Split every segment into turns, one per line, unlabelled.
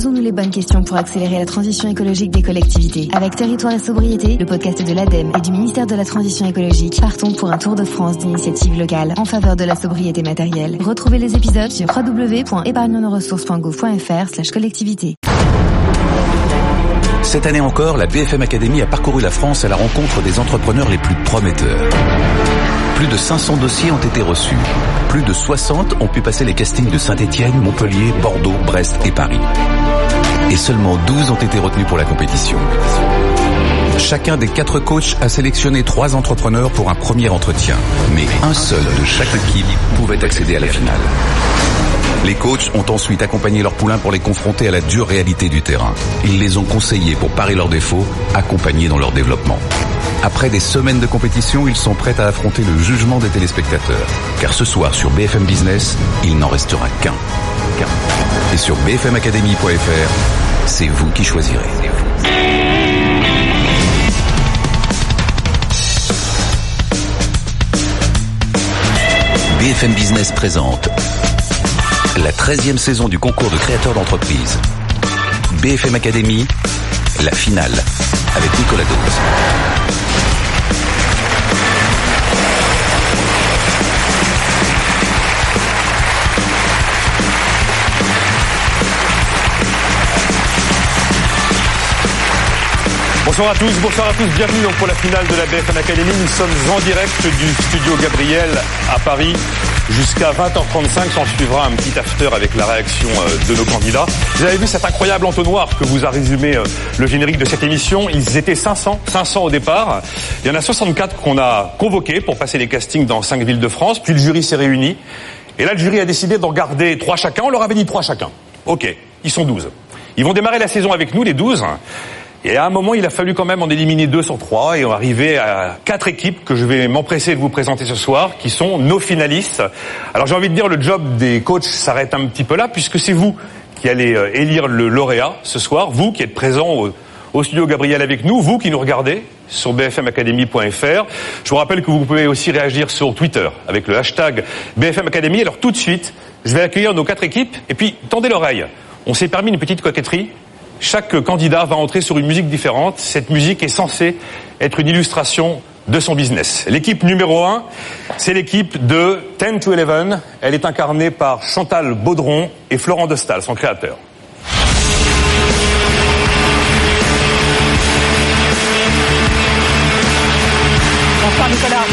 Posons-nous les bonnes questions pour accélérer la transition écologique des collectivités. Avec Territoire et Sobriété, le podcast de l'ADEME et du ministère de la Transition écologique, partons pour un tour de France d'initiatives locales en faveur de la sobriété matérielle. Retrouvez les épisodes sur www.épargnonosressources.gouv.fr/collectivité.
Cette année encore, la BFM Academy a parcouru la France à la rencontre des entrepreneurs les plus prometteurs. Plus de 500 dossiers ont été reçus. Plus de 60 ont pu passer les castings de Saint-Étienne, Montpellier, Bordeaux, Brest et Paris. Et seulement 12 ont été retenus pour la compétition. Chacun des 4 coachs a sélectionné 3 entrepreneurs pour un premier entretien. Mais un seul de chaque équipe pouvait accéder à la finale. Les coachs ont ensuite accompagné leurs poulains pour les confronter à la dure réalité du terrain. Ils les ont conseillés pour parer leurs défauts, accompagnés dans leur développement. Après des semaines de compétition, ils sont prêts à affronter le jugement des téléspectateurs. Car ce soir, sur BFM Business, il n'en restera qu'un. Et sur bfmacademy.fr, c'est vous qui choisirez. BFM Business présente la 13e saison du concours de créateurs d'entreprise. BFM Academy, la finale, avec Nicolas Dose.
Bonsoir à tous, bienvenue donc pour la finale de la BFM Academy. Nous sommes en direct du studio Gabriel à Paris. Jusqu'à 20h35, s'en suivra un petit after avec la réaction de nos candidats. Vous avez vu cet incroyable entonnoir que vous a résumé le générique de cette émission. Ils étaient 500 au départ. Il y en a 64 qu'on a convoqués pour passer les castings dans 5 villes de France. Puis le jury s'est réuni. Et là, le jury a décidé d'en garder 3 chacun. On leur avait dit 3 chacun. Ok, ils sont 12. Ils vont démarrer la saison avec nous, les 12. Et à un moment, il a fallu quand même en éliminer 2 sur 3 et on est arrivé à 4 équipes que je vais m'empresser de vous présenter ce soir, qui sont nos finalistes. Alors j'ai envie de dire, le job des coachs s'arrête un petit peu là, puisque c'est vous qui allez élire le lauréat ce soir, vous qui êtes présents au studio Gabriel avec nous, vous qui nous regardez sur bfmacademy.fr. Je vous rappelle que vous pouvez aussi réagir sur Twitter avec le hashtag BFM Academy. Alors tout de suite, je vais accueillir nos 4 équipes et puis tendez l'oreille. On s'est permis une petite coquetterie. Chaque candidat va entrer sur une musique différente. Cette musique est censée être une illustration de son business. L'équipe numéro 1, c'est l'équipe de 10 to 11. Elle est incarnée par Chantal Baudron et Florent Dostal, son créateur. Bonsoir Nicolas.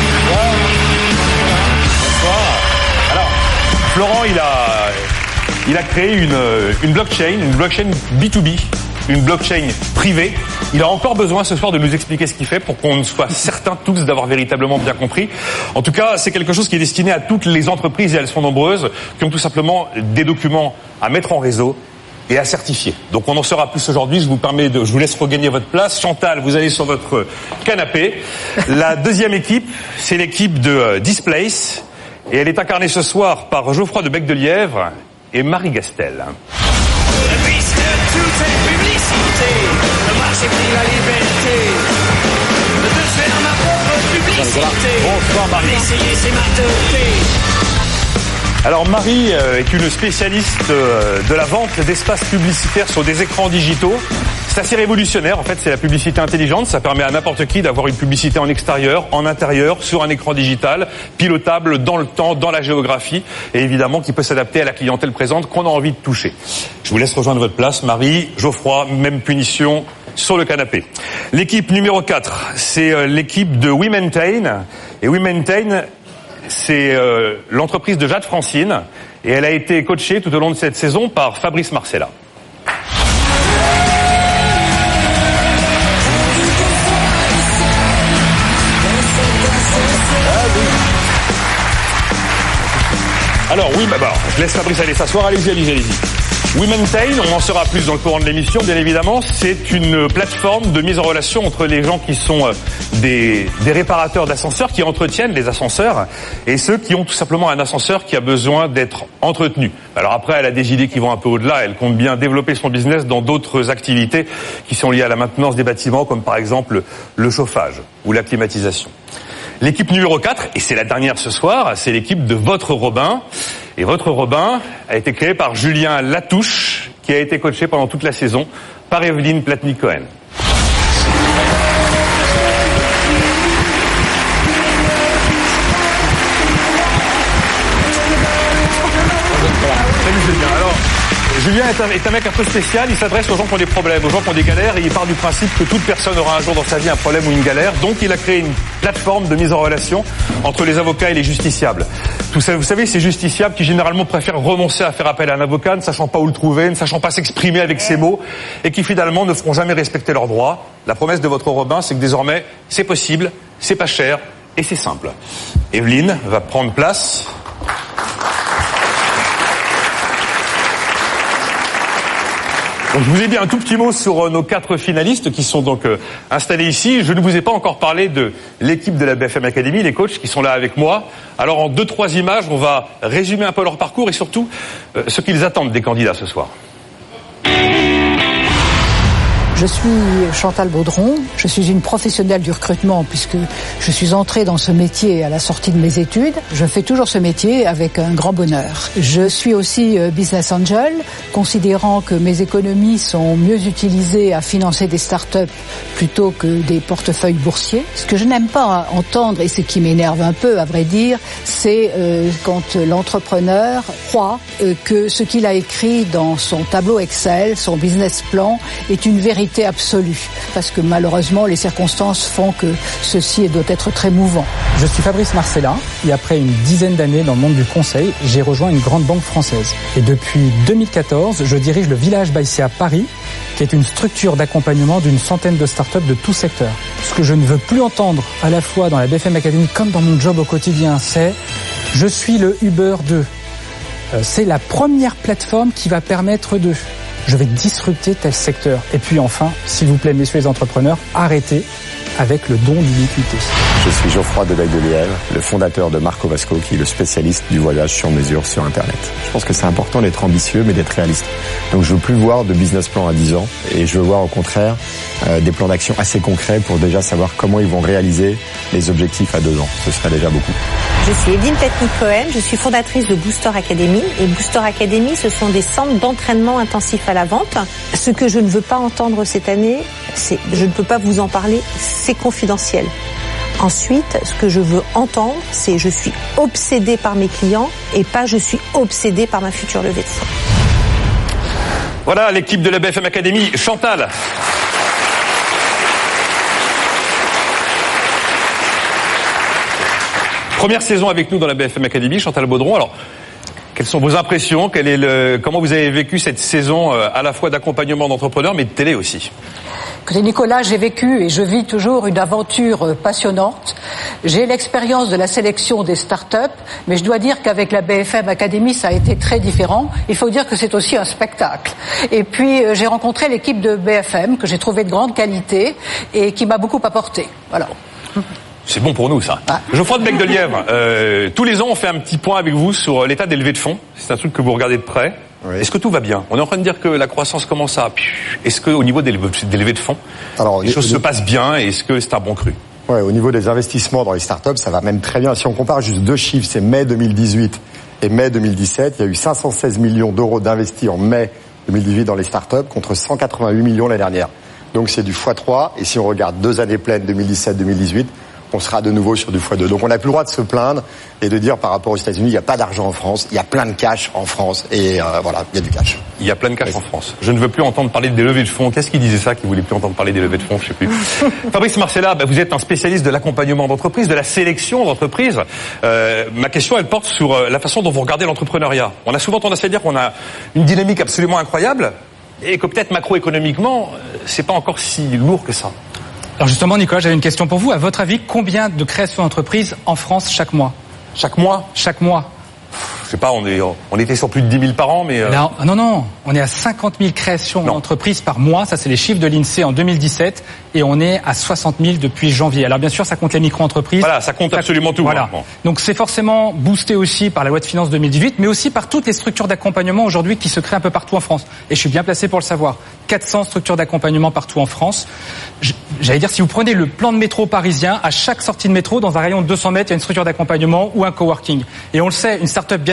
Bonsoir. Alors, Florent, il a créé une blockchain B2B, une blockchain privée. Il a encore besoin ce soir de nous expliquer ce qu'il fait pour qu'on soit certains tous d'avoir véritablement bien compris. En tout cas, c'est quelque chose qui est destiné à toutes les entreprises, et elles sont nombreuses, qui ont tout simplement des documents à mettre en réseau et à certifier. Donc on en saura plus aujourd'hui. Je vous laisse regagner votre place. Chantal, vous allez sur votre canapé. La deuxième équipe, c'est l'équipe de Displace. Et elle est incarnée ce soir par Geoffroy de Bec de Lièvre et Marie Gastel.
Le risque, tout est publicité. Le marché pris la liberté de faire ma propre publicité.
Bonsoir Marie.
Essayer c'est marteauté.
Alors Marie est une spécialiste de la vente d'espaces publicitaires sur des écrans digitaux. C'est assez révolutionnaire, en fait, c'est la publicité intelligente. Ça permet à n'importe qui d'avoir une publicité en extérieur, en intérieur, sur un écran digital, pilotable dans le temps, dans la géographie, et évidemment qui peut s'adapter à la clientèle présente qu'on a envie de toucher. Je vous laisse rejoindre votre place, Marie, Geoffroy, même punition sur le canapé. L'équipe numéro 4, c'est l'équipe de WeMaintain. Et WeMaintain, c'est l'entreprise de Jade Francine, et elle a été coachée tout au long de cette saison par Fabrice Marcella. Alors oui, je laisse Fabrice aller s'asseoir, allez-y. WeMaintain, on en saura plus dans le courant de l'émission, bien évidemment, c'est une plateforme de mise en relation entre les gens qui sont des réparateurs d'ascenseurs, qui entretiennent les ascenseurs, et ceux qui ont tout simplement un ascenseur qui a besoin d'être entretenu. Alors après, elle a des idées qui vont un peu au-delà, elle compte bien développer son business dans d'autres activités qui sont liées à la maintenance des bâtiments, comme par exemple le chauffage ou la climatisation. L'équipe numéro 4, et c'est la dernière ce soir, c'est l'équipe de Votre Robin. Et Votre Robin a été créé par Julien Latouche qui a été coachée pendant toute la saison par Evelyne Platnik-Cohen. Salut Julien. Alors, Julien est un mec un peu spécial, il s'adresse aux gens qui ont des problèmes, aux gens qui ont des galères, et il part du principe que toute personne aura un jour dans sa vie un problème ou une galère, donc il a créé une plateforme de mise en relation entre les avocats et les justiciables. Vous savez, ces justiciables qui généralement préfèrent renoncer à faire appel à un avocat, ne sachant pas où le trouver, ne sachant pas s'exprimer avec ses mots, et qui finalement ne feront jamais respecter leurs droits. La promesse de votre Robin, c'est que désormais, c'est possible, c'est pas cher, et c'est simple. Evelyne va prendre place. Donc, je vous ai dit un tout petit mot sur nos 4 finalistes qui sont donc installés ici. Je ne vous ai pas encore parlé de l'équipe de la BFM Academy, les coachs qui sont là avec moi. Alors en 2-3 images, on va résumer un peu leur parcours et surtout ce qu'ils attendent des candidats ce soir.
Je suis Chantal Baudron, je suis une professionnelle du recrutement puisque je suis entrée dans ce métier à la sortie de mes études. Je fais toujours ce métier avec un grand bonheur. Je suis aussi business angel, considérant que mes économies sont mieux utilisées à financer des startups plutôt que des portefeuilles boursiers. Ce que je n'aime pas entendre et ce qui m'énerve un peu à vrai dire, c'est quand l'entrepreneur croit que ce qu'il a écrit dans son tableau Excel, son business plan, est une vérité absolue, parce que malheureusement les circonstances font que ceci doit être très mouvant.
Je suis Fabrice Marcellin et après une dizaine d'années dans le monde du conseil, j'ai rejoint une grande banque française. Et depuis 2014, je dirige le Village Baïséa Paris, qui est une structure d'accompagnement d'une centaine de startups de tout secteur. Ce que je ne veux plus entendre à la fois dans la BFM Academy comme dans mon job au quotidien, c'est « je suis le Uber 2 ». C'est la première plateforme qui va permettre de... Je vais disrupter tel secteur. Et puis enfin, s'il vous plaît, messieurs les entrepreneurs, arrêtez avec le don d'ubiquité.
Je suis Geoffroy Debeil-de-Lièvre, le fondateur de Marco Vasco, qui est le spécialiste du voyage sur mesure sur Internet. Je pense que c'est important d'être ambitieux, mais d'être réaliste. Donc je veux plus voir de business plan à 10 ans, et je veux voir au contraire des plans d'action assez concrets pour déjà savoir comment ils vont réaliser les objectifs à 2 ans. Ce serait déjà beaucoup.
Je suis Evelyne Platnik-Cohen, je suis fondatrice de Booster Academy. Et Booster Academy, ce sont des centres d'entraînement intensif à la vente. Ce que je ne veux pas entendre cette année, je ne peux pas vous en parler, c'est confidentiel. Ensuite, ce que je veux entendre, c'est je suis obsédée par mes clients et pas je suis obsédée par ma future levée de fonds.
Voilà l'équipe de la BFM Academy. Chantal. Première saison avec nous dans la BFM Academy, Chantal Baudron. Alors, quelles sont vos impressions ? Comment vous avez vécu cette saison à la fois d'accompagnement d'entrepreneurs, mais de télé aussi ?
Écoutez Nicolas, j'ai vécu et je vis toujours une aventure passionnante. J'ai l'expérience de la sélection des startups, mais je dois dire qu'avec la BFM Academy, ça a été très différent. Il faut dire que c'est aussi un spectacle. Et puis, j'ai rencontré l'équipe de BFM, que j'ai trouvé de grande qualité et qui m'a beaucoup apporté. Voilà.
C'est bon pour nous, ça. Ah. Geoffroy Debeil-de-Lièvre, tous les ans, on fait un petit point avec vous sur l'état des levées de fonds. C'est un truc que vous regardez de près. Oui. Est-ce que tout va bien ? On est en train de dire que la croissance commence à... Est-ce qu'au niveau des levées de fonds, les choses se passent bien et est-ce que c'est un bon cru ?
Ouais, au niveau des investissements dans les startups, ça va même très bien. Si on compare juste 2 chiffres, c'est mai 2018 et mai 2017. Il y a eu 516 millions d'euros d'investis en mai 2018 dans les startups contre 188 millions l'année dernière. Donc c'est du x3. Et si on regarde 2 années pleines, 2017-2018, on sera de nouveau sur du x2. Donc on n'a plus le droit de se plaindre et de dire par rapport aux États-Unis, il n'y a pas d'argent en France, il y a plein de cash en France et voilà, il y a du cash.
Il y a plein de cash en France. Je ne veux plus entendre parler des levées de fonds. Qu'est-ce qui disait ça, qui voulait plus entendre parler des levées de fonds ? Je sais plus. Fabrice Marcellin, vous êtes un spécialiste de l'accompagnement d'entreprise, de la sélection d'entreprise. Ma question, elle porte sur la façon dont vous regardez l'entrepreneuriat. On a souvent tendance à dire qu'on a une dynamique absolument incroyable et que peut-être macroéconomiquement, c'est pas encore si lourd que ça.
Alors justement, Nicolas, j'avais une question pour vous. À votre avis, combien de créations d'entreprises en France chaque mois ?
Chaque mois ?
Chaque mois.
Je sais pas, on était sur plus de 10 000 par an, mais...
Non, on est à 50 000 créations d'entreprises par mois. Ça, c'est les chiffres de l'INSEE en 2017. Et on est à 60 000 depuis janvier. Alors bien sûr, ça compte les micro-entreprises.
Voilà, ça compte absolument tout.
Voilà. Donc c'est forcément boosté aussi par la loi de finances 2018, mais aussi par toutes les structures d'accompagnement aujourd'hui qui se créent un peu partout en France. Et je suis bien placé pour le savoir. 400 structures d'accompagnement partout en France. J'allais dire, si vous prenez le plan de métro parisien, à chaque sortie de métro, dans un rayon de 200 mètres, il y a une structure d'accompagnement ou un coworking. Et on le sait, une start-up bien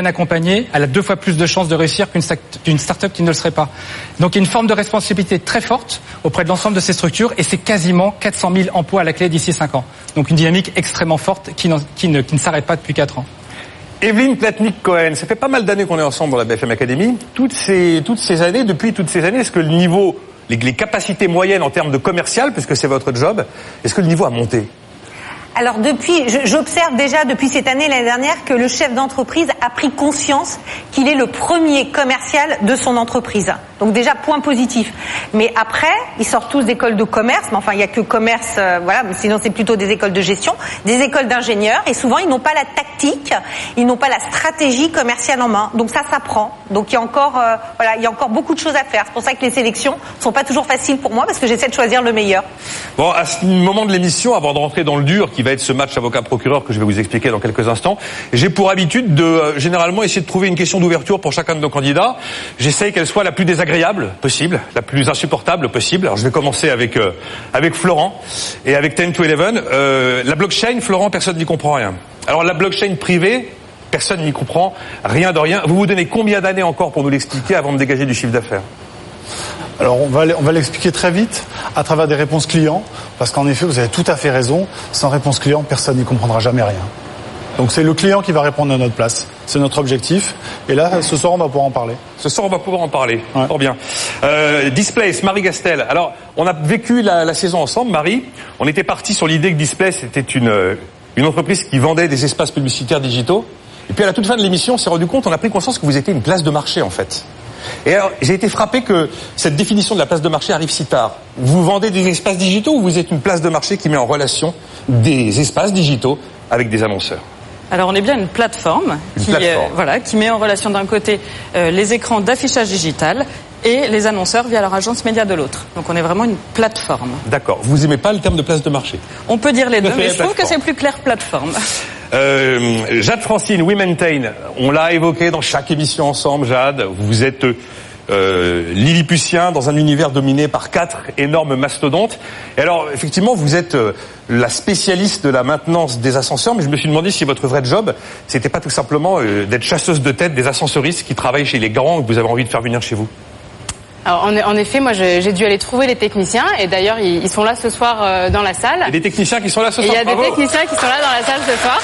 accompagnée, elle a 2 fois plus de chances de réussir qu'une start-up qui ne le serait pas. Donc il y a une forme de responsabilité très forte auprès de l'ensemble de ces structures et c'est quasiment 400 000 emplois à la clé d'ici 5 ans. Donc une dynamique extrêmement forte qui ne s'arrête pas depuis 4 ans.
Evelyne Platnik-Cohen, ça fait pas mal d'années qu'on est ensemble dans la BFM Academy. Depuis toutes ces années, est-ce que le niveau, les capacités moyennes en termes de commercial, puisque c'est votre job, est-ce que le niveau a monté ?
Alors j'observe déjà depuis cette année, l'année dernière, que le chef d'entreprise a pris conscience qu'il est le premier commercial de son entreprise. Donc déjà, point positif. Mais après, ils sortent tous d'écoles de commerce, mais enfin, il n'y a que commerce, voilà, sinon c'est plutôt des écoles de gestion, des écoles d'ingénieurs, et souvent, ils n'ont pas la tactique, ils n'ont pas la stratégie commerciale en main. Donc ça s'apprend. Donc il y a encore beaucoup de choses à faire. C'est pour ça que les sélections sont pas toujours faciles pour moi, parce que j'essaie de choisir le meilleur.
Bon, à ce moment de l'émission, avant de rentrer dans le dur, qui va être ce match avocat-procureur que je vais vous expliquer dans quelques instants, j'ai pour habitude de généralement essayer de trouver une question d'ouverture pour chacun de nos candidats. J'essaye qu'elle soit la plus désagréable possible, la plus insupportable possible. Alors je vais commencer avec Florent et avec 10 to 11. La blockchain, Florent, personne n'y comprend rien. Alors la blockchain privée, personne n'y comprend rien de rien. Vous vous donnez combien d'années encore pour nous l'expliquer avant de dégager du chiffre d'affaires ?
Alors on va l'expliquer très vite à travers des réponses clients, parce qu'en effet vous avez tout à fait raison, sans réponse client personne n'y comprendra jamais rien. Donc c'est le client qui va répondre à notre place, c'est notre objectif, et là ce soir on va pouvoir en parler.
Ce soir on va pouvoir en parler,
ouais.
Fort bien. Displace, Marie Gastel, alors on a vécu la saison ensemble, Marie, on était parti sur l'idée que Displace était une entreprise qui vendait des espaces publicitaires digitaux, et puis à la toute fin de l'émission on s'est rendu compte, on a pris conscience que vous étiez une place de marché en fait. Et alors, j'ai été frappé que cette définition de la place de marché arrive si tard. Vous vendez des espaces digitaux ou vous êtes une place de marché qui met en relation des espaces digitaux avec des annonceurs ?
Alors on est bien une plateforme qui met en relation d'un côté les écrans d'affichage digital et les annonceurs via leur agence média de l'autre. Donc on est vraiment une plateforme.
D'accord. Vous aimez pas le terme de place de marché ?
On peut dire les deux, mais je trouve que c'est plus clair plateforme.
Jade Francine, WeMaintain, on l'a évoqué dans chaque émission ensemble, Jade. Vous êtes lilliputien dans un univers dominé par 4 énormes mastodontes. Et alors, effectivement, vous êtes la spécialiste de la maintenance des ascenseurs, mais je me suis demandé si votre vrai job, c'était pas tout simplement d'être chasseuse de tête des ascensoristes qui travaillent chez les grands et que vous avez envie de faire venir chez vous.
Alors, en effet, moi, j'ai dû aller trouver les techniciens, et d'ailleurs, ils sont là ce soir dans la salle.
Il y a des techniciens qui sont là ce soir.
Il y a des techniciens qui sont là dans la salle ce soir.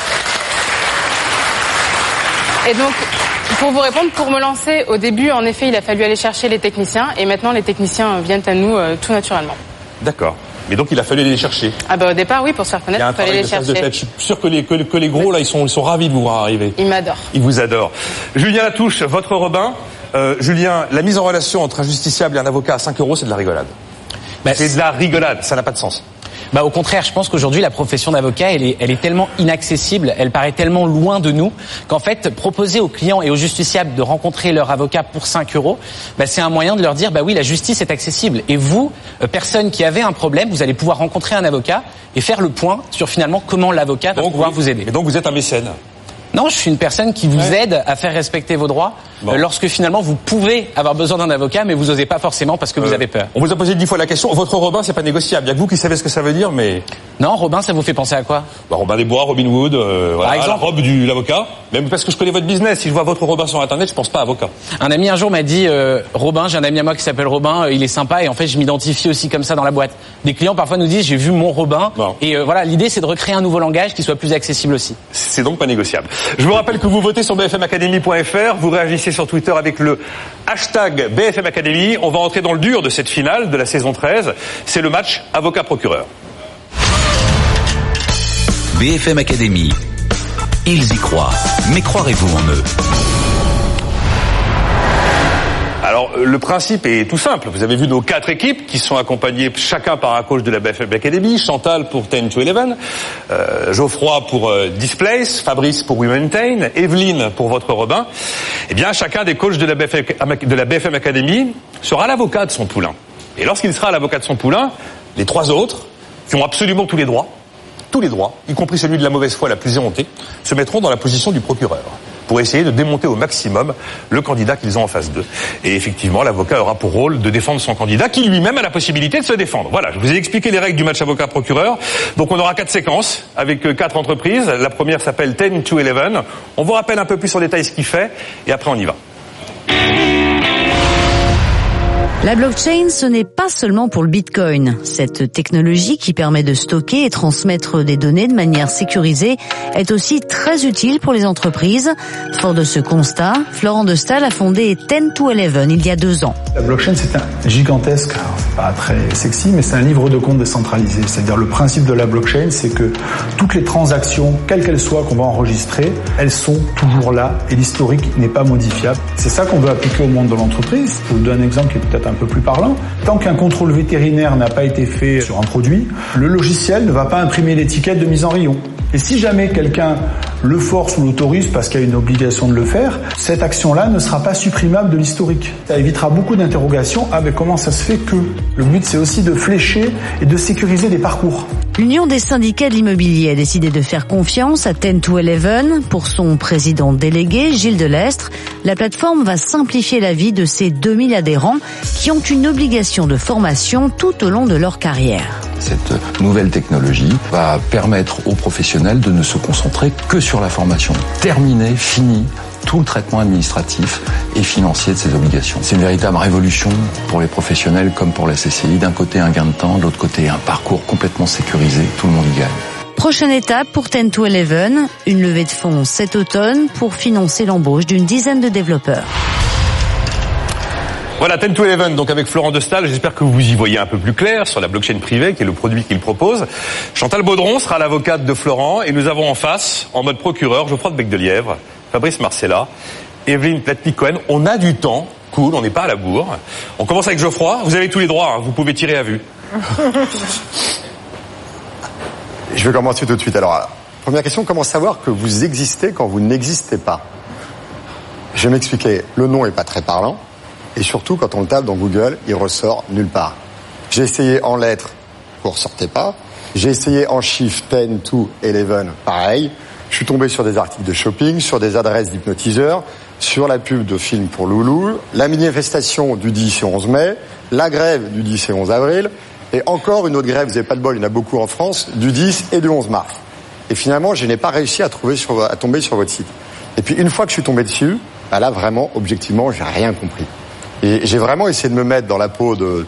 Et donc, pour vous répondre, pour me lancer, au début, en effet, il a fallu aller chercher les techniciens, et maintenant, les techniciens viennent à nous tout naturellement.
D'accord. Mais donc, il a fallu aller les chercher.
Ah bah, au départ, oui, pour se faire connaître, il fallait les chercher.
Je suis sûr que les gros, là, ils sont ravis de vous voir arriver.
Ils m'adorent.
Ils vous adorent. Julien Latouche, votre Robin. Julien, la mise en relation entre un justiciable et un avocat à 5 €, c'est de la rigolade. C'est de la rigolade, ça n'a pas de sens.
Au contraire, je pense qu'aujourd'hui, la profession d'avocat, elle est tellement inaccessible, elle paraît tellement loin de nous, qu'en fait, proposer aux clients et aux justiciables de rencontrer leur avocat pour 5 €, c'est un moyen de leur dire, oui, la justice est accessible. Et vous, personne qui avez un problème, vous allez pouvoir rencontrer un avocat et faire le point sur finalement comment l'avocat va pouvoir vous aider.
Et donc, vous êtes un mécène ?
Non, je suis une personne qui vous aide à faire respecter vos droits lorsque finalement vous pouvez avoir besoin d'un avocat, mais vous n'osez pas forcément parce que vous avez peur.
On vous a posé 10 fois la question. Votre Robin, c'est pas négociable. Il y a que vous qui savez ce que ça veut dire, mais...
Non, Robin, ça vous fait penser à quoi ?
Robin des Bois, Robin Hood,
Par exemple,
la robe de l'avocat. Même parce que je connais votre business. Si je vois votre Robin sur Internet, je pense pas avocat.
Un ami un jour m'a dit, Robin, j'ai un ami à moi qui s'appelle Robin, il est sympa et en fait je m'identifie aussi comme ça dans la boîte. Des clients parfois nous disent, j'ai vu mon Robin. Et l'idée c'est de recréer un nouveau langage qui soit plus accessible aussi.
C'est donc pas négociable. Je vous rappelle que vous votez sur bfmacademy.fr, vous réagissez sur Twitter avec le hashtag BFM Academy. On va entrer dans le dur de cette finale de la saison 13. C'est le match avocat-procureur.
BFM Academy. Ils y croient. Mais croirez-vous en eux ?
Alors, le principe est tout simple. Vous avez vu nos 4 équipes qui sont accompagnées chacun par un coach de la BFM Academy. Chantal pour 10 to 11, Geoffroy pour Displace, Fabrice pour WeMaintain, Evelyne pour votre Robin. Eh bien, chacun des coachs de la BFM Academy sera l'avocat de son poulain. Et lorsqu'il sera l'avocat de son poulain, les 3 autres, qui ont absolument tous les droits, y compris celui de la mauvaise foi la plus éhontée, se mettront dans la position du procureur. pour essayer de démonter au maximum le candidat qu'ils ont en face d'eux. Et effectivement, l'avocat aura pour rôle de défendre son candidat qui lui-même a la possibilité de se défendre. Voilà, je vous ai expliqué les règles du match avocat-procureur. Donc on aura 4 séquences avec 4 entreprises. La première s'appelle 10 to 11. On vous rappelle un peu plus en détail ce qu'il fait et après on y va.
La blockchain, ce n'est pas seulement pour le Bitcoin. Cette technologie qui permet de stocker et transmettre des données de manière sécurisée est aussi très utile pour les entreprises. Fort de ce constat, Florent de Staël a fondé 10 to 11 il y a 2 ans.
La blockchain, c'est un gigantesque, c'est pas très sexy, mais c'est un livre de compte décentralisé. C'est-à-dire le principe de la blockchain, c'est que toutes les transactions, quelles qu'elles soient, qu'on va enregistrer, elles sont toujours là et l'historique n'est pas modifiable. C'est ça qu'on veut appliquer au monde de l'entreprise. Je vous donne un exemple qui est peut-être un peu plus parlant. Tant qu'un contrôle vétérinaire n'a pas été fait sur un produit, le logiciel ne va pas imprimer l'étiquette de mise en rayon. Et si jamais quelqu'un le force ou l'autorise parce qu'il y a une obligation de le faire, cette action-là ne sera pas supprimable de l'historique. Ça évitera beaucoup d'interrogations. Ah, mais comment ça se fait que? Le but, c'est aussi de flécher et de sécuriser des parcours.
L'Union des syndicats de l'immobilier a décidé de faire confiance à 10 to 11. Pour son président délégué, Gilles Delestre, la plateforme va simplifier la vie de ses 2000 adhérents qui ont une obligation de formation tout au long de leur carrière.
Cette nouvelle technologie va permettre aux professionnels de ne se concentrer que sur la formation. Terminé, fini, tout le traitement administratif et financier de ces obligations. C'est une véritable révolution pour les professionnels comme pour la CCI. D'un côté, un gain de temps, de l'autre côté, un parcours complètement sécurisé. Tout le monde y gagne.
Prochaine étape pour 10 to 11, une levée de fonds cet automne pour financer l'embauche d'une dizaine de développeurs.
Voilà, 10 to 11, donc avec Florent de Staël, j'espère que vous y voyez un peu plus clair sur la blockchain privée, qui est le produit qu'il propose. Chantal Baudron sera l'avocate de Florent, et nous avons en face, en mode procureur, Geoffroy de Becdelièvre, Fabrice Marcella, Evelyne Platnik-Cohen. On a du temps, cool, on n'est pas à la bourre. On commence avec Geoffroy, vous avez tous les droits, hein, vous pouvez tirer à vue.
Je vais commencer tout de suite. Alors, première question, comment savoir que vous existez quand vous n'existez pas? Je vais m'expliquer, le nom est pas très parlant. Et surtout, quand on le tape dans Google, il ressort nulle part. J'ai essayé en lettres, vous ne ressortez pas. J'ai essayé en chiffres, 10 to 11, pareil. Je suis tombé sur des articles de shopping, sur des adresses d'hypnotiseurs, sur la pub de films pour Loulou, la manifestation du 10 et 11 mai, la grève du 10 et 11 avril, et encore une autre grève, vous n'avez pas de bol, il y en a beaucoup en France, du 10 et du 11 mars. Et finalement, je n'ai pas réussi à tomber sur votre site. Et puis, une fois que je suis tombé dessus, bah là, vraiment, objectivement, j'ai rien compris. Et j'ai vraiment essayé de me mettre dans la peau du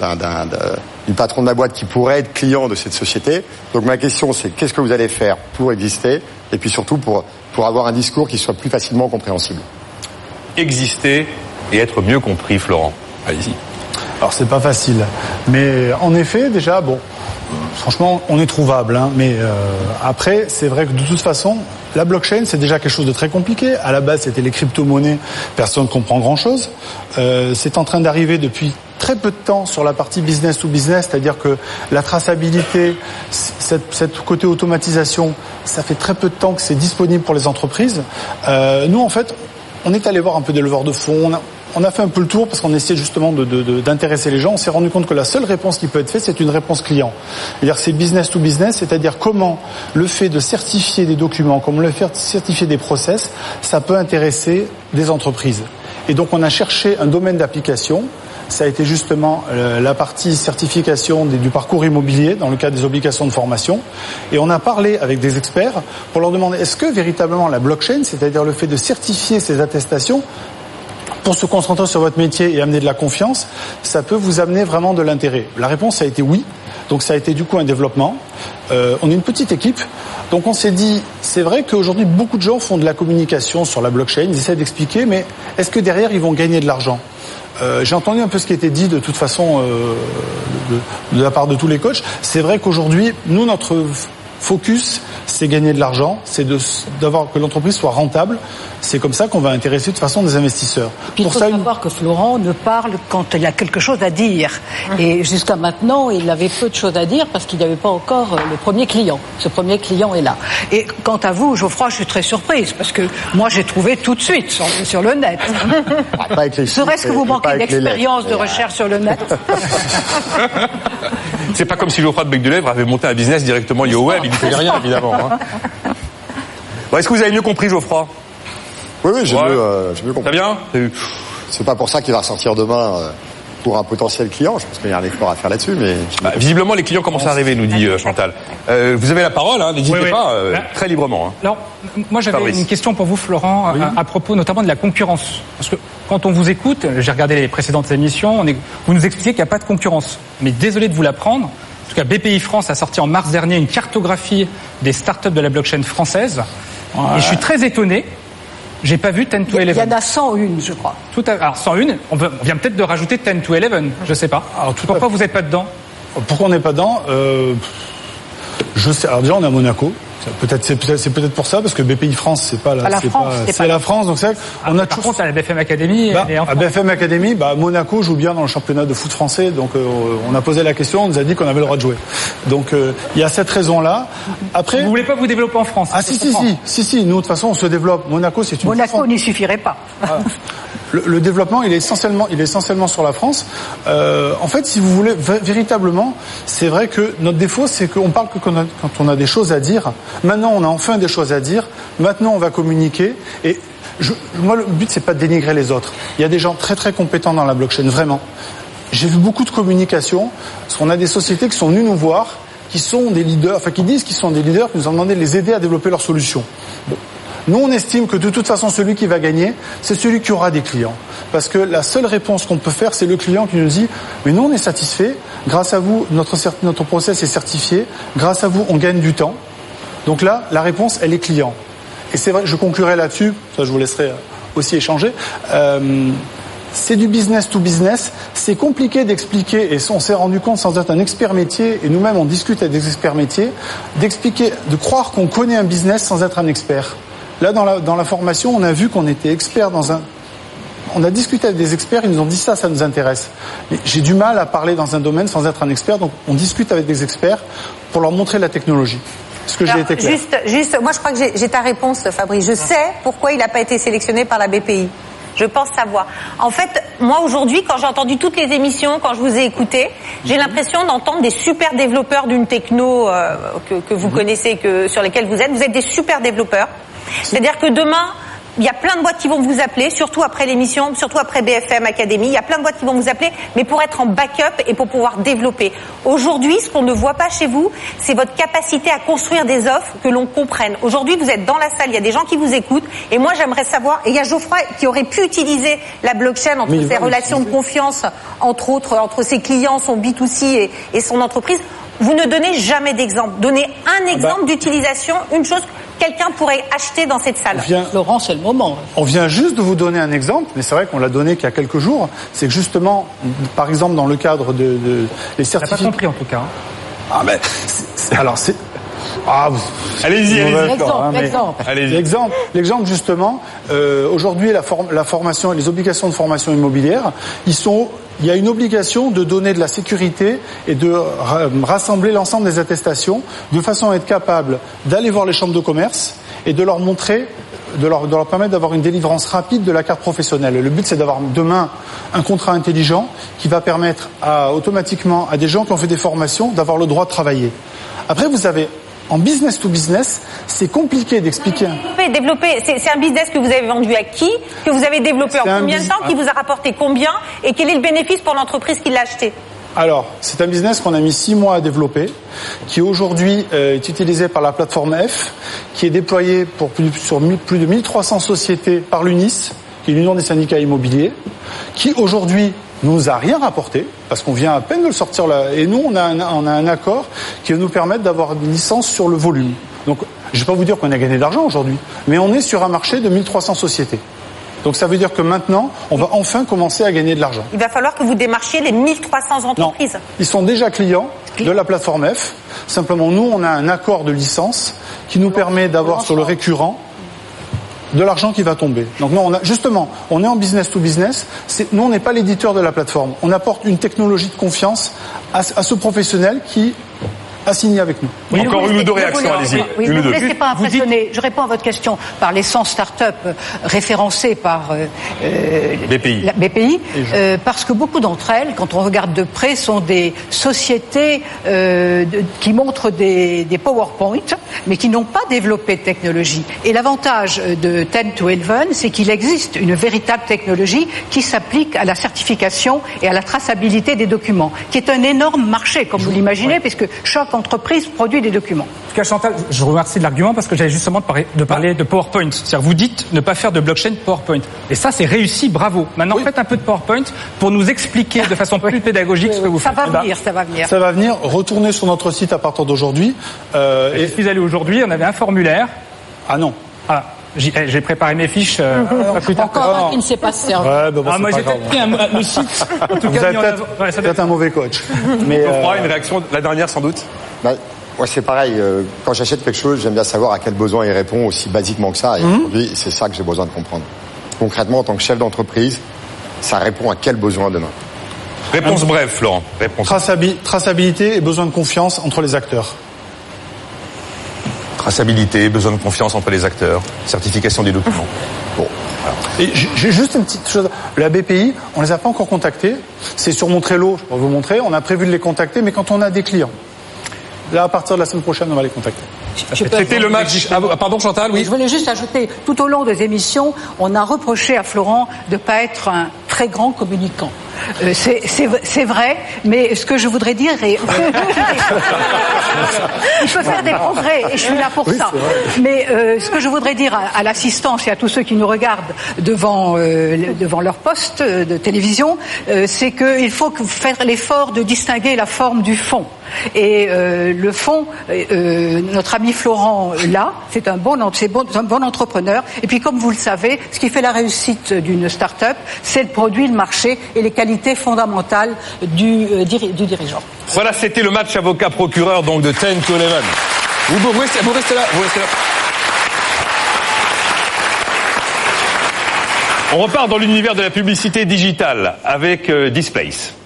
patron de ma boîte qui pourrait être client de cette société. Donc ma question, c'est qu'est-ce que vous allez faire pour exister et puis surtout pour avoir un discours qui soit plus facilement compréhensible.
Exister et être mieux compris, Florent. Allez-y.
Alors c'est pas facile, mais en effet, déjà, bon, franchement, on est trouvable, hein, mais après, c'est vrai que de toute façon, la blockchain, c'est déjà quelque chose de très compliqué. À la base, c'était les crypto-monnaies, personne ne comprend grand-chose. C'est en train d'arriver depuis très peu de temps sur la partie business to business, c'est-à-dire que la traçabilité, cette côté automatisation, ça fait très peu de temps que c'est disponible pour les entreprises. Nous, en fait, on est allé voir un peu des leveurs de fonds, on a fait un peu le tour parce qu'on essayait justement d'intéresser les gens. On s'est rendu compte que la seule réponse qui peut être faite, c'est une réponse client. C'est-à-dire c'est business to business, c'est-à-dire comment le fait de certifier des documents, comment le fait de certifier des process, ça peut intéresser des entreprises. Et donc on a cherché un domaine d'application. Ça a été justement la partie certification du parcours immobilier dans le cadre des obligations de formation. Et on a parlé avec des experts pour leur demander est-ce que véritablement la blockchain, c'est-à-dire le fait de certifier ces attestations, pour se concentrer sur votre métier et amener de la confiance, ça peut vous amener vraiment de l'intérêt. La réponse a été oui. Donc ça a été du coup un développement. On est une petite équipe. Donc on s'est dit, c'est vrai qu'aujourd'hui beaucoup de gens font de la communication sur la blockchain, ils essaient d'expliquer, mais est-ce que derrière ils vont gagner de l'argent ? J'ai entendu un peu ce qui était dit de toute façon de la part de tous les coachs. C'est vrai qu'aujourd'hui, nous, notre focus, c'est gagner de l'argent, c'est d'avoir que l'entreprise soit rentable. C'est comme ça qu'on va intéresser de toute façon des investisseurs.
Il faut savoir que Florent ne parle quand il a quelque chose à dire. Et jusqu'à maintenant, il avait peu de choses à dire parce qu'il n'y avait pas encore le premier client. Ce premier client est là. Et quant à vous, Geoffroy, je suis très surprise parce que moi, j'ai trouvé tout de suite sur le net. Serait-ce que vous manquez d'expérience de recherche sur le net?
C'est pas comme si Geoffroy de Becdelièvre avait monté un business directement lié au web. Il ne faisait rien, évidemment. Hein. Bon, est-ce que vous avez mieux compris, Geoffroy ?
Oui, j'ai mieux compris.
Très bien.
C'est pas pour ça qu'il va ressortir demain pour un potentiel client. Je pense qu'il y a un effort à faire là-dessus, mais...
visiblement, les clients commencent à arriver, nous dit Chantal. Vous avez la parole, n'hésitez pas, très librement.
Alors, moi j'avais une question pour vous, Florent, à propos notamment de la concurrence. Parce que quand on vous écoute, j'ai regardé les précédentes émissions, vous nous expliquez qu'il n'y a pas de concurrence. Mais désolé de vous l'apprendre. En tout cas, BPI France a sorti en mars dernier une cartographie des startups de la blockchain française. Et je suis très étonné. J'ai pas vu 10 to 11.
Il y en a 101, je crois.
Alors 101, on vient peut-être de rajouter 10 to 11, je sais pas. Alors, pourquoi vous n'êtes pas dedans?
Pourquoi on n'est pas dedans Je sais. Alors déjà, on est à Monaco. C'est peut-être pour ça, parce que BPI France, c'est pas la France, donc c'est on a
par contre à la BFM Academy.
À BFM Academy, Monaco joue bien dans le championnat de foot français, donc on a posé la question, on nous a dit qu'on avait le droit de jouer. Donc il y a cette raison-là. Après,
vous voulez pas vous développer en France?
Si. Nous de toute façon, on se développe. Monaco, c'est une.
Monaco n'y suffirait pas.
Le développement, il est essentiellement sur la France. En fait, si vous voulez, véritablement, c'est vrai que notre défaut, c'est qu'on parle que quand on a des choses à dire. Maintenant, on a enfin des choses à dire. Maintenant, on va communiquer. Et moi, le but, c'est pas de dénigrer les autres. Il y a des gens très très compétents dans la blockchain, vraiment. J'ai vu beaucoup de communication, parce qu'on a des sociétés qui sont venues nous voir, qui sont des leaders, qui disent qu'ils sont des leaders, qui nous ont demandé de les aider à développer leurs solutions. Bon. Nous, on estime que de toute façon, celui qui va gagner, c'est celui qui aura des clients. Parce que la seule réponse qu'on peut faire, c'est le client qui nous dit « Mais nous, on est satisfait. Grâce à vous, notre process est certifié. Grâce à vous, on gagne du temps. » Donc là, la réponse, elle est client. Et c'est vrai, je conclurai là-dessus. Ça, je vous laisserai aussi échanger. C'est du business to business. C'est compliqué d'expliquer, et on s'est rendu compte sans être un expert métier, et nous-mêmes, on discute avec des experts métiers, de croire qu'on connaît un business sans être un expert. Là, dans la formation, on a vu qu'on était expert on a discuté avec des experts, ils nous ont dit ça nous intéresse. Mais j'ai du mal à parler dans un domaine sans être un expert, donc on discute avec des experts pour leur montrer la technologie. Est-ce que j'ai été clair?
Juste, moi je crois que j'ai ta réponse, Fabrice. Je sais pourquoi il n'a pas été sélectionné par la BPI. Je pense savoir. En fait, moi aujourd'hui, quand j'ai entendu toutes les émissions, quand je vous ai écouté, j'ai l'impression d'entendre des super développeurs d'une techno que vous connaissez, sur lesquels vous êtes des super développeurs. C'est-à-dire que demain, il y a plein de boîtes qui vont vous appeler, surtout après l'émission, surtout après BFM Academy. Il y a plein de boîtes qui vont vous appeler, mais pour être en backup et pour pouvoir développer. Aujourd'hui, ce qu'on ne voit pas chez vous, c'est votre capacité à construire des offres que l'on comprenne. Aujourd'hui, vous êtes dans la salle, il y a des gens qui vous écoutent, et moi j'aimerais savoir, et il y a Geoffroy qui aurait pu utiliser la blockchain entre ses relations de confiance, entre autres, entre ses clients, son B2C et son entreprise. Vous ne donnez jamais d'exemple. Donnez un exemple d'utilisation, une chose quelqu'un pourrait acheter dans cette salle.
Laurent, c'est le moment.
On vient juste de vous donner un exemple, mais c'est vrai qu'on l'a donné qu'il y a quelques jours. C'est que justement, par exemple, dans le cadre de les certificats...
On n'a pas compris en tout cas.
Allez-y.
L'exemple justement, aujourd'hui la formation et les obligations de formation immobilière, il y a une obligation de donner de la sécurité et de rassembler l'ensemble des attestations de façon à être capable d'aller voir les chambres de commerce et de leur montrer, de leur permettre d'avoir une délivrance rapide de la carte professionnelle. Le but, c'est d'avoir demain un contrat intelligent qui va permettre automatiquement à des gens qui ont fait des formations d'avoir le droit de travailler. Après, vous avez en business to business, c'est compliqué d'expliquer.
Développer, c'est un business que vous avez vendu à qui? Que vous avez développé en combien de temps? Qui vous a rapporté combien? Et quel est le bénéfice pour l'entreprise qui l'a acheté?
Alors, c'est un business qu'on a mis 6 mois à développer, qui aujourd'hui est utilisé par la plateforme F, qui est déployée sur plus de 1300 sociétés par l'UNIS, qui est l'Union des syndicats immobiliers, qui aujourd'hui nous a rien rapporté, parce qu'on vient à peine de le sortir là, et nous on a un accord qui va nous permettre d'avoir une licence sur le volume. Donc je vais pas vous dire qu'on a gagné de l'argent aujourd'hui, mais on est sur un marché de 1300 sociétés. Donc ça veut dire que maintenant, on va enfin commencer à gagner de l'argent.
Il va falloir que vous démarchiez les 1300 entreprises.
Non, ils sont déjà clients de la plateforme F. Simplement, nous, on a un accord de licence qui nous permet d'avoir sur le récurrent de l'argent qui va tomber. Donc nous, on est en business to business. Nous, on n'est pas l'éditeur de la plateforme. On apporte une technologie de confiance à ce professionnel qui à signer avec nous.
Oui, encore une ou deux réactions, allez-y.
Oui, ne vous laissez pas impressionner. Je réponds à votre question par les 100 start-up référencées par BPI, parce que beaucoup d'entre elles, quand on regarde de près, sont des sociétés qui montrent des PowerPoint, mais qui n'ont pas développé de technologie. Et l'avantage de 10 to 11, c'est qu'il existe une véritable technologie qui s'applique à la certification et à la traçabilité des documents, qui est un énorme marché, comme vous l'imaginez, puisque chaque entreprise produit des documents.
En tout cas, Chantal, je vous remercie de l'argument parce que j'avais justement de parler de PowerPoint. C'est-à-dire, vous dites ne pas faire de blockchain PowerPoint. Et ça, c'est réussi, bravo. Maintenant, faites un peu de PowerPoint pour nous expliquer de façon plus pédagogique ce que vous faites.
Ça va venir.
Ça va venir. Retournez sur notre site à partir d'aujourd'hui.
Je suis allé aujourd'hui, on avait un formulaire.
Ah non.
Ah. J'ai préparé mes fiches.
Encore un qui ne sait pas se servir.
Ouais, bon,
moi, j'ai peut-être pris le site. En tout
vous
cas,
avez peut-être un mauvais coach.
Mais une réaction, la dernière sans doute.
Moi, c'est pareil. Quand j'achète quelque chose, j'aime bien savoir à quel besoin il répond aussi basiquement que ça. Et aujourd'hui, c'est ça que j'ai besoin de comprendre. Concrètement, en tant que chef d'entreprise, ça répond à quel besoin demain?
Réponse brève, Florent. Réponse.
Traçabilité et besoin de confiance entre les acteurs.
Traçabilité, besoin de confiance entre les acteurs, certification des documents. Bon.
Et j'ai juste une petite chose. La BPI, on les a pas encore contactés. C'est sur mon Trello, je peux vous montrer. On a prévu de les contacter, mais quand on a des clients. Là, à partir de la semaine prochaine, on va les contacter.
C'était le match. Pardon, Chantal, oui.
Je voulais juste ajouter, tout au long des émissions, on a reproché à Florent de ne pas être un très grand communicant. C'est vrai, mais ce que je voudrais dire est... Il peut faire des progrès, et je suis là pour ça. Mais ce que je voudrais dire à l'assistance et à tous ceux qui nous regardent devant leur poste de télévision, c'est qu'il faut faire l'effort de distinguer la forme du fond. Et le fond, notre ami Florent, là, c'est un bon entrepreneur. Et puis, comme vous le savez, ce qui fait la réussite d'une start-up, c'est le produit, le marché et les qualités fondamentales du dirigeant.
Voilà, c'était le match avocat-procureur donc de 10 to 11. Vous restez là. On repart dans l'univers de la publicité digitale avec Displace.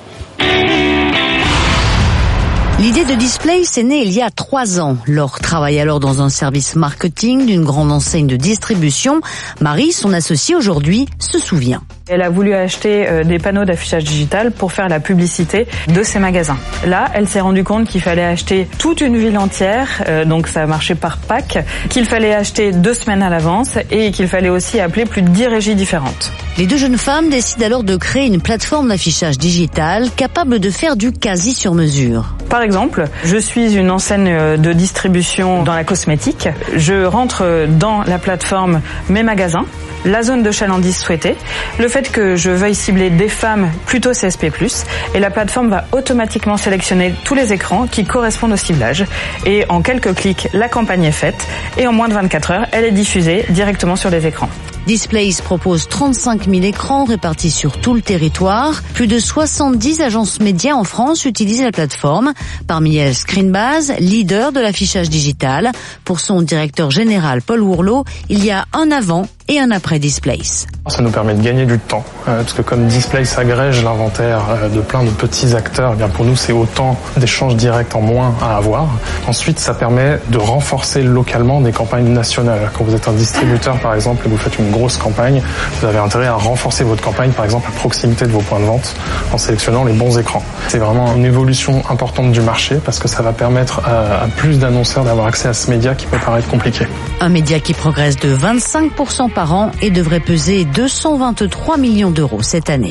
L'idée de Displace est née il y a 3 ans. Laure travaille alors dans un service marketing d'une grande enseigne de distribution. Marie, son associée aujourd'hui, se souvient.
Elle a voulu acheter des panneaux d'affichage digital pour faire la publicité de ses magasins. Là, elle s'est rendue compte qu'il fallait acheter toute une ville entière, donc ça a marché par pack, qu'il fallait acheter 2 semaines à l'avance et qu'il fallait aussi appeler plus de 10 régies différentes.
Les 2 jeunes femmes décident alors de créer une plateforme d'affichage digital capable de faire du quasi sur mesure.
Par exemple, je suis une enseigne de distribution dans la cosmétique. Je rentre dans la plateforme mes magasins, la zone de chalandise souhaitée, le fait que je veuille cibler des femmes plutôt CSP+, et la plateforme va automatiquement sélectionner tous les écrans qui correspondent au ciblage. Et en quelques clics, la campagne est faite et en moins de 24 heures, elle est diffusée directement sur les écrans.
Displace propose 35 000 écrans répartis sur tout le territoire. Plus de 70 agences médias en France utilisent la plateforme. Parmi elles, Screenbase, leader de l'affichage digital. Pour son directeur général, Paul Wourlot, il y a un avant et un après Displace.
Ça nous permet de gagner du temps, parce que comme Displace agrège l'inventaire de plein de petits acteurs, eh bien pour nous c'est autant d'échanges directs en moins à avoir. Ensuite, ça permet de renforcer localement des campagnes nationales. Quand vous êtes un distributeur par exemple et vous faites une grosse campagne, vous avez intérêt à renforcer votre campagne par exemple à proximité de vos points de vente en sélectionnant les bons écrans. C'est vraiment une évolution importante du marché parce que ça va permettre à plus d'annonceurs d'avoir accès à ce média qui peut paraître compliqué.
Un média qui progresse de 25% par an et devrait peser 223 millions d'euros cette année.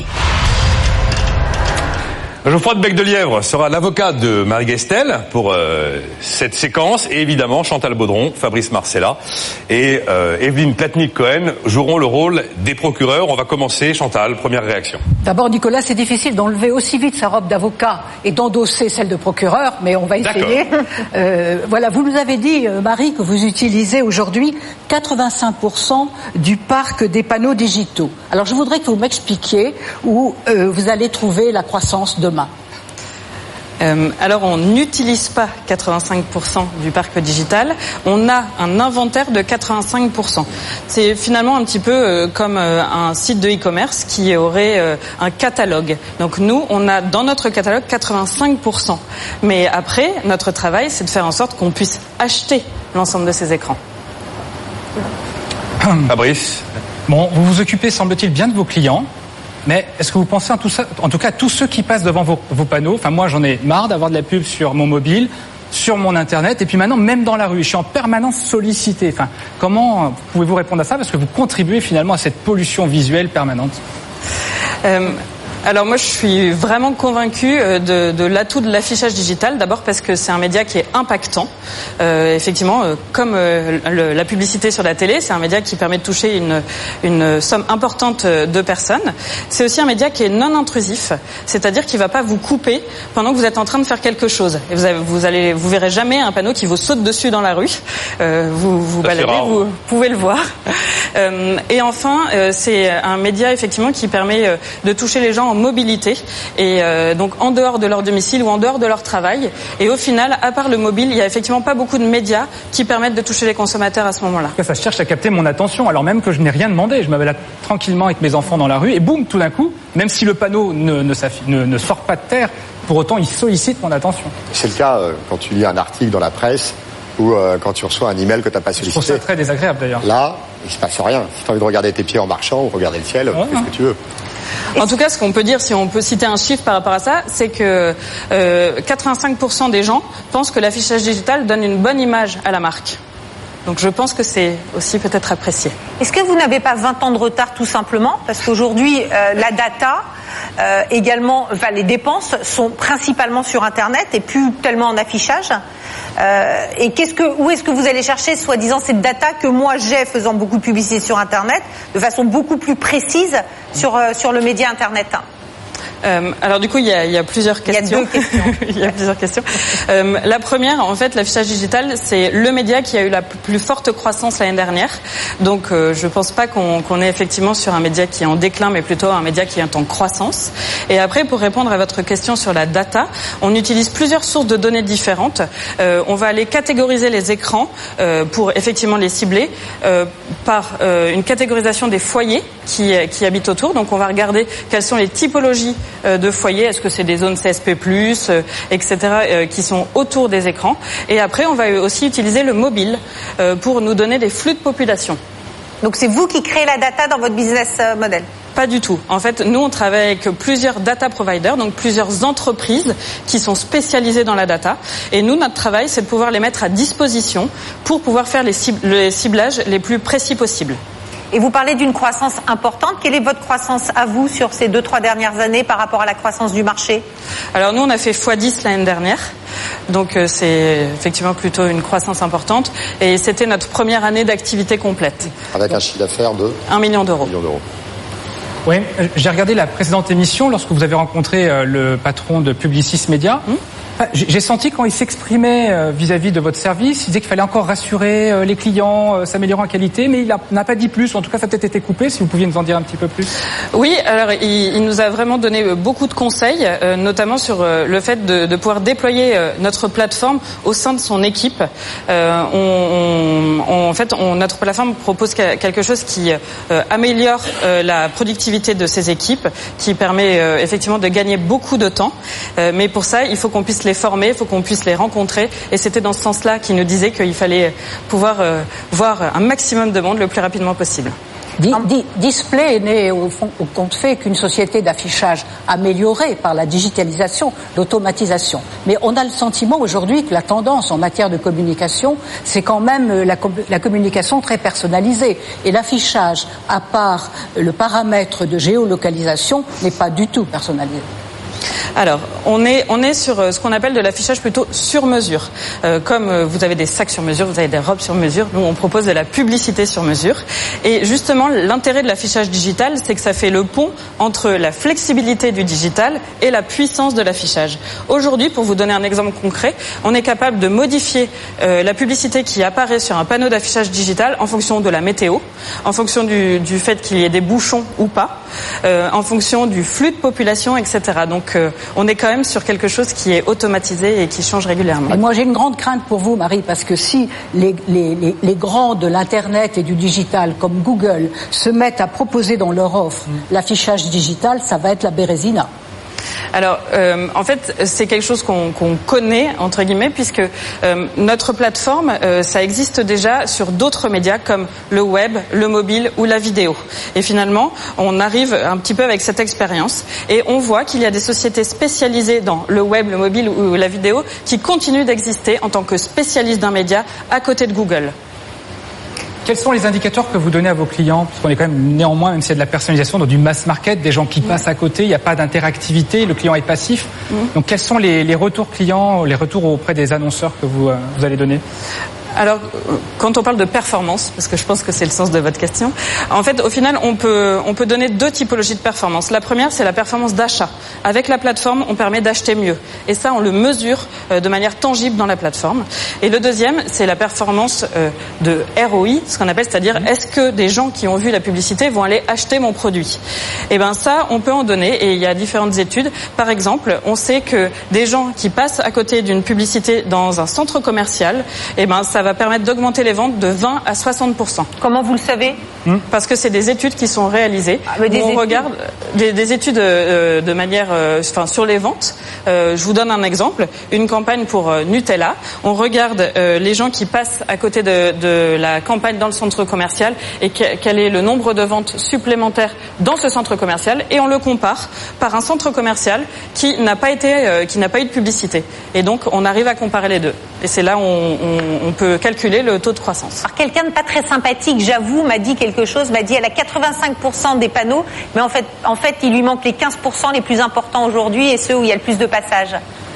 Geoffroy de Bec-de-Lièvre sera l'avocat de Marie Guestel pour cette séquence et évidemment Chantal Baudron, Fabrice Marcella et Evelyne Platnik-Cohen joueront le rôle des procureurs. On va commencer, Chantal, première réaction.
D'abord, Nicolas, c'est difficile d'enlever aussi vite sa robe d'avocat et d'endosser celle de procureur, mais on va essayer. Voilà, vous nous avez dit, Marie, que vous utilisez aujourd'hui 85% du parc des panneaux digitaux. Alors, je voudrais que vous m'expliquiez où vous allez trouver la croissance demain.
Alors on n'utilise pas 85% du parc digital, on a un inventaire de 85%. C'est finalement un petit peu comme un site de e-commerce qui aurait un catalogue. Donc nous, on a dans notre catalogue 85%. Mais après, notre travail, c'est de faire en sorte qu'on puisse acheter l'ensemble de ces écrans.
Fabrice.
Bon, vous vous occupez, semble-t-il, bien de vos clients. Mais est-ce que vous pensez à tout ça, en tout cas tous ceux qui passent devant vos panneaux? Enfin, moi, j'en ai marre d'avoir de la pub sur mon mobile, sur mon internet, et puis maintenant même dans la rue, je suis en permanence sollicité. Enfin, comment pouvez-vous répondre à ça, parce que vous contribuez finalement à cette pollution visuelle permanente?
Alors moi je suis vraiment convaincue de l'atout de l'affichage digital, d'abord parce que c'est un média qui est impactant. Effectivement, comme la publicité sur la télé, c'est un média qui permet de toucher une somme importante de personnes. C'est aussi un média qui est non intrusif, c'est-à-dire qu'il va pas vous couper pendant que vous êtes en train de faire quelque chose. Et vous verrez jamais un panneau qui vous saute dessus dans la rue. Vous baladez, vous pouvez le voir. Et enfin, c'est un média effectivement qui permet de toucher les gens en mobilité et donc en dehors de leur domicile ou en dehors de leur travail. Et au final, à part le mobile, il y a effectivement pas beaucoup de médias qui permettent de toucher les consommateurs à ce moment-là.
Ça cherche à capter mon attention, alors même que je n'ai rien demandé. Je me balade tranquillement avec mes enfants dans la rue et boum, tout d'un coup, même si le panneau ne sort pas de terre, pour autant, il sollicite mon attention.
C'est le cas quand tu lis un article dans la presse ou quand tu reçois un email que tu n'as pas sollicité.
Je trouve ça très désagréable d'ailleurs.
Là, il se passe rien. Si tu as envie de regarder tes pieds en marchant ou regarder le ciel, fais ce que tu veux.
En tout cas, ce qu'on peut dire, si on peut citer un chiffre par rapport à ça, c'est que 85% des gens pensent que l'affichage digital donne une bonne image à la marque. Donc je pense que c'est aussi peut-être apprécié.
Est-ce que vous n'avez pas 20 ans de retard tout simplement? Parce qu'aujourd'hui, la data, également, enfin, les dépenses sont principalement sur Internet et plus tellement en affichage. Et où est-ce que vous allez chercher, soi-disant, cette data que moi j'ai faisant beaucoup de publicité sur Internet, de façon beaucoup plus précise sur le média Internet?
Alors du coup, il y a plusieurs questions. Il y a plusieurs questions. La première, en fait, l'affichage digital, c'est le média qui a eu la plus forte croissance l'année dernière. Donc, je pense pas qu'on est effectivement sur un média qui est en déclin, mais plutôt un média qui est en croissance. Et après, pour répondre à votre question sur la data, on utilise plusieurs sources de données différentes. On va aller catégoriser les écrans pour effectivement les cibler par une catégorisation des foyers qui habitent autour. Donc, on va regarder quelles sont les typologies de foyers, est-ce que c'est des zones CSP+, etc., qui sont autour des écrans. Et après, on va aussi utiliser le mobile pour nous donner des flux de population.
Donc c'est vous qui créez la data dans votre business model?
Pas du tout. En fait, nous, on travaille avec plusieurs data providers, donc plusieurs entreprises qui sont spécialisées dans la data. Et nous, notre travail, c'est de pouvoir les mettre à disposition pour pouvoir faire les ciblages les plus précis possibles.
Et vous parlez d'une croissance importante. Quelle est votre croissance à vous sur ces 2-3 dernières années par rapport à la croissance du marché?
Alors nous, on a fait x10 l'année dernière. Donc c'est effectivement plutôt une croissance importante. Et c'était notre première année d'activité complète.
Avec un chiffre d'affaires de
1 million d'euros.
Oui, j'ai regardé la précédente émission lorsque vous avez rencontré le patron de Publicis Média. J'ai senti quand il s'exprimait vis-à-vis de votre service, il disait qu'il fallait encore rassurer les clients, s'améliorer en qualité, mais il n'a pas dit plus. En tout cas, ça a peut-être été coupé. Si vous pouviez nous en dire un petit peu plus.
Oui, alors il nous a vraiment donné beaucoup de conseils, notamment sur le fait de pouvoir déployer notre plateforme au sein de son équipe. En fait, notre plateforme propose quelque chose qui améliore la productivité de ses équipes, qui permet effectivement de gagner beaucoup de temps. Mais pour ça, il faut qu'on puisse les former, il faut qu'on puisse les rencontrer. Et c'était dans ce sens-là qu'il nous disait qu'il fallait pouvoir voir un maximum de monde le plus rapidement possible.
Display n'est au compte fait qu'une société d'affichage améliorée par la digitalisation, l'automatisation. Mais on a le sentiment aujourd'hui que la tendance en matière de communication, c'est quand même la communication très personnalisée. Et l'affichage, à part le paramètre de géolocalisation, n'est pas du tout personnalisé.
Alors, on est sur ce qu'on appelle de l'affichage plutôt sur mesure. Comme vous avez des sacs sur mesure, vous avez des robes sur mesure, nous on propose de la publicité sur mesure. Et justement, l'intérêt de l'affichage digital, c'est que ça fait le pont entre la flexibilité du digital et la puissance de l'affichage. Aujourd'hui, pour vous donner un exemple concret, on est capable de modifier la publicité qui apparaît sur un panneau d'affichage digital en fonction de la météo, en fonction du fait qu'il y ait des bouchons ou pas, en fonction du flux de population, etc. Donc on est quand même sur quelque chose qui est automatisé et qui change régulièrement.
Et moi, j'ai une grande crainte pour vous, Marie, parce que si les grands de l'Internet et du digital, comme Google, se mettent à proposer dans leur offre l'affichage digital, ça va être la bérésina.
Alors, en fait, c'est quelque chose qu'on connaît, entre guillemets, puisque notre plateforme, ça existe déjà sur d'autres médias comme le web, le mobile ou la vidéo. Et finalement, on arrive un petit peu avec cette expérience et on voit qu'il y a des sociétés spécialisées dans le web, le mobile ou la vidéo qui continuent d'exister en tant que spécialistes d'un média à côté de Google.
Quels sont les indicateurs que vous donnez à vos clients? Parce qu'on est quand même néanmoins, même s'il y a de la personnalisation, dans du mass market, des gens qui passent à côté, il n'y a pas d'interactivité, le client est passif. Donc quels sont les retours clients, les retours auprès des annonceurs que vous allez donner?
Alors, quand on parle de performance, parce que je pense que c'est le sens de votre question, en fait, au final, on peut donner deux typologies de performance. La première, c'est la performance d'achat. Avec la plateforme, on permet d'acheter mieux. Et ça, on le mesure de manière tangible dans la plateforme. Et le deuxième, c'est la performance de ROI, ce qu'on appelle, c'est-à-dire, est-ce que des gens qui ont vu la publicité vont aller acheter mon produit? Eh ben, ça, on peut en donner, et il y a différentes études. Par exemple, on sait que des gens qui passent à côté d'une publicité dans un centre commercial, eh ben, ça va permettre d'augmenter les ventes de 20 à 60%.
Comment vous le savez?
Parce que c'est des études qui sont réalisées. Regarde des études de manière, sur les ventes. Je vous donne un exemple. Une campagne pour Nutella. On regarde les gens qui passent à côté de la campagne dans le centre commercial et quel est le nombre de ventes supplémentaires dans ce centre commercial et on le compare par un centre commercial qui n'a pas eu de publicité. Et donc on arrive à comparer les deux. Et c'est là où on peut calculer le taux de croissance.
Alors quelqu'un de pas très sympathique, j'avoue, m'a dit elle a 85% des panneaux, mais en fait il lui manque les 15% les plus importants aujourd'hui et ceux où il y a le plus de passages.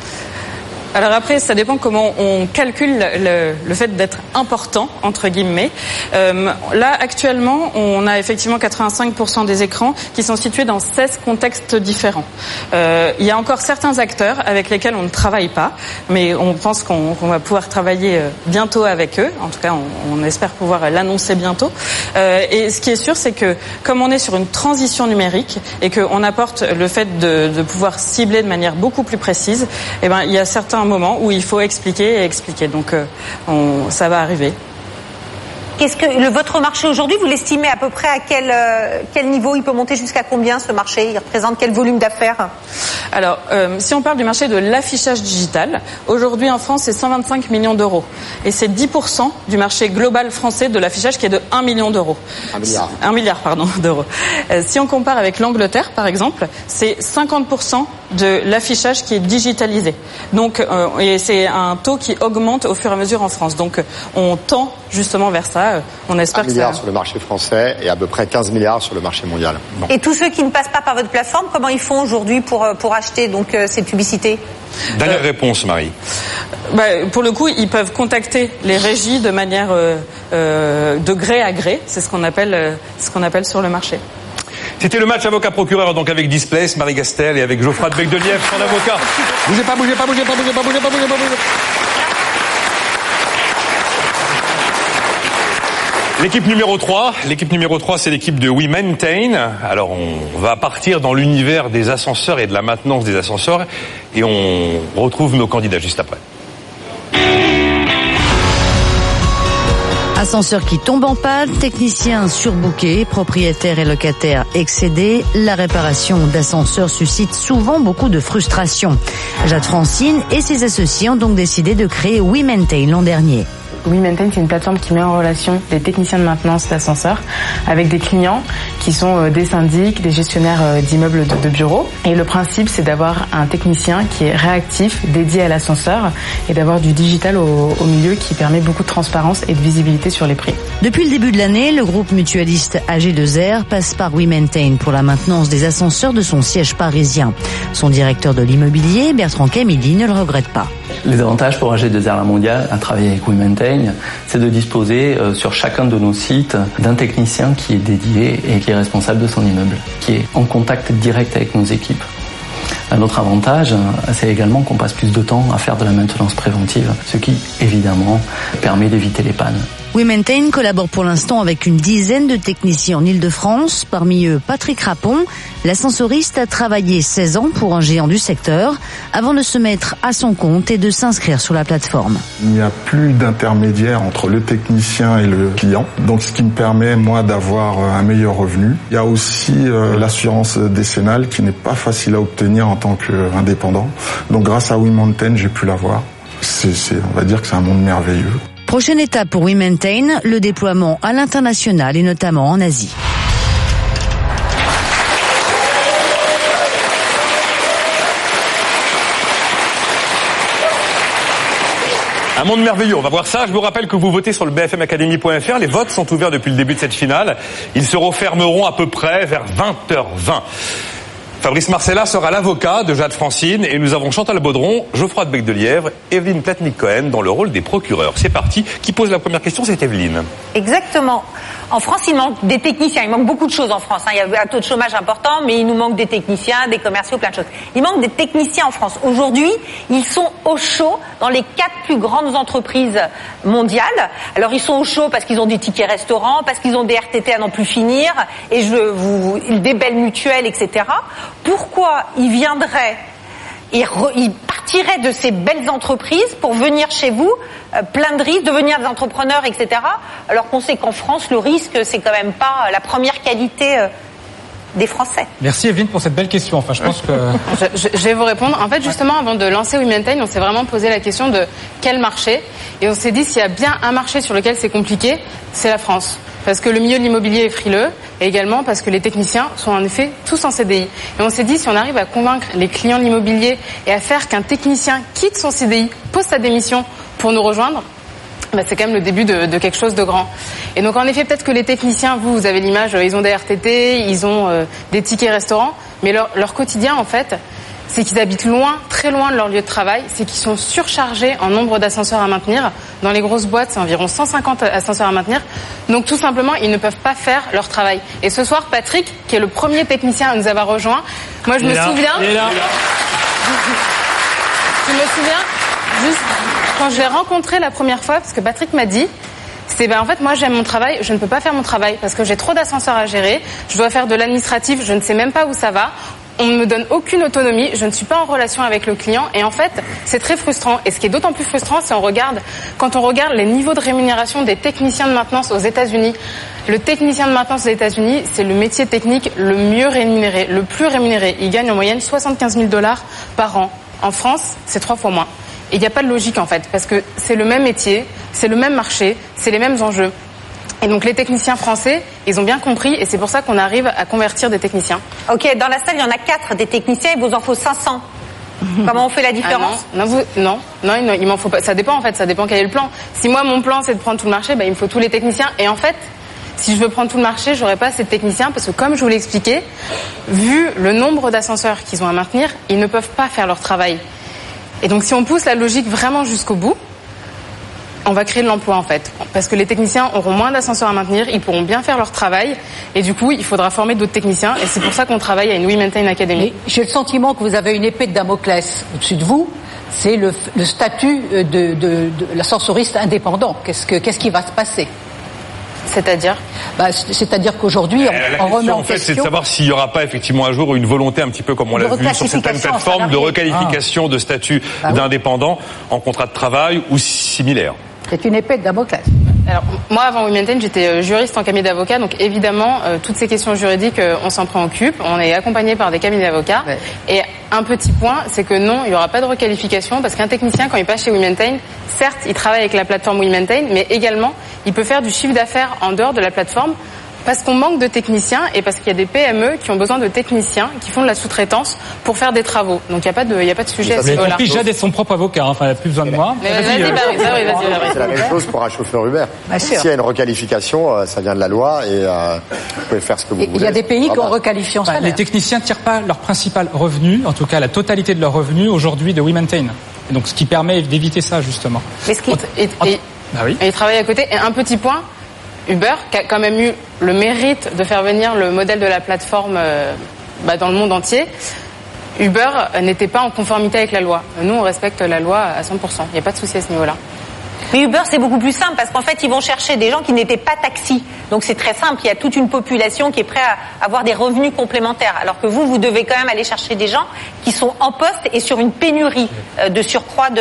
Alors après, ça dépend comment on calcule le fait d'être important, entre guillemets. Là, actuellement, on a effectivement 85% des écrans qui sont situés dans 16 contextes différents. Il y a encore certains acteurs avec lesquels on ne travaille pas, mais on pense qu'on va pouvoir travailler bientôt avec eux. En tout cas, on espère pouvoir l'annoncer bientôt. Et ce qui est sûr, c'est que comme on est sur une transition numérique et qu'on apporte le fait de pouvoir cibler de manière beaucoup plus précise, eh ben, il y a certains moment où il faut expliquer. Donc ça va arriver.
Qu'est-ce que votre marché aujourd'hui, vous l'estimez à peu près à quel niveau? Il peut monter jusqu'à combien ce marché? Il représente quel volume d'affaires?
Alors, si on parle du marché de l'affichage digital, aujourd'hui en France, c'est 125 millions d'euros. Et c'est 10% du marché global français de l'affichage qui est de 1 million d'euros. 1 milliard, pardon, d'euros. Si on compare avec l'Angleterre, par exemple, c'est 50% de l'affichage qui est digitalisé. Donc, et c'est un taux qui augmente au fur et à mesure en France. Donc, on tend justement vers ça. On espère
1 milliard sur le marché français et à peu près 15 milliards sur le marché mondial.
Bon. Et tous ceux qui ne passent pas par votre plateforme, comment ils font aujourd'hui pour acheter donc ces publicités?
Dernière réponse, Marie.
Pour le coup, ils peuvent contacter les régies de manière de gré à gré. C'est ce qu'on appelle sur le marché.
C'était le match avocat-procureur, donc avec Displace, Marie Gastel et avec Geoffroy de Becdelièvre, son avocat. Bougez pas. L'équipe numéro 3, c'est l'équipe de WeMaintain. Alors, on va partir dans l'univers des ascenseurs et de la maintenance des ascenseurs et on retrouve nos candidats juste après.
Ascenseur qui tombe en panne, techniciens surbookés, propriétaires et locataires excédés, la réparation d'ascenseurs suscite souvent beaucoup de frustration. Jade Francine et ses associés ont donc décidé de créer WeMaintain l'an dernier.
WeMaintain, c'est une plateforme qui met en relation des techniciens de maintenance d'ascenseurs avec des clients qui sont des syndics, des gestionnaires d'immeubles de bureaux. Et le principe, c'est d'avoir un technicien qui est réactif, dédié à l'ascenseur et d'avoir du digital au milieu qui permet beaucoup de transparence et de visibilité sur les prix.
Depuis le début de l'année, le groupe mutualiste AG2R passe par WeMaintain pour la maintenance des ascenseurs de son siège parisien. Son directeur de l'immobilier, Bertrand Camilly, ne le regrette pas.
Les avantages pour AG2R La Mondiale à travailler avec WeMaintain, c'est de disposer sur chacun de nos sites d'un technicien qui est dédié et qui est responsable de son immeuble, qui est en contact direct avec nos équipes. Un autre avantage, c'est également qu'on passe plus de temps à faire de la maintenance préventive, ce qui, évidemment, permet d'éviter les pannes.
WeMaintain collabore pour l'instant avec une dizaine de techniciens en Ile-de-France. Parmi eux, Patrick Rapon. L'ascensoriste a travaillé 16 ans pour un géant du secteur avant de se mettre à son compte et de s'inscrire sur la plateforme.
Il n'y a plus d'intermédiaire entre le technicien et le client, donc ce qui me permet, moi, d'avoir un meilleur revenu. Il y a aussi l'assurance décennale qui n'est pas facile à obtenir en tant qu'indépendant. Donc grâce à WeMaintain, j'ai pu l'avoir. On va dire que c'est un monde merveilleux.
Prochaine étape pour WeMaintain, le déploiement à l'international et notamment en Asie.
Un monde merveilleux, on va voir ça. Je vous rappelle que vous votez sur le bfmacademy.fr. Les votes sont ouverts depuis le début de cette finale. Ils se refermeront à peu près vers 20h20. Fabrice Marcella sera l'avocat de Jade Francine et nous avons Chantal Baudron, Geoffroy de Bec-de-Lièvre, Evelyne Platnik-Cohen dans le rôle des procureurs. C'est parti. Qui pose la première question? C'est Evelyne.
Exactement. En France, il manque des techniciens. Il manque beaucoup de choses en France. Il y a un taux de chômage important, mais il nous manque des techniciens, des commerciaux, plein de choses. Il manque des techniciens en France. Aujourd'hui, ils sont au chaud dans les 4 plus grandes entreprises mondiales. Alors, ils sont au chaud parce qu'ils ont des tickets restaurants, parce qu'ils ont des RTT à n'en plus finir, et des belles mutuelles, etc. Pourquoi ils viendraient, ils partiraient de ces belles entreprises pour venir chez vous, plein de risques, devenir des entrepreneurs, etc. Alors qu'on sait qu'en France, le risque, c'est quand même pas la première qualité des Français.
Merci Evelyne pour cette belle question. Enfin, je pense que...
je vais vous répondre. En fait, justement, avant de lancer WeMaintain, on s'est vraiment posé la question de quel marché. Et on s'est dit, s'il y a bien un marché sur lequel c'est compliqué, c'est la France. Parce que le milieu de l'immobilier est frileux, et également parce que les techniciens sont en effet tous en CDI. Et on s'est dit, si on arrive à convaincre les clients de l'immobilier et à faire qu'un technicien quitte son CDI, pose sa démission pour nous rejoindre, c'est quand même le début de quelque chose de grand. Et donc en effet, peut-être que les techniciens, vous avez l'image, ils ont des RTT, ils ont des tickets restaurants, mais leur quotidien en fait, c'est qu'ils habitent loin, très loin de leur lieu de travail, c'est qu'ils sont surchargés en nombre d'ascenseurs à maintenir. Dans les grosses boîtes, c'est environ 150 ascenseurs à maintenir. Donc tout simplement, ils ne peuvent pas faire leur travail. Et ce soir, Patrick, qui est le premier technicien à nous avoir rejoint, moi je me souviens... Je me souviens, juste quand je l'ai rencontré la première fois, parce que Patrick m'a dit... en fait, moi, j'aime mon travail, je ne peux pas faire mon travail parce que j'ai trop d'ascenseurs à gérer, je dois faire de l'administratif, je ne sais même pas où ça va, on ne me donne aucune autonomie, je ne suis pas en relation avec le client et en fait, c'est très frustrant. Et ce qui est d'autant plus frustrant, c'est quand on regarde les niveaux de rémunération des techniciens de maintenance aux États-Unis. Le technicien de maintenance aux États-Unis, c'est le métier technique le mieux rémunéré, le plus rémunéré. Il gagne en moyenne 75 000 $ par an. En France, c'est 3 fois moins. Et il n'y a pas de logique en fait, parce que c'est le même métier, c'est le même marché, c'est les mêmes enjeux. Et donc les techniciens français, ils ont bien compris et c'est pour ça qu'on arrive à convertir des techniciens.
Ok, dans la salle, il y en a 4 des techniciens, il vous en faut 500. Comment on fait la différence?
Non, il m'en faut pas. Ça dépend en fait, ça dépend quel est le plan. Si moi mon plan c'est de prendre tout le marché, il me faut tous les techniciens. Et en fait, si je veux prendre tout le marché, j'aurai pas assez de techniciens parce que comme je vous l'ai expliqué, vu le nombre d'ascenseurs qu'ils ont à maintenir, ils ne peuvent pas faire leur travail. Et donc si on pousse la logique vraiment jusqu'au bout, on va créer de l'emploi en fait. Parce que les techniciens auront moins d'ascenseurs à maintenir, ils pourront bien faire leur travail et du coup il faudra former d'autres techniciens et c'est pour ça qu'on travaille à une WeMaintain Academy.
J'ai le sentiment que vous avez une épée de Damoclès au-dessus de vous, c'est le statut de l'ascensoriste indépendant. Qu'est-ce qui va se passer?
C'est-à-dire
c'est-à-dire qu'aujourd'hui, on remet en question...
C'est de savoir s'il n'y aura pas effectivement un jour une volonté un petit peu comme on l'a vu sur certaines plateformes de requalification de statut d'indépendant en contrat de travail ou similaire.
C'est une épée de Damoclès.
Alors, moi, avant WeMaintain, j'étais juriste en cabinet d'avocats, donc évidemment, toutes ces questions juridiques, on s'en préoccupe. On est accompagné par des cabinets d'avocats. Ouais. Et un petit point, c'est que non, il n'y aura pas de requalification, parce qu'un technicien, quand il passe chez WeMaintain, certes, il travaille avec la plateforme WeMaintain, mais également, il peut faire du chiffre d'affaires en dehors de la plateforme, parce qu'on manque de techniciens et parce qu'il y a des PME qui ont besoin de techniciens qui font de la sous-traitance pour faire des travaux. Donc il n'y a pas de sujet à ce niveau-là.
Mais Jade est son propre avocat, elle n'a plus besoin de moi.
Vas-y.
C'est la même chose pour un chauffeur Uber. S'il y a une requalification, ça vient de la loi et vous pouvez faire ce que vous voulez.
Il y a des pays qui ont requalifié en salaire.
Les techniciens ne tirent pas leur principal revenu, en tout cas la totalité de leur revenu aujourd'hui de WeMaintain. Et donc ce qui permet d'éviter ça justement.
Et travailler à côté. Et un petit point, Uber, qui a quand même eu le mérite de faire venir le modèle de la plateforme dans le monde entier, Uber n'était pas en conformité avec la loi. Nous, on respecte la loi à 100%. Il n'y a pas de souci à ce niveau-là.
Mais Uber, c'est beaucoup plus simple parce qu'en fait, ils vont chercher des gens qui n'étaient pas taxis. Donc c'est très simple, il y a toute une population qui est prête à avoir des revenus complémentaires. Alors que vous devez quand même aller chercher des gens qui sont en poste et sur une pénurie de surcroît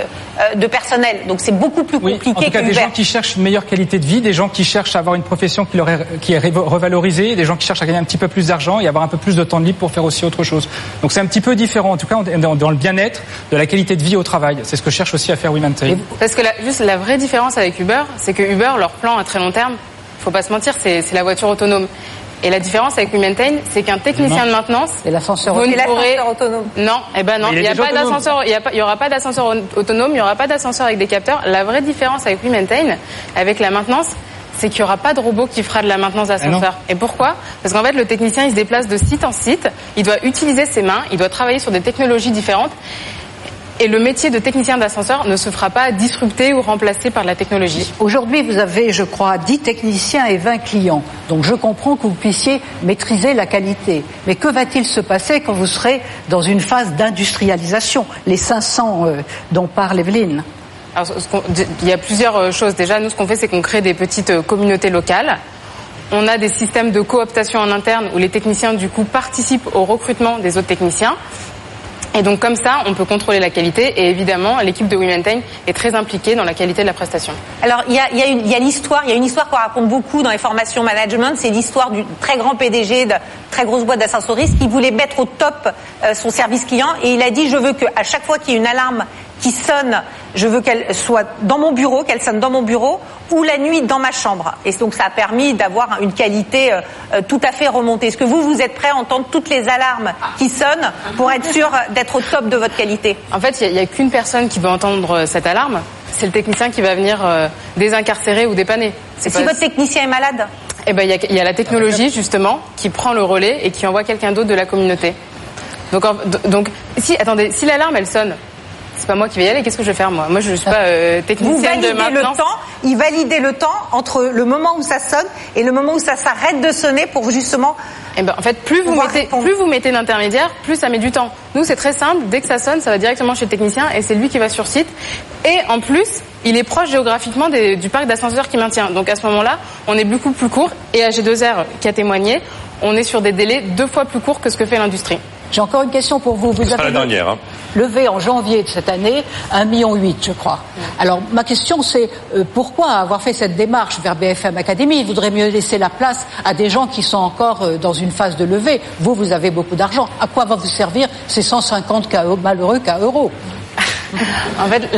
de personnel. Donc c'est beaucoup plus compliqué
en tout cas,
qu'Uber.
Des gens qui cherchent une meilleure qualité de vie, des gens qui cherchent à avoir une profession qui est revalorisée, des gens qui cherchent à gagner un petit peu plus d'argent et avoir un peu plus de temps de libre pour faire aussi autre chose. Donc c'est un petit peu différent. En tout cas, on est dans le bien-être, de la qualité de vie au travail. C'est ce que cherche aussi à faire WomenTech.
Parce que la vraie différence avec Uber, c'est que Uber, leur plan à très long terme, faut pas se mentir, c'est la voiture autonome. Et la différence avec WomenTech, c'est qu'un technicien de maintenance,
et l'ascenseur autonome.
Non, non, il y aura pas d'ascenseur autonome, il y aura pas d'ascenseur avec des capteurs. La vraie différence avec WomenTech, avec la maintenance, c'est qu'il y aura pas de robot qui fera de la maintenance d'ascenseur. Et pourquoi? Parce qu'en fait, le technicien, il se déplace de site en site, il doit utiliser ses mains, il doit travailler sur des technologies différentes. Et le métier de technicien d'ascenseur ne se fera pas disrupter ou remplacer par la technologie.
Aujourd'hui, vous avez, je crois, 10 techniciens et 20 clients. Donc je comprends que vous puissiez maîtriser la qualité. Mais que va-t-il se passer quand vous serez dans une phase d'industrialisation, les 500 dont parle Evelyne?
Alors, il y a plusieurs choses. Déjà, nous, ce qu'on fait, c'est qu'on crée des petites communautés locales. On a des systèmes de cooptation en interne où les techniciens, du coup, participent au recrutement des autres techniciens. Et donc comme ça, on peut contrôler la qualité et évidemment, l'équipe de WomenTech est très impliquée dans la qualité de la prestation.
Alors il y a l'histoire, il y a une histoire qu'on raconte beaucoup dans les formations management, c'est l'histoire du très grand PDG de très grosse boîte d'ascensoristes qui voulait mettre au top son service client et il a dit je veux que à chaque fois qu'il y ait une alarme qui sonne, je veux qu'elle soit dans mon bureau, qu'elle sonne dans mon bureau ou la nuit dans ma chambre. Et donc ça a permis d'avoir une qualité tout à fait remontée. Est-ce que vous êtes prêt à entendre toutes les alarmes qui sonnent pour être sûr d'être au top de votre qualité?
En fait, il y a qu'une personne qui peut entendre cette alarme, c'est le technicien qui va venir désincarcérer ou dépanner.
Si votre technicien est malade?
Eh ben il y a la technologie justement qui prend le relais et qui envoie quelqu'un d'autre de la communauté. Donc si l'alarme elle sonne, c'est pas moi qui vais y aller, qu'est-ce que je vais faire moi? Moi je suis pas technicienne de maintenance.
Il validait le temps entre le moment où ça sonne et le moment où ça s'arrête de sonner pour justement...
Eh ben, en fait, plus vous mettez d'intermédiaires, plus ça met du temps. Nous, c'est très simple. Dès que ça sonne, ça va directement chez le technicien et c'est lui qui va sur site. Et en plus, il est proche géographiquement du parc d'ascenseurs qui maintient. Donc à ce moment-là, on est beaucoup plus court. Et AG2R qui a témoigné, on est sur des délais 2 fois plus courts que ce que fait l'industrie.
J'ai encore une question pour vous. Vous avez levé en janvier de cette année 1,8 million, je crois. Alors ma question c'est pourquoi avoir fait cette démarche vers BFM Academy? Il vaudrait mieux laisser la place à des gens qui sont encore dans une phase de levée. Vous avez beaucoup d'argent. À quoi va vous servir ces 150 malheureux cas euros?
En fait,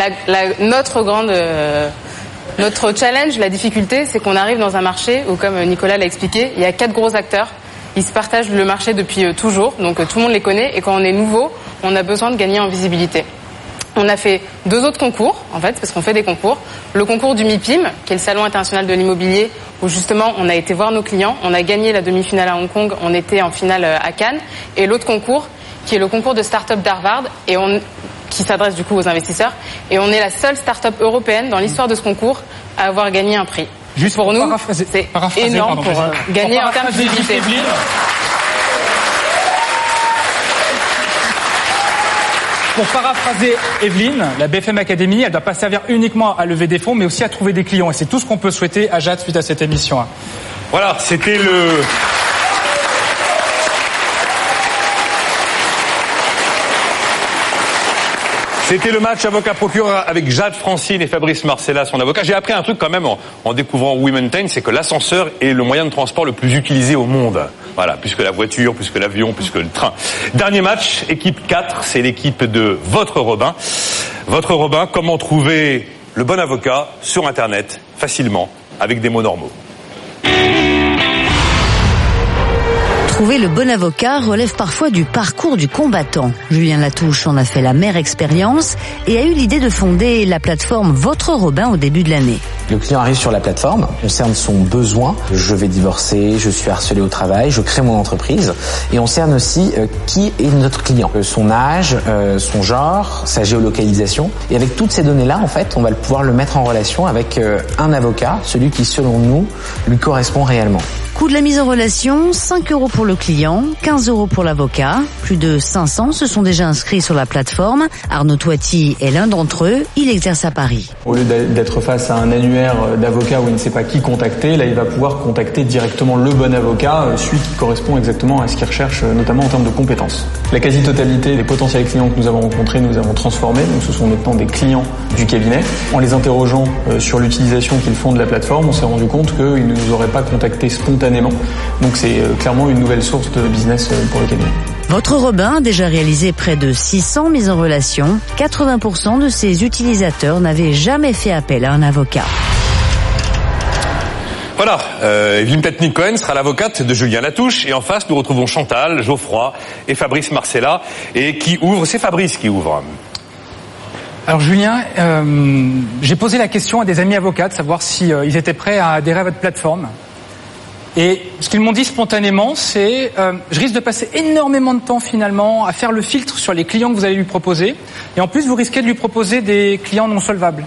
notre challenge, la difficulté, c'est qu'on arrive dans un marché où, comme Nicolas l'a expliqué, il y a 4 gros acteurs. Ils se partagent le marché depuis toujours, donc tout le monde les connaît. Et quand on est nouveau, on a besoin de gagner en visibilité. On a fait 2 autres concours, en fait, parce qu'on fait des concours. Le concours du MIPIM, qui est le Salon international de l'immobilier, où justement on a été voir nos clients. On a gagné la demi-finale à Hong Kong, on était en finale à Cannes. Et l'autre concours, qui est le concours de start-up d'Harvard, qui s'adresse du coup aux investisseurs. Et on est la seule start-up européenne dans l'histoire de ce concours à avoir gagné un prix.
Juste
pour nous, c'est énorme pour gagner en termes de visibilité.
Pour paraphraser Evelyne, la BFM Academy, elle ne doit pas servir uniquement à lever des fonds, mais aussi à trouver des clients. Et c'est tout ce qu'on peut souhaiter à Jade suite à cette émission.
Voilà, c'était C'était le match avocat-procureur avec Jade Francine et Fabrice Marcella, son avocat. J'ai appris un truc quand même en découvrant WomenTech, c'est que l'ascenseur est le moyen de transport le plus utilisé au monde. Voilà, plus que la voiture, plus que l'avion, plus que le train. Dernier match, équipe 4, c'est l'équipe de Votre Robin. Votre Robin, comment trouver le bon avocat sur Internet, facilement, avec des mots normaux.
Trouver le bon avocat relève parfois du parcours du combattant. Julien Latouche en a fait la mère expérience et a eu l'idée de fonder la plateforme Votre Robin au début de l'année.
Le client arrive sur la plateforme, on cerne son besoin. Je vais divorcer, je suis harcelé au travail, je crée mon entreprise. Et on cerne aussi qui est notre client. Son âge, son genre, sa géolocalisation. Et avec toutes ces données-là, en fait, on va pouvoir le mettre en relation avec un avocat, celui qui, selon nous, lui correspond réellement.
Coût de la mise en relation, 5 € pour le client, 15 € pour l'avocat. Plus de 500 se sont déjà inscrits sur la plateforme. Arnaud Toiti est l'un d'entre eux. Il exerce à Paris.
Au lieu d'être face à un annuaire d'avocats où il ne sait pas qui contacter, là il va pouvoir contacter directement le bon avocat, celui qui correspond exactement à ce qu'il recherche, notamment en termes de compétences. La quasi-totalité des potentiels clients que nous avons rencontrés, nous avons transformés. Donc ce sont maintenant des clients du cabinet. En les interrogeant sur l'utilisation qu'ils font de la plateforme, on s'est rendu compte qu'ils ne nous auraient pas contactés spontanément. Donc c'est clairement une nouvelle source de business pour le cabinet.
Votre Robin a déjà réalisé près de 600 mises en relation. 80% de ses utilisateurs n'avaient jamais fait appel à un avocat.
Voilà, Evelyne Petnik-Cohen sera l'avocate de Julien Latouche et en face nous retrouvons Chantal, Geoffroy et Fabrice Marcella et c'est Fabrice qui ouvre.
Alors Julien, j'ai posé la question à des amis avocats de savoir si ils étaient prêts à adhérer à votre plateforme. Et ce qu'ils m'ont dit spontanément, c'est je risque de passer énormément de temps finalement à faire le filtre sur les clients que vous allez lui proposer. Et en plus, vous risquez de lui proposer des clients non solvables.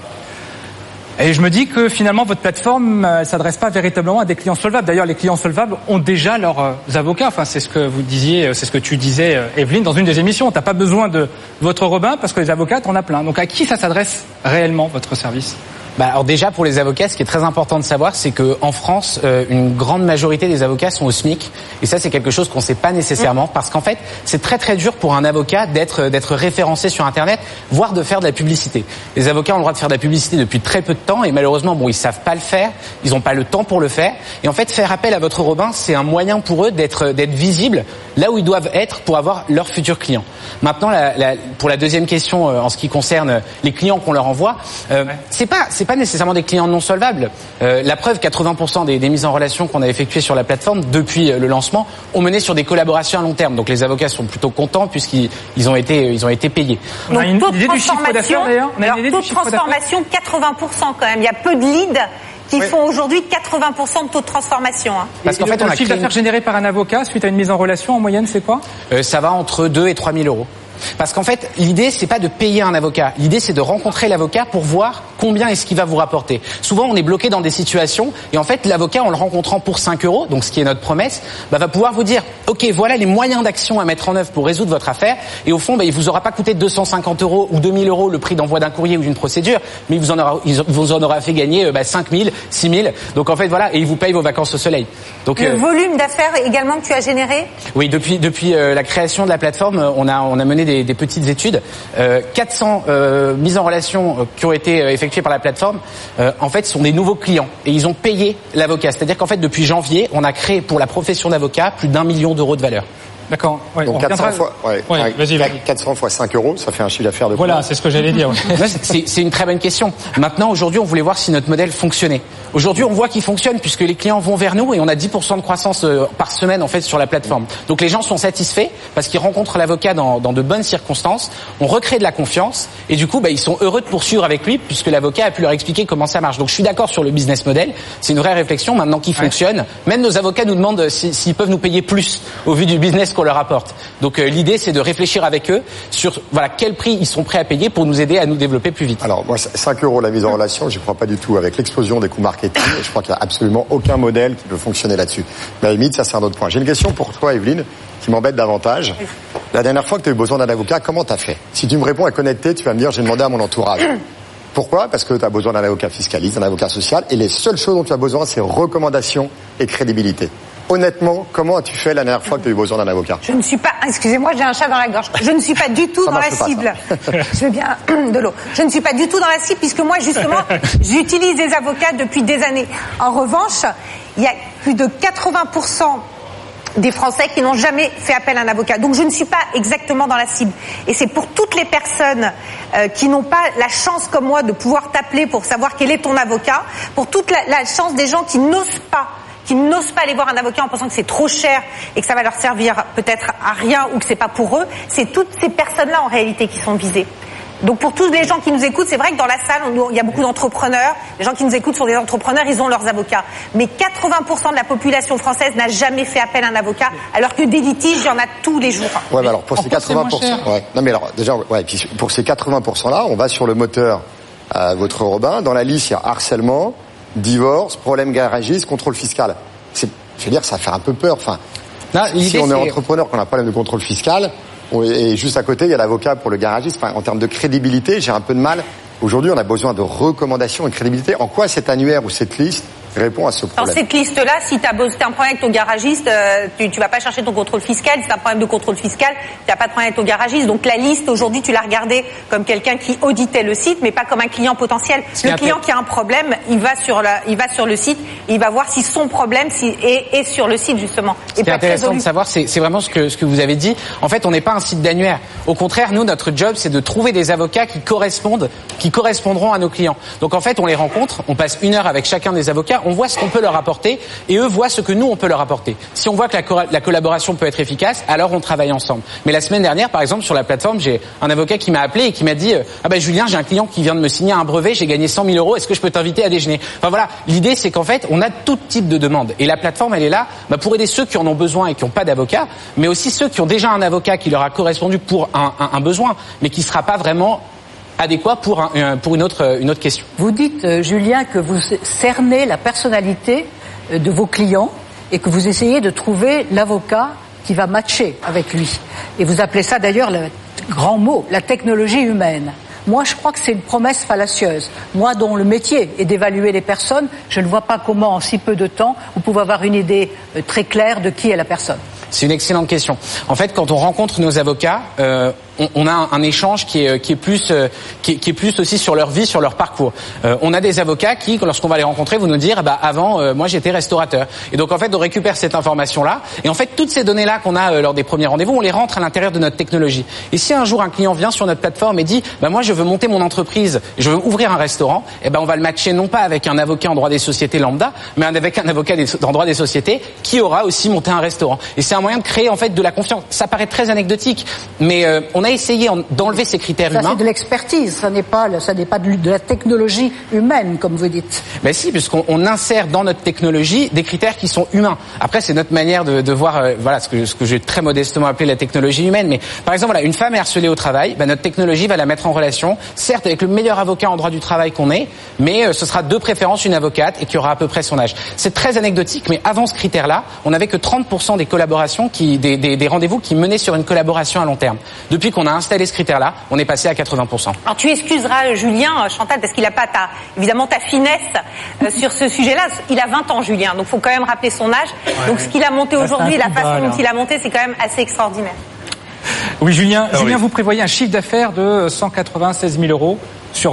Et je me dis que finalement, votre plateforme ne s'adresse pas véritablement à des clients solvables. D'ailleurs, les clients solvables ont déjà leurs avocats. Enfin, c'est ce que vous disiez, c'est ce que tu disais, Evelyne, dans une des émissions. T'as pas besoin de votre Robin parce que les avocats, t'en as plein. Donc, à qui ça s'adresse réellement, votre service ?
Alors déjà pour les avocats, ce qui est très important de savoir, c'est que en France, une grande majorité des avocats sont au SMIC, et ça c'est quelque chose qu'on ne sait pas nécessairement, parce qu'en fait c'est très très dur pour un avocat d'être référencé sur Internet, voire de faire de la publicité. Les avocats ont le droit de faire de la publicité depuis très peu de temps, et malheureusement ils savent pas le faire, ils n'ont pas le temps pour le faire, et en fait faire appel à votre Robin, c'est un moyen pour eux d'être visibles là où ils doivent être pour avoir leurs futurs clients. Maintenant, pour la deuxième question en ce qui concerne les clients qu'on leur envoie, c'est pas nécessairement des clients non solvables. La preuve, 80% des mises en relation qu'on a effectuées sur la plateforme depuis le lancement ont mené sur des collaborations à long terme. Donc les avocats sont plutôt contents puisqu'ils ont été payés.
Donc taux de transformation, taux de transformation 80% quand même. Il y a peu de leads qui font aujourd'hui 80% de taux de transformation.
Parce qu'en fait, le chiffre d'affaires généré par un avocat suite à une mise en relation, en moyenne, c'est quoi ?
Ça va entre 2 et 3 000 €. Parce qu'en fait, l'idée, c'est pas de payer un avocat. L'idée, c'est de rencontrer l'avocat pour voir combien est-ce qu'il va vous rapporter. Souvent, on est bloqué dans des situations et en fait, l'avocat, en le rencontrant pour 5 €, donc ce qui est notre promesse, va pouvoir vous dire, OK, voilà les moyens d'action à mettre en œuvre pour résoudre votre affaire. Et au fond, il vous aura pas coûté 250 € ou 2 000 € le prix d'envoi d'un courrier ou d'une procédure, mais il vous en aura fait gagner 5 000, 6 000. Donc en fait, voilà, et il vous paye vos vacances au soleil. Donc
le volume d'affaires également que tu as généré ?
Oui, depuis la création de la plateforme, on a mené des petites études. 400 mises en relation qui ont été effectuées par la plateforme, en fait, sont des nouveaux clients et ils ont payé l'avocat. C'est-à-dire qu'en fait, depuis janvier, on a créé pour la profession d'avocat plus d'1 million € de valeur.
D'accord. Ouais,
donc 400 fois 5 €, ça fait un chiffre d'affaires de
Voilà,
combien ?
c'est ce que j'allais dire.
C'est une très bonne question. Maintenant, aujourd'hui, on voulait voir si notre modèle fonctionnait. Aujourd'hui, on voit qu'il fonctionne puisque les clients vont vers nous et on a 10% de croissance par semaine en fait sur la plateforme. Donc les gens sont satisfaits parce qu'ils rencontrent l'avocat dans de bonnes circonstances. On recrée de la confiance et du coup, ils sont heureux de poursuivre avec lui puisque l'avocat a pu leur expliquer comment ça marche. Donc je suis d'accord sur le business model. C'est une vraie réflexion maintenant qui fonctionne. Même nos avocats nous demandent s'ils peuvent nous payer plus au vu du business qu'on leur apporte. Donc l'idée, c'est de réfléchir avec eux sur quel prix ils sont prêts à payer pour nous aider à nous développer plus vite.
Alors moi, 5 € la mise en relation, j'y crois pas du tout. Avec l'explosion des coûts marketing, et je crois qu'il n'y a absolument aucun modèle qui peut fonctionner là-dessus. Mais à la limite, ça c'est un autre point. J'ai une question pour toi, Evelyne, qui m'embête davantage. La dernière fois que tu as eu besoin d'un avocat, comment tu as fait ? Si tu me réponds à connecter, tu vas me dire j'ai demandé à mon entourage. Pourquoi ? Parce que tu as besoin d'un avocat fiscaliste, d'un avocat social, et les seules choses dont tu as besoin, c'est recommandations et crédibilité. Honnêtement, comment as-tu fait la dernière fois que tu as eu besoin d'un avocat ?
Je ne suis pas, excusez-moi, j'ai un chat dans la gorge. Je ne suis pas du tout dans la cible. Je veux bien de l'eau. Je ne suis pas du tout dans la cible puisque moi, justement, j'utilise des avocats depuis des années. En revanche, il y a plus de 80% des Français qui n'ont jamais fait appel à un avocat. Donc je ne suis pas exactement dans la cible. Et c'est pour toutes les personnes qui n'ont pas la chance comme moi de pouvoir t'appeler pour savoir quel est ton avocat, pour toute la chance des gens qui n'osent pas aller voir un avocat en pensant que c'est trop cher et que ça va leur servir peut-être à rien ou que c'est pas pour eux, c'est toutes ces personnes-là en réalité qui sont visées. Donc pour tous les gens qui nous écoutent, c'est vrai que dans la salle, il y a beaucoup d'entrepreneurs. Les gens qui nous écoutent sont des entrepreneurs, ils ont leurs avocats. Mais 80% de la population française n'a jamais fait appel à un avocat, alors que des litiges, il y en a tous les jours.
Ouais, mais alors pour ces 80%, ouais. Non mais alors déjà, ouais, puis pour ces 80%-là, on va sur le moteur votre Robin. Dans la liste, il y a harcèlement, divorce, problème garagiste, contrôle fiscal. veux dire, ça fait un peu peur. Enfin,
non,
si on est entrepreneur, qu'on n'a pas problème de contrôle fiscal, et juste à côté, il y a l'avocat pour le garagiste. Enfin, en termes de crédibilité, j'ai un peu de mal. Aujourd'hui, on a besoin de recommandations et de crédibilité. En quoi cet annuaire ou cette liste répond à ce problème?
Dans cette liste-là, si tu as un problème avec ton garagiste, tu vas pas chercher ton contrôle fiscal. Si tu as un problème de contrôle fiscal, tu n'as pas de problème avec ton garagiste. Donc la liste, aujourd'hui, tu l'as regardée comme quelqu'un qui auditait le site, mais pas comme un client potentiel. Le client qui a un problème, il va sur le site, il va voir si son problème est sur le site, justement.
Ce qui est intéressant de savoir, c'est vraiment ce que vous avez dit. En fait, on n'est pas un site d'annuaire. Au contraire, nous, notre job, c'est de trouver des avocats qui correspondront à nos clients. Donc en fait, on les rencontre, on passe 1 heure avec chacun des avocats, on voit ce qu'on peut leur apporter et eux voient ce que nous on peut leur apporter. Si on voit que la collaboration peut être efficace, alors on travaille ensemble. Mais la semaine dernière, par exemple, sur la plateforme, j'ai un avocat qui m'a appelé et qui m'a dit Julien, j'ai un client qui vient de me signer un brevet, j'ai gagné 100 000 €, est-ce que je peux t'inviter à déjeuner? Enfin voilà, l'idée c'est qu'en fait, on a tout type de demandes et la plateforme elle est là pour aider ceux qui en ont besoin et qui n'ont pas d'avocat, mais aussi ceux qui ont déjà un avocat qui leur a correspondu pour un besoin, mais qui sera pas vraiment adéquat pour une autre question.
Vous dites, Julien, que vous cernez la personnalité de vos clients et que vous essayez de trouver l'avocat qui va matcher avec lui. Et vous appelez ça d'ailleurs le grand mot, la technologie humaine. Moi, je crois que c'est une promesse fallacieuse. Moi, dont le métier est d'évaluer les personnes, je ne vois pas comment, en si peu de temps, vous pouvez avoir une idée très claire de qui est la personne.
C'est une excellente question. En fait, quand on rencontre nos avocats, on a un échange qui est plus aussi sur leur vie, sur leur parcours. On a des avocats qui, lorsqu'on va les rencontrer, vont nous dire avant moi j'étais restaurateur. Et donc en fait on récupère cette information là et en fait toutes ces données là qu'on a lors des premiers rendez-vous, on les rentre à l'intérieur de notre technologie. Et si un jour un client vient sur notre plateforme et dit moi je veux monter mon entreprise, je veux ouvrir un restaurant, on va le matcher non pas avec un avocat en droit des sociétés lambda, mais avec un avocat en droit des sociétés qui aura aussi monté un restaurant. Et c'est un moyen de créer en fait de la confiance. Ça paraît très anecdotique, mais on a essayé d'enlever ces critères humains.
Ça c'est de l'expertise, ça n'est pas de la technologie humaine comme vous dites.
Ben si, puisqu'on insère dans notre technologie des critères qui sont humains. Après c'est notre manière de voir ce que j'ai très modestement appelé la technologie humaine. Mais par exemple une femme est harcelée au travail, notre technologie va la mettre en relation, certes avec le meilleur avocat en droit du travail qu'on ait, mais ce sera de préférence une avocate et qui aura à peu près son âge. C'est très anecdotique, mais avant ce critère-là, on n'avait que 30% des collaborations des rendez-vous qui menaient sur une collaboration à long terme. Depuis qu'on a installé ce critère-là, on est passé à 80%.
Alors tu excuseras Julien, Chantal, parce qu'il n'a pas évidemment ta finesse sur ce sujet-là. Il a 20 ans, Julien, donc il faut quand même rappeler son âge. Ouais. Donc ce qu'il a monté aujourd'hui, la façon dont il a monté, c'est quand même assez extraordinaire.
Oui, Julien, vous prévoyez un chiffre d'affaires de 196 000 € sur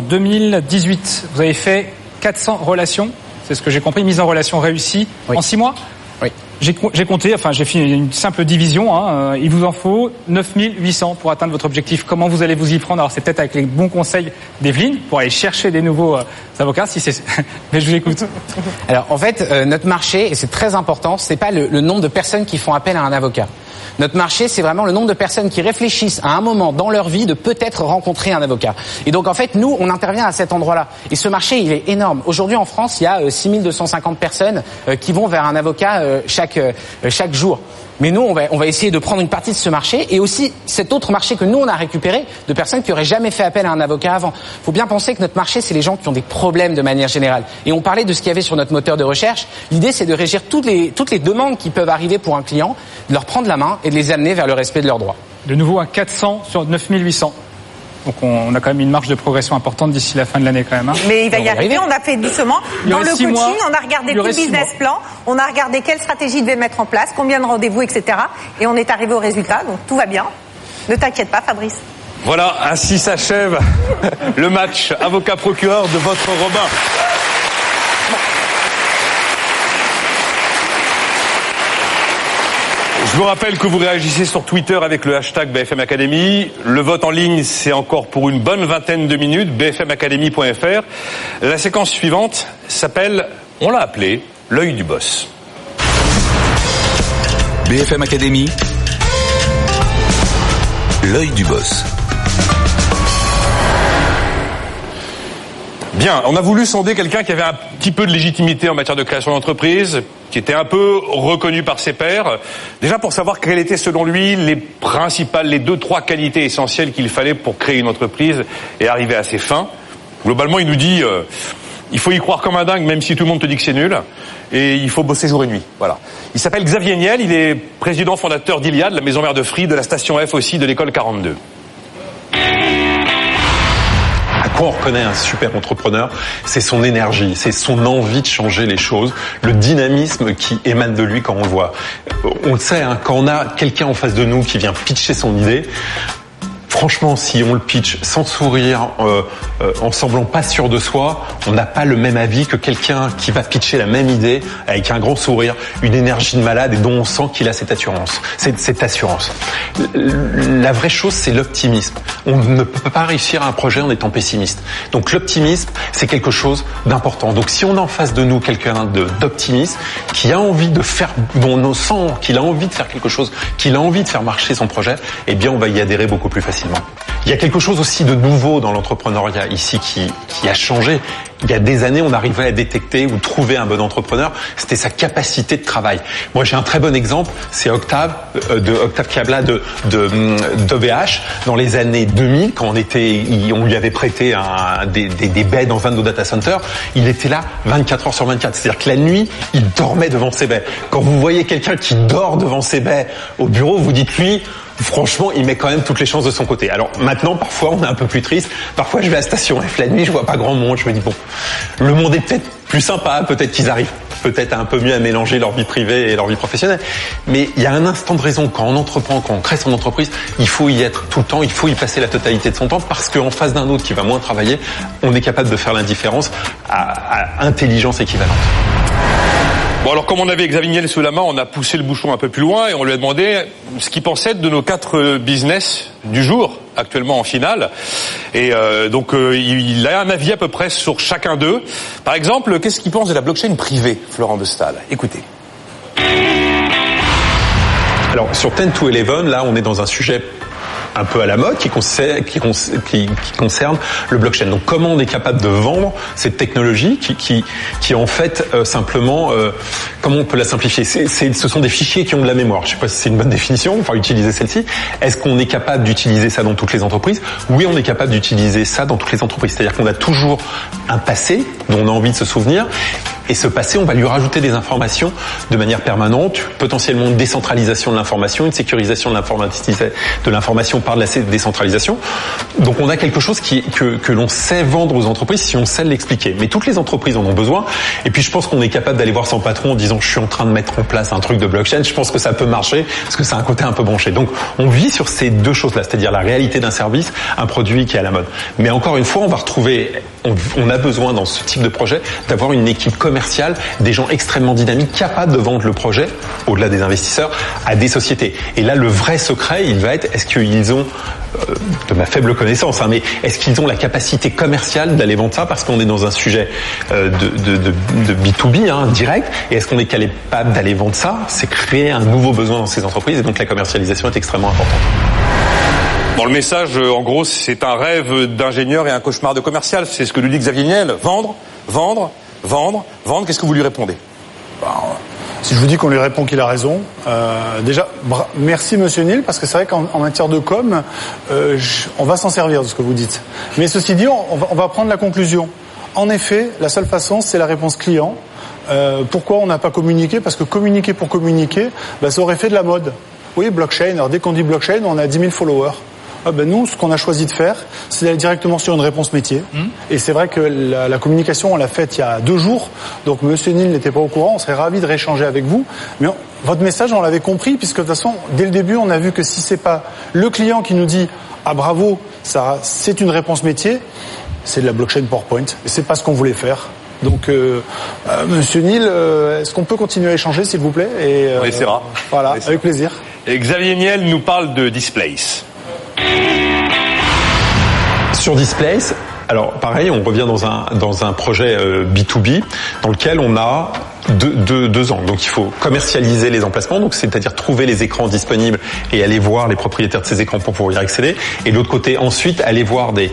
2018. Vous avez fait 400 relations, c'est ce que j'ai compris, mise en relation réussie en 6 mois.
Oui.
J'ai compté, j'ai fait une simple division. Il vous en faut 9800 pour atteindre votre objectif. Comment vous allez vous y prendre? Alors c'est peut-être avec les bons conseils d'Evelyne pour aller chercher des nouveaux avocats. Mais je vous écoute.
Alors en fait, notre marché, et c'est très important, c'est pas le nombre de personnes qui font appel à un avocat. Notre marché, c'est vraiment le nombre de personnes qui réfléchissent à un moment dans leur vie de peut-être rencontrer un avocat. Et donc, en fait, nous, on intervient à cet endroit-là. Et ce marché, il est énorme. Aujourd'hui, en France, il y a 6250 personnes qui vont vers un avocat chaque jour. Mais nous, on va essayer de prendre une partie de ce marché et aussi cet autre marché que nous, on a récupéré de personnes qui auraient jamais fait appel à un avocat avant. Il faut bien penser que notre marché, c'est les gens qui ont des problèmes de manière générale. Et on parlait de ce qu'il y avait sur notre moteur de recherche. L'idée, c'est de régir toutes les demandes qui peuvent arriver pour un client, de leur prendre la main et de les amener vers le respect de leurs droits.
De nouveau, à 400 sur 9800. Donc on a quand même une marge de progression importante d'ici la fin de l'année quand même.
Mais il va y arriver, on a fait doucement. Dans le coaching, on a regardé tout le business plan, on a regardé quelle stratégie devait mettre en place, combien de rendez-vous, etc. Et on est arrivé au résultat, donc tout va bien. Ne t'inquiète pas, Fabrice.
Voilà, ainsi s'achève le match avocat-procureur de votre Robin. Je vous rappelle que vous réagissez sur Twitter avec le hashtag BFM Academy. Le vote en ligne, c'est encore pour une bonne vingtaine de minutes, bfmacademy.fr. La séquence suivante s'appelle, on l'a appelé, l'œil du boss.
BFM Academy, l'œil du boss.
Bien, on a voulu sonder quelqu'un qui avait un petit peu de légitimité en matière de création d'entreprise, qui était un peu reconnu par ses pairs, déjà pour savoir quelles étaient selon lui les 2-3 qualités essentielles qu'il fallait pour créer une entreprise et arriver à ses fins. Globalement, il nous dit Il faut y croire comme un dingue, même si tout le monde te dit que c'est nul. Et il faut bosser jour et nuit. Voilà. Il s'appelle Xavier Niel, il est président fondateur d'Iliade, la maison mère de Free, de la station F aussi, de l'école 42.
À quoi on reconnaît un super entrepreneur? C'est son énergie, c'est son envie de changer les choses, le dynamisme qui émane de lui quand on le voit. On le sait, hein, quand on a quelqu'un en face de nous qui vient pitcher son idée, franchement, si on le pitch sans sourire, en semblant pas sûr de soi, on n'a pas le même avis que quelqu'un qui va pitcher la même idée avec un grand sourire, une énergie de malade et dont on sent qu'il a cette assurance. La vraie chose, c'est l'optimisme. On ne peut pas réussir un projet en étant pessimiste. Donc l'optimisme, c'est quelque chose d'important. Donc si on a en face de nous quelqu'un d'optimiste, qui a envie de faire, dont on sent qu'il a envie de faire quelque chose, qu'il a envie de faire marcher son projet, eh bien on va y adhérer beaucoup plus facilement. Il y a quelque chose aussi de nouveau dans l'entrepreneuriat ici qui a changé. Il y a des années, on arrivait à détecter ou trouver un bon entrepreneur, c'était sa capacité de travail. Moi, j'ai un très bon exemple, c'est Octave Kabla d'OVH. Dans les années 2000, quand on lui avait prêté des baies dans un de nos data centers, il était là 24 heures sur 24. C'est-à-dire que la nuit, il dormait devant ses baies. Quand vous voyez quelqu'un qui dort devant ses baies au bureau, vous dites lui, franchement, il met quand même toutes les chances de son côté. Alors maintenant, parfois, on est un peu plus triste. Parfois, je vais à Station F la nuit, je vois pas grand monde. Je me dis, bon, le monde est peut-être plus sympa, peut-être qu'ils arrivent peut-être un peu mieux à mélanger leur vie privée et leur vie professionnelle. Mais il y a un instant de raison. Quand on entreprend, quand on crée son entreprise, il faut y être tout le temps, il faut y passer la totalité de son temps parce qu'en face d'un autre qui va moins travailler, on est capable de faire l'indifférence à intelligence équivalente.
Bon, alors comme on avait Xavier Niel sous la main, on a poussé le bouchon un peu plus loin et on lui a demandé ce qu'il pensait de nos 4 business du jour, actuellement en finale. Et donc il a un avis à peu près sur chacun d'eux. Par exemple, qu'est-ce qu'il pense de la blockchain privée, Florent de Staël? Écoutez.
Alors sur 10 to 11, là on est dans un sujet un peu à la mode qui concerne le blockchain. Donc comment on est capable de vendre cette technologie qui en fait simplement comment on peut la simplifier, ce sont des fichiers qui ont de la mémoire. Je sais pas si c'est une bonne définition, enfin utiliser celle-ci. Est-ce qu'on est capable d'utiliser ça dans toutes les entreprises? Oui, on est capable d'utiliser ça dans toutes les entreprises. C'est-à-dire qu'on a toujours un passé dont on a envie de se souvenir. Et ce passé, on va lui rajouter des informations de manière permanente, potentiellement une décentralisation de l'information, une sécurisation de l'information par de la décentralisation. Donc on a quelque chose que l'on sait vendre aux entreprises si on sait l'expliquer. Mais toutes les entreprises en ont besoin. Et puis je pense qu'on est capable d'aller voir son patron en disant je suis en train de mettre en place un truc de blockchain, je pense que ça peut marcher parce que c'est un côté un peu branché. Donc on vit sur ces deux choses-là, c'est-à-dire la réalité d'un service, un produit qui est à la mode. Mais encore une fois, on va retrouver, on a besoin dans ce type de projet d'avoir une équipe commerciale, des gens extrêmement dynamiques, capables de vendre le projet, au-delà des investisseurs, à des sociétés. Et là, le vrai secret, il va être, est-ce qu'ils ont, de ma faible connaissance, mais est-ce qu'ils ont la capacité commerciale d'aller vendre ça parce qu'on est dans un sujet de B2B, direct, et est-ce qu'on est capable d'aller vendre ça? C'est créer un nouveau besoin dans ces entreprises, et donc la commercialisation est extrêmement importante.
Bon, le message, en gros, c'est un rêve d'ingénieur et un cauchemar de commercial. C'est ce que nous dit Xavier Niel. Vendre, vendre, vendre, vendre. Qu'est-ce que vous lui répondez?
Si je vous dis qu'on lui répond qu'il a raison, déjà, merci Monsieur Niel, parce que c'est vrai qu'en matière de com, on va s'en servir de ce que vous dites. Mais ceci dit, on va prendre la conclusion. En effet, la seule façon, c'est la réponse client. Pourquoi on n'a pas communiqué? Parce que communiquer pour communiquer, ça aurait fait de la mode. Oui, blockchain. Alors dès qu'on dit blockchain, on a 10 000 followers. Nous, ce qu'on a choisi de faire, c'est d'aller directement sur une réponse métier. Et c'est vrai que la communication, on l'a faite il y a 2 jours. Donc Monsieur Niel n'était pas au courant. On serait ravis de rééchanger avec vous. Mais votre message, on l'avait compris, puisque de toute façon, dès le début, on a vu que si c'est pas le client qui nous dit « Ah bravo, ça, c'est une réponse métier », c'est de la blockchain PowerPoint. Et c'est pas ce qu'on voulait faire. Donc, Monsieur Niel, est-ce qu'on peut continuer à échanger, s'il vous plaît?
On essaiera.
Voilà, avec plaisir.
Et Xavier Niel nous parle de Displace.
Sur Displace, alors pareil, on revient dans un projet B2B dans lequel on a 2 ans. Donc il faut commercialiser les emplacements, donc c'est-à-dire trouver les écrans disponibles et aller voir les propriétaires de ces écrans pour pouvoir y accéder. Et de l'autre côté, ensuite, aller voir des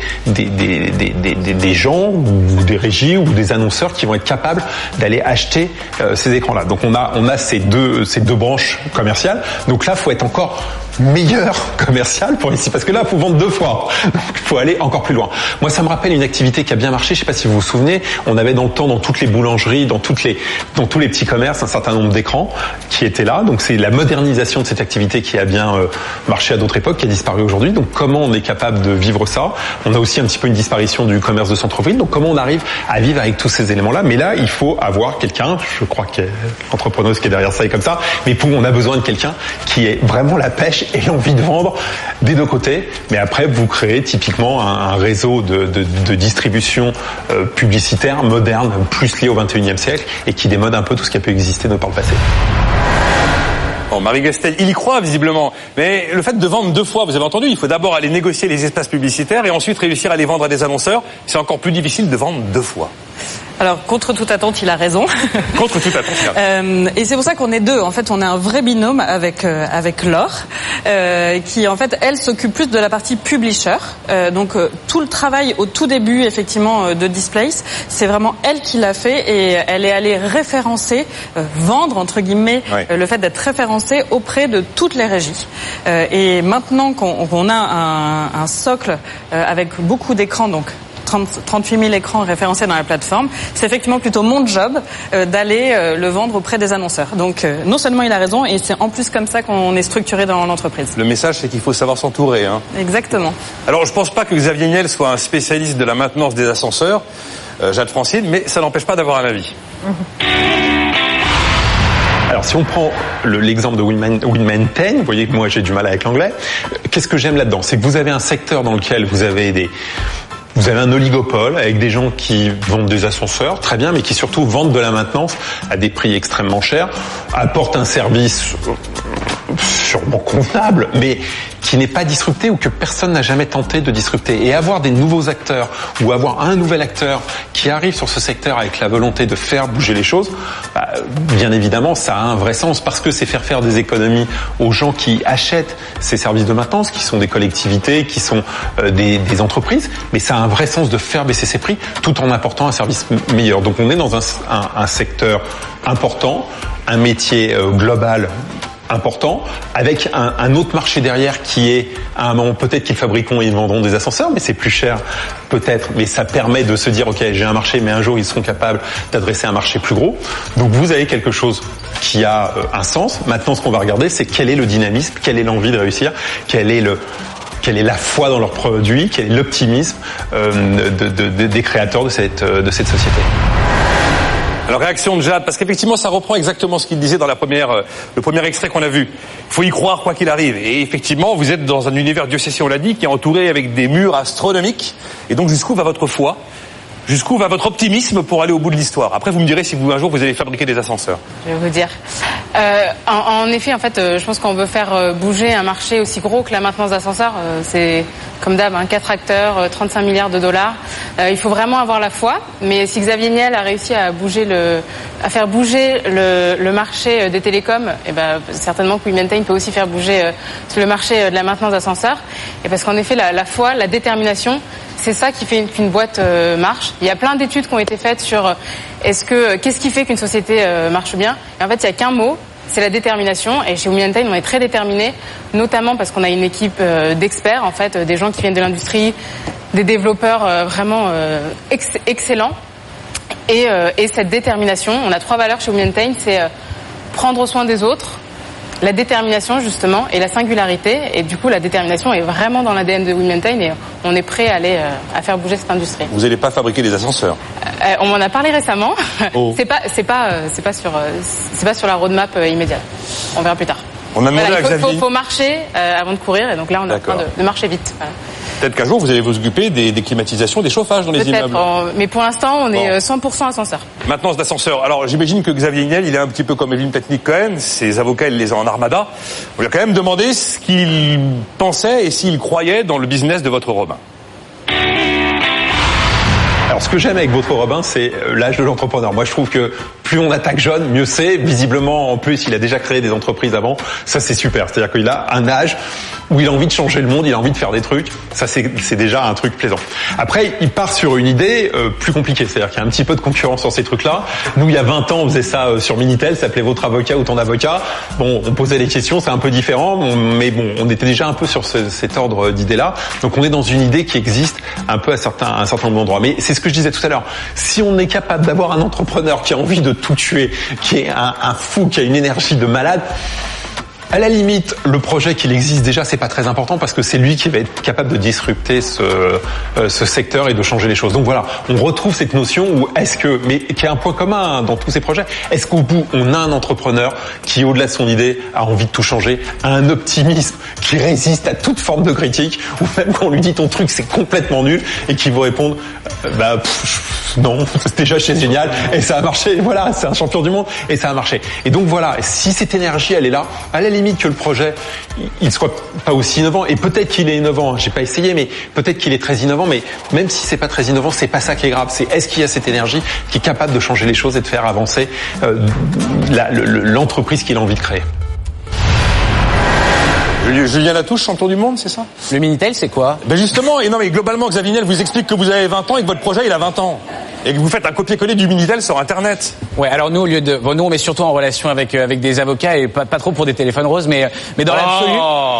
gens ou des régies ou des annonceurs qui vont être capables d'aller acheter ces écrans-là. Donc on a ces deux branches commerciales. Donc là, faut être encore meilleur commercial pour ici, parce que là, il faut vendre 2 fois. Donc, il faut aller encore plus loin. Moi, ça me rappelle une activité qui a bien marché. Je sais pas si vous vous souvenez, on avait dans le temps, dans toutes les boulangeries, dans tous les petits commerces, un certain nombre d'écrans qui étaient là. Donc, c'est la modernisation de cette activité qui a bien marché à d'autres époques, qui a disparu aujourd'hui. Donc, comment on est capable de vivre ça? On a aussi un petit peu une disparition du commerce de centre-ville. Donc, comment on arrive à vivre avec tous ces éléments-là? Mais là, il faut avoir quelqu'un, je crois que l'entrepreneuse qui est derrière ça est comme ça, mais on a besoin de quelqu'un qui ait vraiment la pêche et l'envie de vendre des 2 côtés. Mais après, vous créez typiquement un réseau de distribution publicitaire moderne, plus lié au XXIe siècle, et qui démode un peu tout ce qui a pu exister par le passé.
Bon, Marie Gastel, il y croit visiblement. Mais le fait de vendre 2 fois, vous avez entendu, il faut d'abord aller négocier les espaces publicitaires et ensuite réussir à les vendre à des annonceurs. C'est encore plus difficile de vendre 2 fois.
Alors, contre toute attente, il a raison.
Contre toute attente, il a raison.
Et c'est pour ça qu'on est 2. En fait, on est un vrai binôme avec Laure, qui, en fait, elle s'occupe plus de la partie publisher. Donc, tout le travail au tout début, effectivement, de Displace, c'est vraiment elle qui l'a fait et elle est allée référencer, vendre, entre guillemets, le fait d'être référencée auprès de toutes les régies. Et maintenant qu'on a un socle avec beaucoup d'écrans, donc 38 000 écrans référencés dans la plateforme, c'est effectivement plutôt mon job d'aller le vendre auprès des annonceurs. Donc non seulement il a raison, et c'est en plus comme ça qu'on est structuré dans l'entreprise.
Le message, c'est qu'il faut savoir s'entourer.
Exactement.
Alors je pense pas que Xavier Niel soit un spécialiste de la maintenance des ascenseurs, Jade Francine, mais ça n'empêche pas d'avoir un avis.
Alors si on prend l'exemple de Winmaintain, vous voyez que moi j'ai du mal avec l'anglais, qu'est-ce que j'aime là-dedans? C'est que vous avez un secteur dans lequel vous avez un oligopole avec des gens qui vendent des ascenseurs, très bien, mais qui surtout vendent de la maintenance à des prix extrêmement chers, apportent un service sûrement convenable, mais qui n'est pas disrupté ou que personne n'a jamais tenté de disrupter. Et avoir des nouveaux acteurs ou avoir un nouvel acteur qui arrive sur ce secteur avec la volonté de faire bouger les choses, bien évidemment, ça a un vrai sens parce que c'est faire des économies aux gens qui achètent ces services de maintenance, qui sont des collectivités, qui sont des entreprises, mais ça a un vrai sens de faire baisser ses prix tout en apportant un service meilleur. Donc on est dans un secteur important, un métier global important, avec un autre marché derrière qui est, à un moment, peut-être qu'ils fabriqueront et ils vendront des ascenseurs, mais c'est plus cher, peut-être, mais ça permet de se dire, ok, j'ai un marché, mais un jour ils seront capables d'adresser un marché plus gros. Donc vous avez quelque chose qui a un sens. Maintenant, ce qu'on va regarder, c'est quel est le dynamisme, quelle est l'envie de réussir, quelle est la foi dans leurs produits, quel est l'optimisme des créateurs de cette société.
Alors réaction de Jade, parce qu'effectivement ça reprend exactement ce qu'il disait dans le premier extrait qu'on a vu. Il faut y croire quoi qu'il arrive. Et effectivement, vous êtes dans un univers, Dieu sait si on l'a dit, qui est entouré avec des murs astronomiques. Et donc jusqu'où va votre foi? Jusqu'où va votre optimisme pour aller au bout de l'histoire? Après, vous me direz si un jour vous allez fabriquer des ascenseurs.
Je vais vous dire. En effet, en fait, je pense qu'on veut faire bouger un marché aussi gros que la maintenance d'ascenseurs. C'est comme d'hab, 4 acteurs, 35 milliards de dollars. Il faut vraiment avoir la foi. Mais si Xavier Niel a réussi à faire bouger le marché des télécoms, certainement que Winmaintain peut aussi faire bouger le marché de la maintenance d'ascenseurs. Et parce qu'en effet, la foi, la détermination, c'est ça qui fait qu'une boîte marche. Il y a plein d'études qui ont été faites sur qu'est-ce qui fait qu'une société marche bien. Et en fait, il n'y a qu'un mot, c'est la détermination. Et chez Winmaintain, on est très déterminés, notamment parce qu'on a une équipe d'experts, en fait, des gens qui viennent de l'industrie, des développeurs vraiment excellents. Et cette détermination, on a 3 valeurs chez Winmaintain, c'est prendre soin des autres, la détermination justement et la singularité, et du coup la détermination est vraiment dans l'ADN de Winmaintain et on est prêt à aller à faire bouger cette industrie.
Vous n'allez pas fabriquer des ascenseurs?
On m'en a parlé récemment. Oh. C'est pas sur la roadmap immédiate. On verra plus tard.
On a demandé à Xavier.
Il faut marcher avant de courir, et donc là on est en train de marcher vite. Voilà.
Peut-être qu'un jour vous allez vous occuper des climatisations, des chauffages dans les immeubles.
Mais pour l'instant on est 100% ascenseur.
Maintenance d'ascenseur. Alors j'imagine que Xavier Niel, il est un petit peu comme Evelyne Petnik-Cohen, ses avocats ils les ont en armada. On lui a quand même demandé ce qu'il pensait et s'il croyait dans le business de votre Romain.
Alors ce que j'aime avec votre Robin, c'est l'âge de l'entrepreneur. Moi, je trouve que plus on attaque jeune, mieux c'est. Visiblement, en plus, il a déjà créé des entreprises avant. Ça, c'est super. C'est-à-dire qu'il a un âge où il a envie de changer le monde, il a envie de faire des trucs. Ça, c'est déjà un truc plaisant. Après, il part sur une idée plus compliquée. C'est-à-dire qu'il y a un petit peu de concurrence sur ces trucs-là. Nous, il y a 20 ans, on faisait ça sur Minitel. Ça s'appelait Votre avocat ou ton avocat. Bon, on posait les questions, c'est un peu différent. Mais bon, on était déjà un peu sur cet ordre d'idée-là. Donc, on est dans une idée qui existe un peu à un certain nombre d'endroits. Mais c'est ce que je disais tout à l'heure. Si on est capable d'avoir un entrepreneur qui a envie de tout tuer, qui est un fou, qui a une énergie de malade, à la limite, le projet qu'il existe déjà, c'est pas très important parce que c'est lui qui va être capable de disrupter ce secteur et de changer les choses. Donc voilà, on retrouve cette notion où mais qui est un point commun dans tous ces projets. Est-ce qu'au bout, on a un entrepreneur qui, au-delà de son idée, a envie de tout changer, a un optimisme qui résiste à toute forme de critique, ou même quand on lui dit ton truc c'est complètement nul et qui vous répondre non, déjà c'est génial et ça a marché. Voilà, c'est un champion du monde et ça a marché. Et donc voilà, si cette énergie elle est là, à la limite que le projet il soit pas aussi innovant, et peut-être qu'il est innovant, j'ai pas essayé, mais peut-être qu'il est très innovant, mais même si c'est pas très innovant, c'est pas ça qui est grave, c'est est-ce qu'il y a cette énergie qui est capable de changer les choses et de faire avancer l'entreprise qu'il a envie de créer.
Julien Latouche, champion du monde, c'est ça?
Le Minitel, c'est quoi?
Ben justement, et non mais globalement, Xavier Niel vous explique que vous avez 20 ans et que votre projet il a 20 ans. Et que vous faites un copier-coller du Minitel sur Internet.
Ouais, alors nous, nous on met surtout en relation avec des avocats et pas trop pour des téléphones roses, mais dans l'absolu.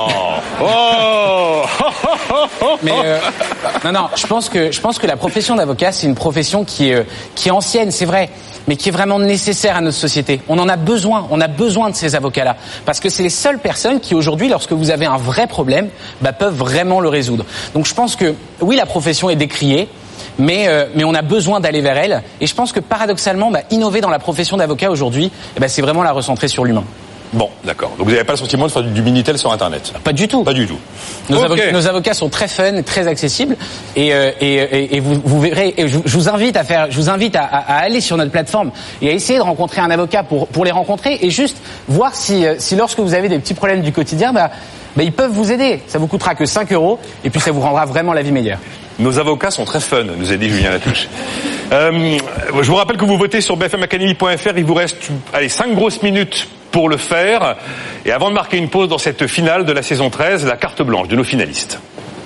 Mais non, je pense que la profession d'avocat, c'est une profession qui est ancienne, c'est vrai, mais qui est vraiment nécessaire à notre société. On en a besoin, de ces avocats-là, parce que c'est les seules personnes qui aujourd'hui, lorsque vous avez un vrai problème, peuvent vraiment le résoudre. Donc je pense que oui, la profession est décriée. Mais on a besoin d'aller vers elle. Et je pense que paradoxalement, innover dans la profession d'avocat aujourd'hui, c'est vraiment la recentrer sur l'humain.
Bon, d'accord. Donc vous n'avez pas le sentiment de faire du Minitel sur Internet?
Pas du tout.
Pas du tout.
Nos avocats sont très fun, très accessibles, et vous verrez. Et je vous invite à aller sur notre plateforme et à essayer de rencontrer un avocat pour les rencontrer et juste voir si lorsque vous avez des petits problèmes du quotidien, ils peuvent vous aider. Ça vous coûtera que 5 € et puis ça vous rendra vraiment la vie meilleure.
Nos avocats sont très fun, nous a dit Julien Latouche. Je vous rappelle que vous votez sur bfmacademy.fr. Il vous reste 5 grosses minutes pour le faire. Et avant de marquer une pause dans cette finale de la saison 13, la carte blanche de nos finalistes.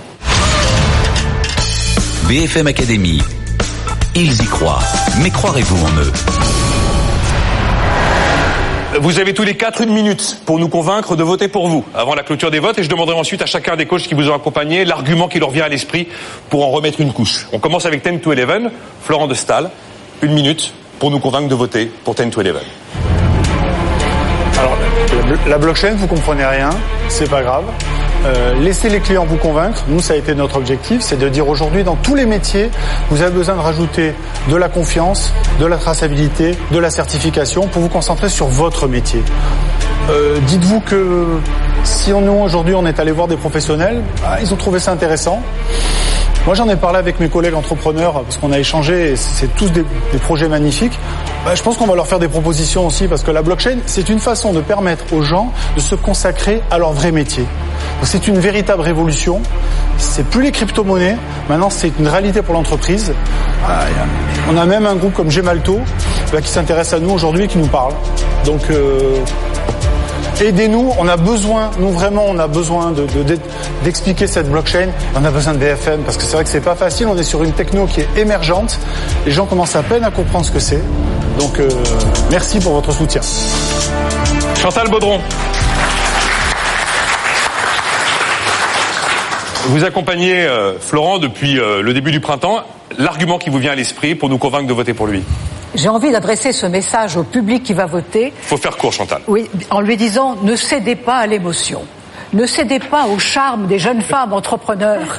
BFM Academy. Ils y croient. Mais croirez-vous en eux?
Vous avez tous les 4 une minute pour nous convaincre de voter pour vous avant la clôture des votes, et je demanderai ensuite à chacun des coachs qui vous ont accompagné l'argument qui leur vient à l'esprit pour en remettre une couche. On commence avec 10 to 11. Florent de Staël, 1 minute pour nous convaincre de voter pour 10 to 11.
Alors, la blockchain, vous comprenez rien, c'est pas grave. Laissez les clients vous convaincre. Nous, ça a été notre objectif, c'est de dire aujourd'hui, dans tous les métiers, vous avez besoin de rajouter de la confiance, de la traçabilité, de la certification pour vous concentrer sur votre métier. Dites-vous que si nous, aujourd'hui, on est allé voir des professionnels, ils ont trouvé ça intéressant. Moi, j'en ai parlé avec mes collègues entrepreneurs parce qu'on a échangé et c'est tous des projets magnifiques. Je pense qu'on va leur faire des propositions aussi parce que la blockchain, c'est une façon de permettre aux gens de se consacrer à leur vrai métier. Donc, c'est une véritable révolution. C'est plus les crypto-monnaies. Maintenant, c'est une réalité pour l'entreprise. On a même un groupe comme Gemalto qui s'intéresse à nous aujourd'hui et qui nous parle. Donc, aidez-nous, on a besoin d'expliquer cette blockchain. On a besoin de BFM parce que c'est vrai que c'est pas facile. On est sur une techno qui est émergente. Les gens commencent à peine à comprendre ce que c'est. Donc, merci pour votre soutien.
Chantal Baudron. Vous accompagnez Florent depuis le début du printemps. L'argument qui vous vient à l'esprit pour nous convaincre de voter pour lui?
J'ai envie d'adresser ce message au public qui va voter.
Faut faire court, Chantal.
Oui, en lui disant, ne cédez pas à l'émotion. Ne cédez pas au charme des jeunes femmes entrepreneurs.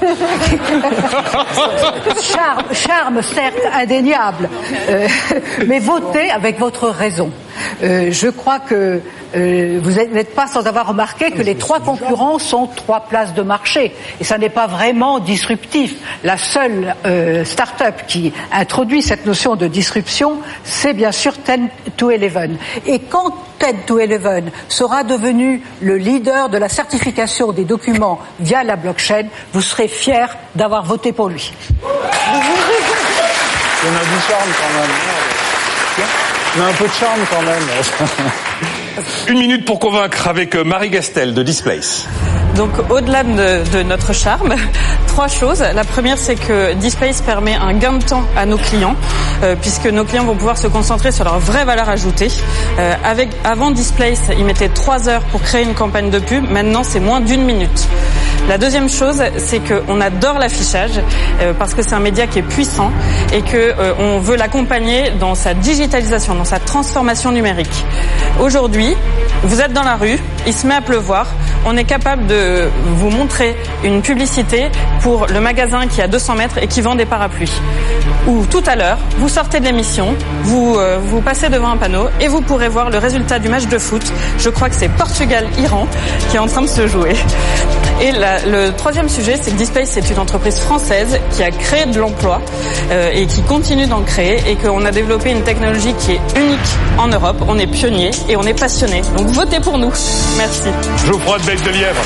Charme certes indéniable, mais votez avec votre raison. Je crois que vous n'êtes pas sans avoir remarqué que les 3 concurrents sont 3 places de marché. Et ça n'est pas vraiment disruptif. La seule start-up qui introduit cette notion de disruption, c'est bien sûr 10 to 11. Et quand 10 to 11 sera devenu le leader de la certification des documents via la blockchain, vous serez fiers d'avoir voté pour lui.
On a du charme quand même. On a un peu de charme quand même.
1 minute pour convaincre avec Marie Gastel de Displace.
Donc au-delà de notre charme, 3 choses. La première, c'est que Displace permet un gain de temps à nos clients, puisque nos clients vont pouvoir se concentrer sur leur vraie valeur ajoutée. Avant Displace, ils mettaient 3 heures pour créer une campagne de pub. Maintenant, c'est moins d'1 minute. La deuxième chose, c'est qu'on adore l'affichage parce que c'est un média qui est puissant et que on veut l'accompagner dans sa digitalisation, dans sa transformation numérique. Aujourd'hui, vous êtes dans la rue, il se met à pleuvoir, on est capable de vous montrer une publicité pour le magasin qui est à 200 mètres et qui vend des parapluies. Ou tout à l'heure, vous sortez de l'émission, vous passez devant un panneau et vous pourrez voir le résultat du match de foot. Je crois que c'est Portugal-Iran qui est en train de se jouer. Et le troisième sujet, c'est que Displace, c'est une entreprise française qui a créé de l'emploi et qui continue d'en créer et qu'on a développé une technologie qui est unique en Europe. On est pionniers et on est passionnés. Donc votez pour nous. Merci.
Geoffroy de Bec-de-Lièvre.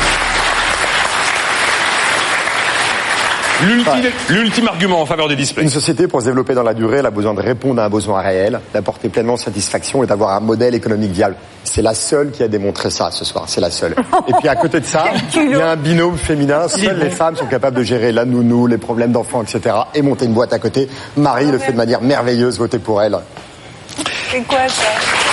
L'ultime argument en faveur des displays.
Une société, pour se développer dans la durée, elle a besoin de répondre à un besoin réel, d'apporter pleinement satisfaction et d'avoir un modèle économique viable. C'est la seule qui a démontré ça ce soir, c'est la seule. Et puis à côté de ça, il y a un binôme féminin. Seules les femmes sont capables de gérer la nounou, les problèmes d'enfants, etc. et monter une boîte à côté. Marie le fait de manière merveilleuse, votez pour elle.
C'est quoi ça?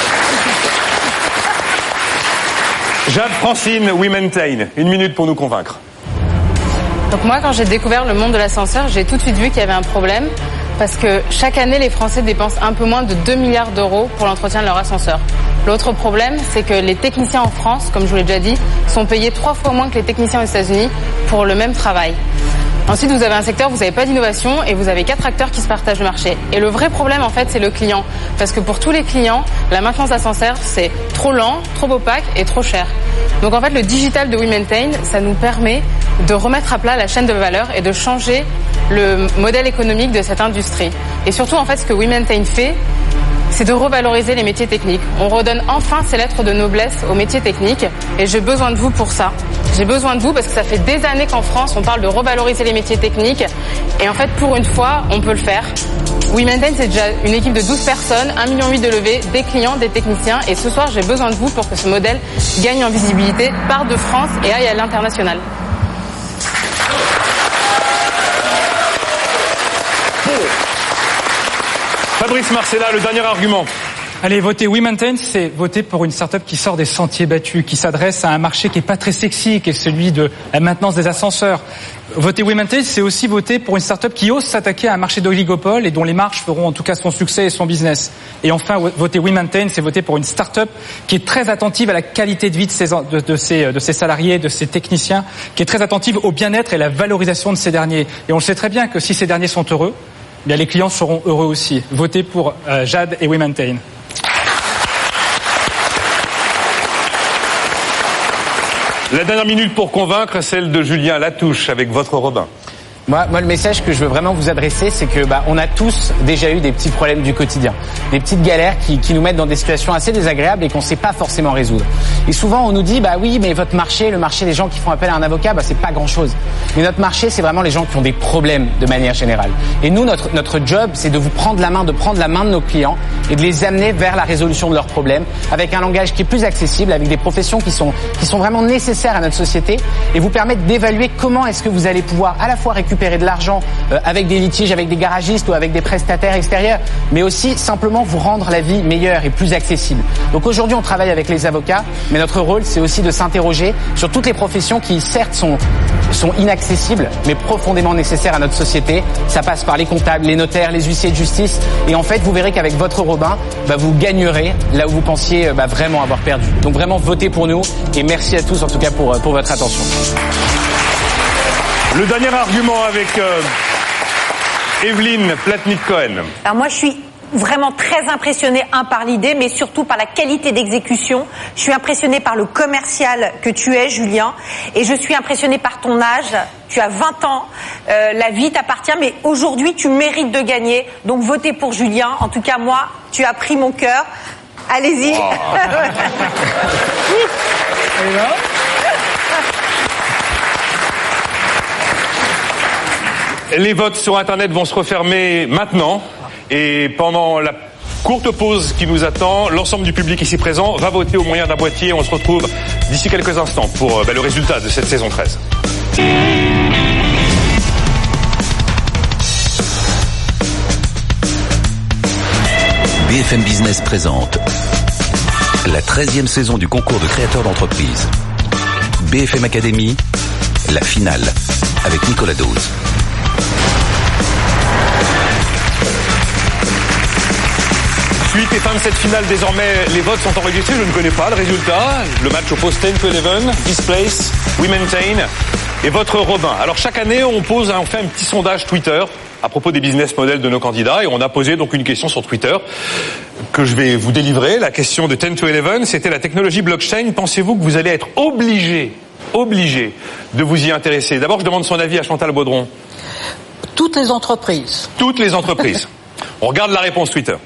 Jade Francine, We Maintain. 1 minute pour nous convaincre.
Donc moi, quand j'ai découvert le monde de l'ascenseur, j'ai tout de suite vu qu'il y avait un problème parce que chaque année, les Français dépensent un peu moins de 2 milliards d'euros pour l'entretien de leur ascenseur. L'autre problème, c'est que les techniciens en France, comme je vous l'ai déjà dit, sont payés 3 fois moins que les techniciens aux États-Unis pour le même travail. Ensuite, vous avez un secteur où vous n'avez pas d'innovation et vous avez 4 acteurs qui se partagent le marché. Et le vrai problème, en fait, c'est le client. Parce que pour tous les clients, la maintenance d'ascenseur, c'est trop lent, trop opaque et trop cher. Donc en fait, le digital de We Maintain, ça nous permet de remettre à plat la chaîne de valeur et de changer le modèle économique de cette industrie. Et surtout, en fait, ce que We Maintain fait, c'est de revaloriser les métiers techniques. On redonne enfin ces lettres de noblesse aux métiers techniques et j'ai besoin de vous pour ça. J'ai besoin de vous parce que ça fait des années qu'en France, on parle de revaloriser les métiers techniques et en fait, pour une fois, on peut le faire. We Maintain, c'est déjà une équipe de 12 personnes, 1,8 million de levées, des clients, des techniciens et ce soir, j'ai besoin de vous pour que ce modèle gagne en visibilité, parte de France et aille à l'international.
Fabrice Marcella, le dernier argument.
Allez, voter We Maintain, c'est voter pour une start-up qui sort des sentiers battus, qui s'adresse à un marché qui est pas très sexy, qui est celui de la maintenance des ascenseurs. Voter We Maintain, c'est aussi voter pour une start-up qui ose s'attaquer à un marché d'oligopole et dont les marges feront en tout cas son succès et son business. Et enfin, voter We Maintain, c'est voter pour une start-up qui est très attentive à la qualité de vie de ses salariés, de ses techniciens, qui est très attentive au bien-être et à la valorisation de ces derniers. Et on le sait très bien que si ces derniers sont heureux, bien les clients seront heureux aussi. Votez pour Jade et We Maintain.
La dernière minute pour convaincre, celle de Julien Latouche avec votre Robin.
Moi, le message que je veux vraiment vous adresser, c'est que on a tous déjà eu des petits problèmes du quotidien, des petites galères qui nous mettent dans des situations assez désagréables et qu'on ne sait pas forcément résoudre. Et souvent, on nous dit, oui, mais votre marché, le marché des gens qui font appel à un avocat, c'est pas grand-chose. Mais notre marché, c'est vraiment les gens qui ont des problèmes de manière générale. Et nous, notre job, c'est de vous prendre la main, de prendre la main de nos clients et de les amener vers la résolution de leurs problèmes avec un langage qui est plus accessible, avec des professions qui sont vraiment nécessaires à notre société et vous permettre d'évaluer comment est-ce que vous allez pouvoir à la fois récupérer de l'argent avec des litiges, avec des garagistes ou avec des prestataires extérieurs, mais aussi simplement vous rendre la vie meilleure et plus accessible. Donc aujourd'hui, on travaille avec les avocats, mais notre rôle, c'est aussi de s'interroger sur toutes les professions qui, certes, sont inaccessibles, mais profondément nécessaires à notre société. Ça passe par les comptables, les notaires, les huissiers de justice, et en fait, vous verrez qu'avec votre Robin, vous gagnerez là où vous pensiez vraiment avoir perdu. Donc vraiment, votez pour nous, et merci à tous en tout cas pour votre attention.
Le dernier argument avec Evelyne Platnik-Cohen.
Alors moi, je suis vraiment très impressionnée, par l'idée, mais surtout par la qualité d'exécution. Je suis impressionnée par le commercial que tu es, Julien, et je suis impressionnée par ton âge. Tu as 20 ans, la vie t'appartient, mais aujourd'hui, tu mérites de gagner. Donc votez pour Julien. En tout cas, moi, tu as pris mon cœur. Allez-y.
Wow. Les votes sur Internet vont se refermer maintenant. Et pendant la courte pause qui nous attend, l'ensemble du public ici présent va voter au moyen d'un boîtier. On se retrouve d'ici quelques instants pour le résultat de cette saison 13.
BFM Business présente la 13e saison du concours de créateurs d'entreprise. BFM Academy, la finale, avec Nicolas Dose.
Suite et fin de cette finale, désormais les votes sont enregistrés. Je ne connais pas le résultat. Le match oppose 10-11, Displace, We Maintain et votre Robin. Alors chaque année, on fait un petit sondage Twitter à propos des business models de nos candidats et on a posé donc une question sur Twitter que je vais vous délivrer. La question de 10-11, c'était la technologie blockchain. Pensez-vous que vous allez être obligé de vous y intéresser? D'abord, je demande son avis à Chantal Baudron.
Toutes les entreprises.
Toutes les entreprises. On regarde la réponse Twitter.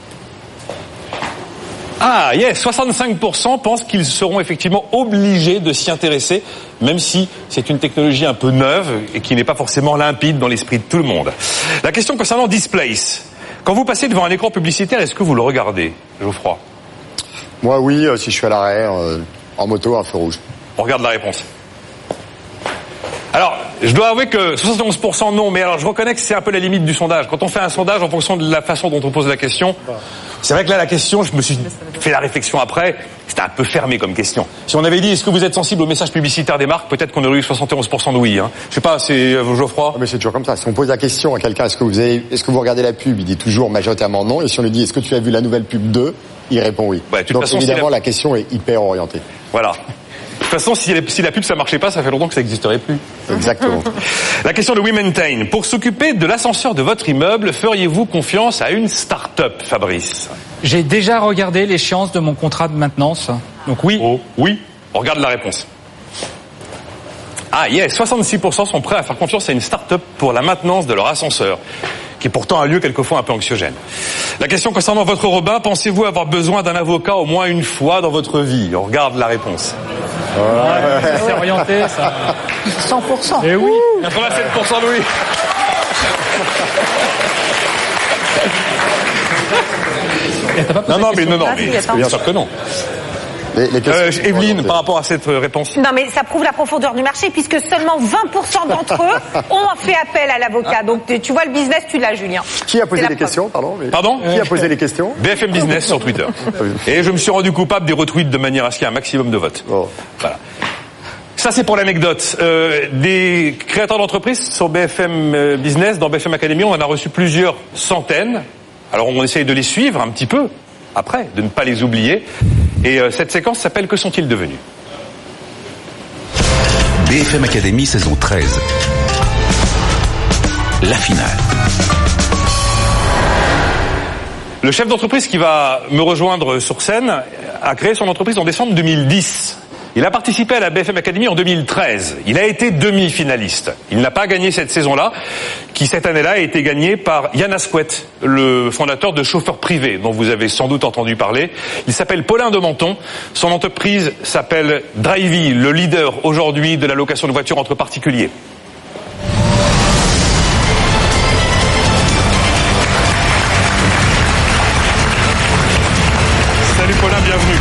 Ah, yes, 65% pensent qu'ils seront effectivement obligés de s'y intéresser, même si c'est une technologie un peu neuve et qui n'est pas forcément limpide dans l'esprit de tout le monde. La question concernant Displace. Quand vous passez devant un écran publicitaire, est-ce que vous le regardez, Geoffroy?
Moi, oui, si je suis à l'arrêt, en moto, un feu rouge.
On regarde la réponse. Alors, je dois avouer que 71% non, mais alors je reconnais que c'est un peu la limite du sondage. Quand on fait un sondage en fonction de la façon dont on pose la question, c'est vrai que là, la question, je me suis fait la réflexion après, c'était un peu fermé comme question. Si on avait dit, est-ce que vous êtes sensible aux messages publicitaires des marques, peut-être qu'on aurait eu 71% de oui. Hein. Je sais pas, c'est Geoffroy.
Mais c'est toujours comme ça. Si on pose la question à quelqu'un, est-ce que vous regardez la pub, il dit toujours majoritairement non. Et si on lui dit, est-ce que tu as vu la nouvelle pub 2, il répond oui.
Ouais,
donc façon, évidemment, la question est hyper orientée.
Voilà. De toute façon, si la pub ça marchait pas, ça fait longtemps que ça n'existerait plus.
Exactement.
La question de We Maintain. Pour s'occuper de l'ascenseur de votre immeuble, feriez-vous confiance à une start-up, Fabrice?
J'ai déjà regardé l'échéance de mon contrat de maintenance. Donc oui.
Oh, oui. On regarde la réponse. Ah, yes, 66% sont prêts à faire confiance à une start-up pour la maintenance de leur ascenseur, qui est pourtant un lieu quelquefois un peu anxiogène. La question concernant votre Robin, pensez-vous avoir besoin d'un avocat au moins une fois dans votre vie? On regarde la réponse.
C'est orienté, ça.
100%.
Et oui.
87% de oui. Non, mais bien sûr que non. Evelyne, par rapport à cette réponse.
Non, mais ça prouve la profondeur du marché puisque seulement 20% d'entre eux ont fait appel à l'avocat. Donc tu vois le business, tu l'as, Julien.
Qui a posé les questions, pardon?
Pardon?
Qui a posé les questions?
BFM Business sur Twitter. Et je me suis rendu coupable des retweets de manière à ce qu'il y ait un maximum de votes.
Oh.
Voilà. Ça, c'est pour l'anecdote. Des créateurs d'entreprises sur BFM Business, dans BFM Academy, on en a reçu plusieurs centaines. Alors on essaye de les suivre un petit peu, après, de ne pas les oublier. Et cette séquence s'appelle « Que sont-ils devenus ?»
BFM Academy saison 13. La finale.
Le chef d'entreprise qui va me rejoindre sur scène a créé son entreprise en décembre 2010. Il a participé à la BFM Academy en 2013. Il a été demi-finaliste. Il n'a pas gagné cette saison-là, qui cette année-là a été gagnée par Yann Asquette, le fondateur de Chauffeur Privé, dont vous avez sans doute entendu parler. Il s'appelle Paulin de Menton. Son entreprise s'appelle Drivey, le leader aujourd'hui de la location de voitures entre particuliers. Salut Paulin, bienvenue.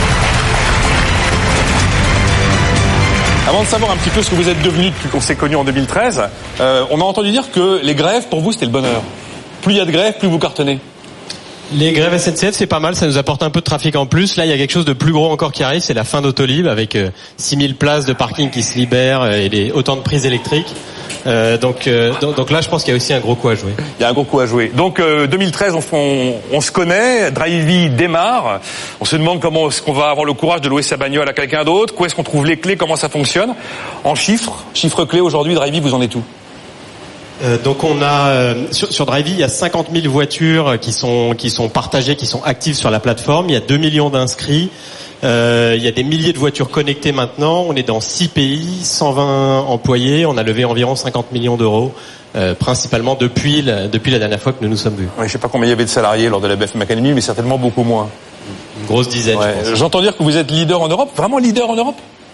Avant de savoir un petit peu ce que vous êtes devenu depuis qu'on s'est connu en 2013, on a entendu dire que les grèves, pour vous, c'était le bonheur. Plus il y a de grèves, plus vous cartonnez.
Les grèves SNCF, c'est pas mal, ça nous apporte un peu de trafic en plus. Là, il y a quelque chose de plus gros encore qui arrive, c'est la fin d'Autolib avec 6000 places de parking qui se libèrent et autant de prises électriques. Donc là, je pense qu'il y a aussi un gros coup à jouer.
Il y a un gros coup à jouer. Donc 2013, on se connaît, Drivey démarre. On se demande comment est-ce qu'on va avoir le courage de louer sa bagnole à quelqu'un d'autre. Où est-ce qu'on trouve les clés, comment ça fonctionne. En chiffres clés aujourd'hui, Drivey, vous en êtes où?
Donc on a sur Drivey, il y a 50 000 voitures qui sont partagées, qui sont actives sur la plateforme. Il y a 2 millions d'inscrits. Il y a des milliers de voitures connectées maintenant. On est dans 6 pays, 120 employés. On a levé environ 50 millions d'euros, principalement depuis la dernière fois que nous nous sommes vus.
Oui, je sais pas combien il y avait de salariés lors de la BFM Academy, mais certainement beaucoup moins.
Une grosse dizaine.
Ouais.
Je pense.
J'entends dire que vous êtes leader en Europe. Vraiment leader en Europe?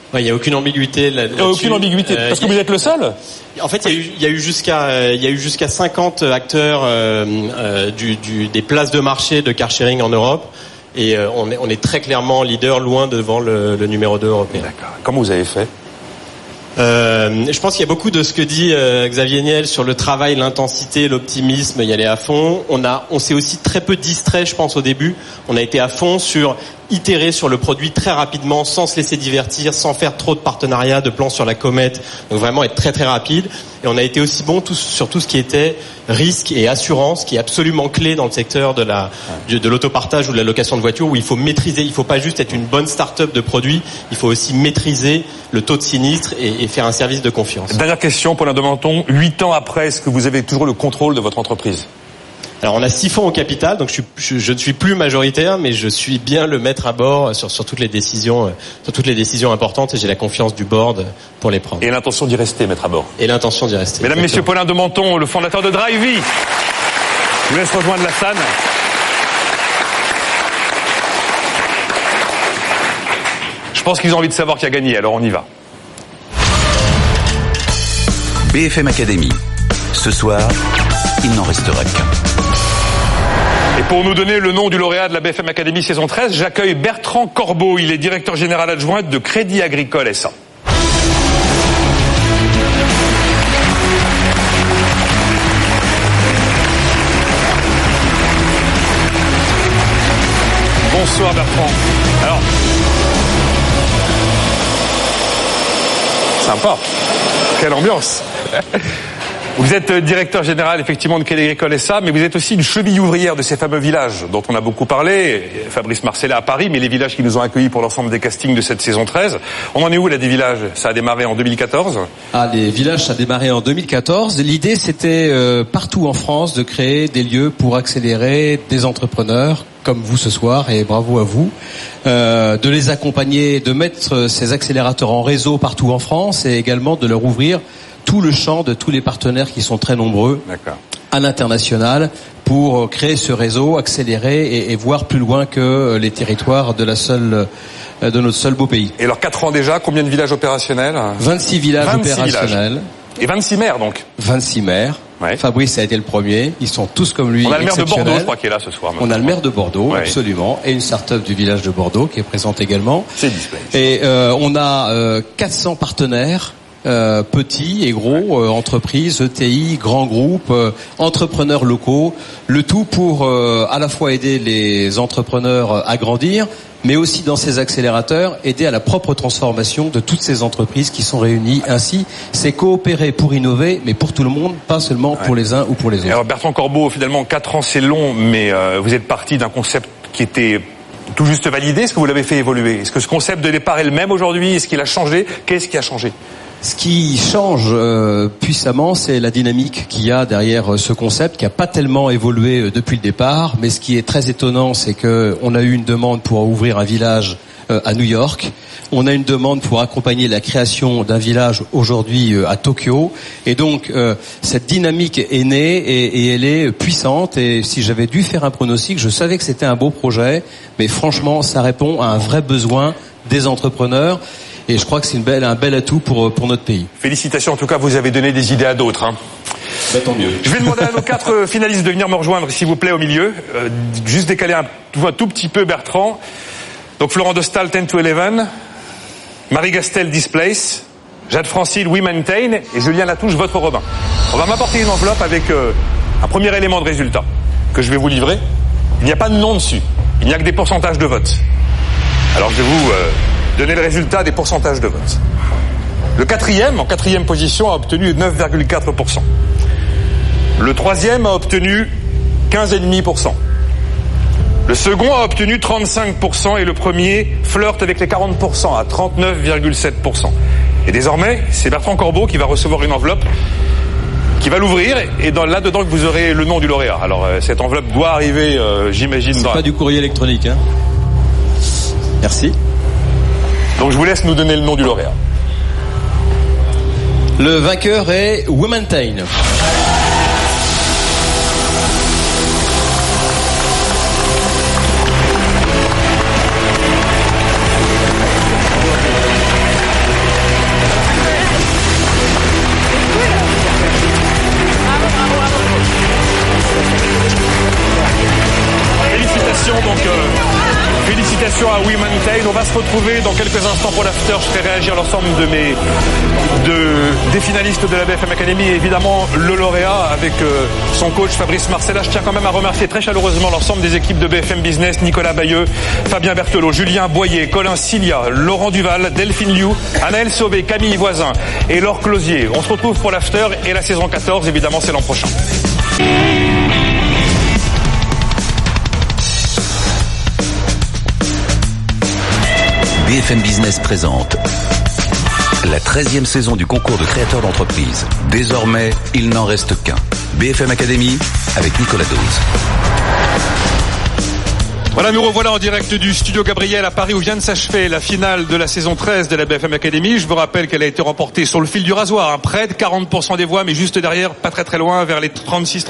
Ouais, il n'y a aucune ambiguïté là-dessus.
Aucune ambiguïté, parce que vous êtes le seul.
En fait, il y a eu jusqu'à 50 acteurs des places de marché de car sharing en Europe, et on est très clairement leader, loin devant le numéro 2 européen.
D'accord. Comment vous avez fait?
Je pense qu'il y a beaucoup de ce que dit Xavier Niel sur le travail, l'intensité, l'optimisme, y aller à fond. On s'est aussi très peu distrait, je pense, au début. On a été à fond sur itérer sur le produit très rapidement, sans se laisser divertir, sans faire trop de partenariats, de plans sur la comète. Donc vraiment être très très rapide. Et on a été aussi bon sur tout ce qui était risque et assurance, qui est absolument clé dans le secteur de l'autopartage ou de la location de voitures, où il faut maîtriser. Il faut pas juste être une bonne start-up de produits, il faut aussi maîtriser le taux de sinistre et faire un service de confiance.
Dernière question, Paulin de Menton. 8 ans après, est-ce que vous avez toujours le contrôle de votre entreprise?
Alors on a 6 fonds au capital, donc je ne suis plus majoritaire, mais je suis bien le maître à bord sur toutes les décisions importantes, et j'ai la confiance du board pour les prendre.
Et l'intention d'y rester, maître à bord.
Et l'intention d'y rester.
Mesdames, Messieurs, Paulin de Menton, le fondateur de Drivey. Je vous laisse rejoindre la salle. Je pense qu'ils ont envie de savoir qui a gagné, alors on y va.
BFM Academy. Ce soir, il n'en restera qu'un.
Et pour nous donner le nom du lauréat de la BFM Academy saison 13, j'accueille Bertrand Corbeau. Il est directeur général adjoint de Crédit Agricole SA. Bonsoir Bertrand. Alors, sympa. Quelle ambiance. Vous êtes directeur général effectivement de Crédit Agricole SA, mais vous êtes aussi une cheville ouvrière de ces fameux villages dont on a beaucoup parlé. Fabrice Marcella à Paris, mais les villages qui nous ont accueillis pour l'ensemble des castings de cette saison 13. On en est où là des villages? Ça a démarré en 2014.
Les villages, ça a démarré en 2014. L'idée, c'était partout en France de créer des lieux pour accélérer des entrepreneurs comme vous ce soir, et bravo à vous, de les accompagner, de mettre ces accélérateurs en réseau partout en France, et également de leur ouvrir tout le champ de tous les partenaires qui sont très nombreux à l'international pour créer ce réseau, accélérer et voir plus loin que les territoires de notre seul beau pays.
Et alors 4 ans déjà, combien de villages opérationnels?
26 villages opérationnels.
Et 26 maires donc?
26 maires. Ouais. Fabrice a été le premier. Ils sont tous comme lui.
On a le maire de Bordeaux, je crois, qui est là ce soir.
On a le maire de Bordeaux, absolument, et une start-up du village de Bordeaux qui est présente également.
C'est Display.
Et on a 400 partenaires. Petits et gros, entreprises, ETI, grands groupes, entrepreneurs locaux, le tout pour à la fois aider les entrepreneurs à grandir, mais aussi dans ces accélérateurs, aider à la propre transformation de toutes ces entreprises qui sont réunies ainsi. C'est coopérer pour innover, mais pour tout le monde, pas seulement pour les uns ou pour les autres.
Alors Bertrand Corbeau, finalement 4 ans c'est long, mais vous êtes parti d'un concept qui était tout juste validé. Est-ce que vous l'avez fait évoluer? Est-ce que ce concept de départ est le même aujourd'hui? Est-ce qu'il a changé? Qu'est-ce qui a changé?
Ce qui change puissamment, c'est la dynamique qu'il y a derrière ce concept, qui n'a pas tellement évolué depuis le départ. Mais ce qui est très étonnant, c'est que on a eu une demande pour ouvrir un village à New York. On a une demande pour accompagner la création d'un village aujourd'hui à Tokyo. Et donc, cette dynamique est née et elle est puissante. Et si j'avais dû faire un pronostic, je savais que c'était un beau projet. Mais franchement, ça répond à un vrai besoin des entrepreneurs. Et je crois que c'est un bel atout pour notre pays.
Félicitations, en tout cas, vous avez donné des idées à d'autres. Hein.
Tant mieux.
Je vais demander à nos 4 finalistes de venir me rejoindre, s'il vous plaît, au milieu. Juste décaler un tout petit peu, Bertrand. Donc Florent Dostal, 10 to 11. Marie Gastel, Displace. Jade Francil, We Maintain. Et Julien Latouche, Votre Robin. On va m'apporter une enveloppe avec un premier élément de résultat que je vais vous livrer. Il n'y a pas de nom dessus. Il n'y a que des pourcentages de vote. Alors je vais vous donner le résultat des pourcentages de vote. Le quatrième, en 4e position, a obtenu 9,4%. Le 3e a obtenu 15,5%. Le second a obtenu 35% et le premier flirte avec les 40% à 39,7%. Et désormais, c'est Bertrand Corbeau qui va recevoir une enveloppe, qui va l'ouvrir, et là-dedans vous aurez le nom du lauréat. Alors cette enveloppe doit arriver, j'imagine...
C'est pas du courrier électronique, hein. Merci.
Donc je vous laisse nous donner le nom du lauréat.
Le vainqueur est Womentain.
émission. Donc félicitations à WomenTail. On va se retrouver dans quelques instants pour l'after. Je ferai réagir l'ensemble des finalistes de la BFM Academy et évidemment le lauréat avec son coach Fabrice Marcella. Je tiens quand même à remercier très chaleureusement l'ensemble des équipes de BFM Business, Nicolas Bayeux, Fabien Berthelot, Julien Boyer, Colin Cilia, Laurent Duval, Delphine Liu, Anaëlle Sauvé, Camille Voisin et Laure Closier. On se retrouve pour l'after et la saison 14, évidemment c'est l'an prochain.
BFM Business présente la 13e saison du concours de créateurs d'entreprise. Désormais, il n'en reste qu'un. BFM Academy avec Nicolas Dose.
Voilà, nous revoilà en direct du studio Gabriel à Paris où vient de s'achever la finale de la saison 13 de la BFM Academy. Je vous rappelle qu'elle a été remportée sur le fil du rasoir, près de 40% des voix, mais juste derrière, pas très loin, vers les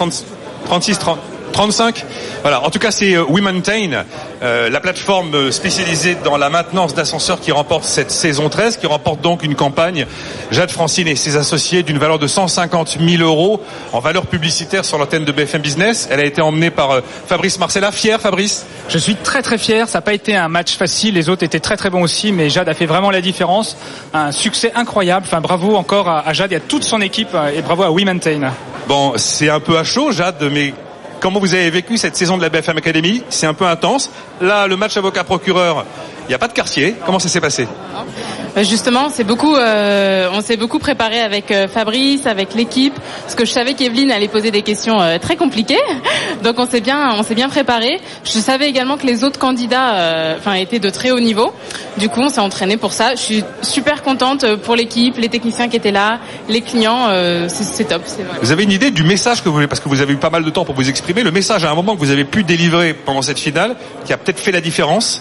35. Voilà. En tout cas, c'est WomenTail, la plateforme spécialisée dans la maintenance d'ascenseurs qui remporte cette saison 13, qui remporte donc une campagne Jade Francine et ses associés d'une valeur de 150 000 € en valeur publicitaire sur l'antenne de BFM Business. Elle a été emmenée par Fabrice Marcella. Fier, Fabrice?
Je suis très fier. Ça n'a pas été un match facile. Les autres étaient très bons aussi, mais Jade a fait vraiment la différence. Un succès incroyable. Enfin, bravo encore à Jade et à toute son équipe et bravo à WomenTail.
Bon, c'est un peu à chaud, Jade, mais comment vous avez vécu cette saison de la BFM Academy? C'est un peu intense. Là, le match avocat-procureur, il n'y a pas de quartier. Comment ça s'est passé?
Justement, on s'est beaucoup préparé avec Fabrice, avec l'équipe, parce que je savais qu'Evelyne allait poser des questions très compliquées. Donc on s'est bien préparé. Je savais également que les autres candidats, étaient de très haut niveau. Du coup, on s'est entraîné pour ça. Je suis super contente pour l'équipe, les techniciens qui étaient là, les clients. C'est top.
Vous avez une idée du message que vous voulez, parce que vous avez eu pas mal de temps pour vous exprimer. Le message à un moment que vous avez pu délivrer pendant cette finale, qui a peut-être fait la différence?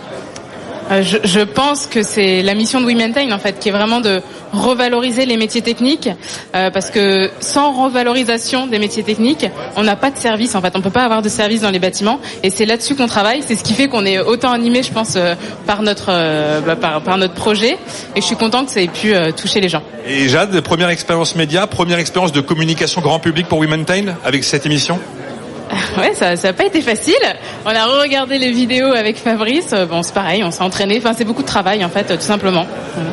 Je pense que c'est la mission de WomenTail en fait, qui est vraiment de revaloriser les métiers techniques, parce que sans revalorisation des métiers techniques, on n'a pas de service en fait, on peut pas avoir de service dans les bâtiments, et c'est là-dessus qu'on travaille. C'est ce qui fait qu'on est autant animé, je pense, par notre projet, et je suis content que ça ait pu toucher les gens.
Et Jade, première expérience média, première expérience de communication grand public pour WomenTail avec cette émission?
Ouais, ça a pas été facile. On a re-regardé les vidéos avec Fabrice. Bon, c'est pareil, on s'est entraîné. Enfin, c'est beaucoup de travail, en fait, tout simplement.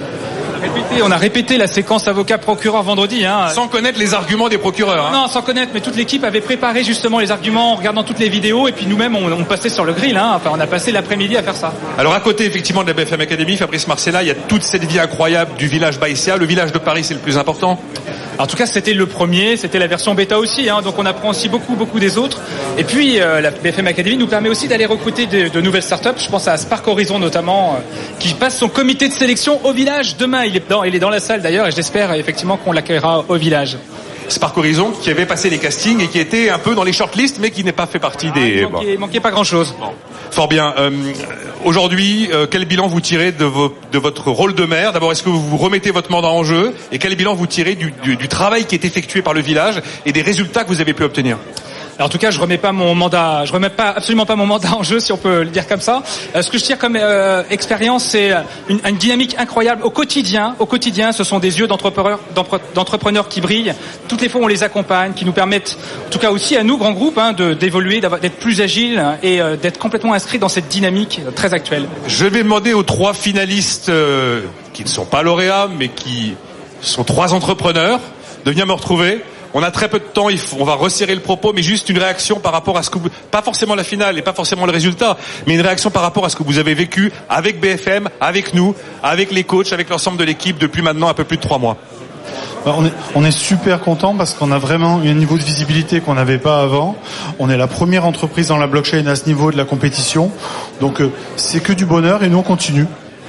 On a répété la séquence avocat-procureur vendredi.
Sans connaître les arguments des procureurs.
Non, sans connaître, mais toute l'équipe avait préparé justement les arguments en regardant toutes les vidéos, et puis nous-mêmes, on passait sur le grill. Enfin, on a passé l'après-midi à faire ça.
Alors, à côté, effectivement, de la BFM Academy, Fabrice Marcella, il y a toute cette vie incroyable du village Baïséa. Le village de Paris, c'est le plus important?
En tout cas, c'était le premier, c'était la version bêta aussi, donc on apprend aussi beaucoup des autres. Et puis, la BFM Academy nous permet aussi d'aller recruter de nouvelles startups. Je pense à Spark Horizon notamment, qui passe son comité de sélection au village demain. Il est dans la salle d'ailleurs, et j'espère effectivement qu'on l'accueillera au village.
Spark Horizon qui avait passé les castings et qui était un peu dans les shortlists, mais qui n'est pas fait partie des...
Il manquait pas grand-chose.
Bon. Fort bien. Aujourd'hui, quel bilan vous tirez de votre rôle de maire? D'abord, est-ce que vous remettez votre mandat en jeu? Et quel bilan vous tirez du travail qui est effectué par le village et des résultats que vous avez pu obtenir?
Alors, en tout cas, je remets absolument pas mon mandat en jeu, si on peut le dire comme ça. Ce que je tire comme expérience, c'est une dynamique incroyable au quotidien. Ce sont des yeux d'entrepreneurs qui brillent. Toutes les fois, on les accompagne, qui nous permettent, en tout cas aussi à nous, grands groupes, d'évoluer, d'être plus agiles et d'être complètement inscrits dans cette dynamique très actuelle.
Je vais demander aux 3 finalistes qui ne sont pas lauréats, mais qui sont 3 entrepreneurs, de venir me retrouver. On a très peu de temps, on va resserrer le propos, mais juste une réaction par rapport à ce que pas forcément la finale et pas forcément le résultat, mais une réaction par rapport à ce que vous avez vécu avec BFM, avec nous, avec les coachs, avec l'ensemble de l'équipe depuis maintenant un peu plus de 3 mois.
On est super content parce qu'on a vraiment un niveau de visibilité qu'on n'avait pas avant. On est la première entreprise dans la blockchain à ce niveau de la compétition. Donc c'est que du bonheur et nous on continue.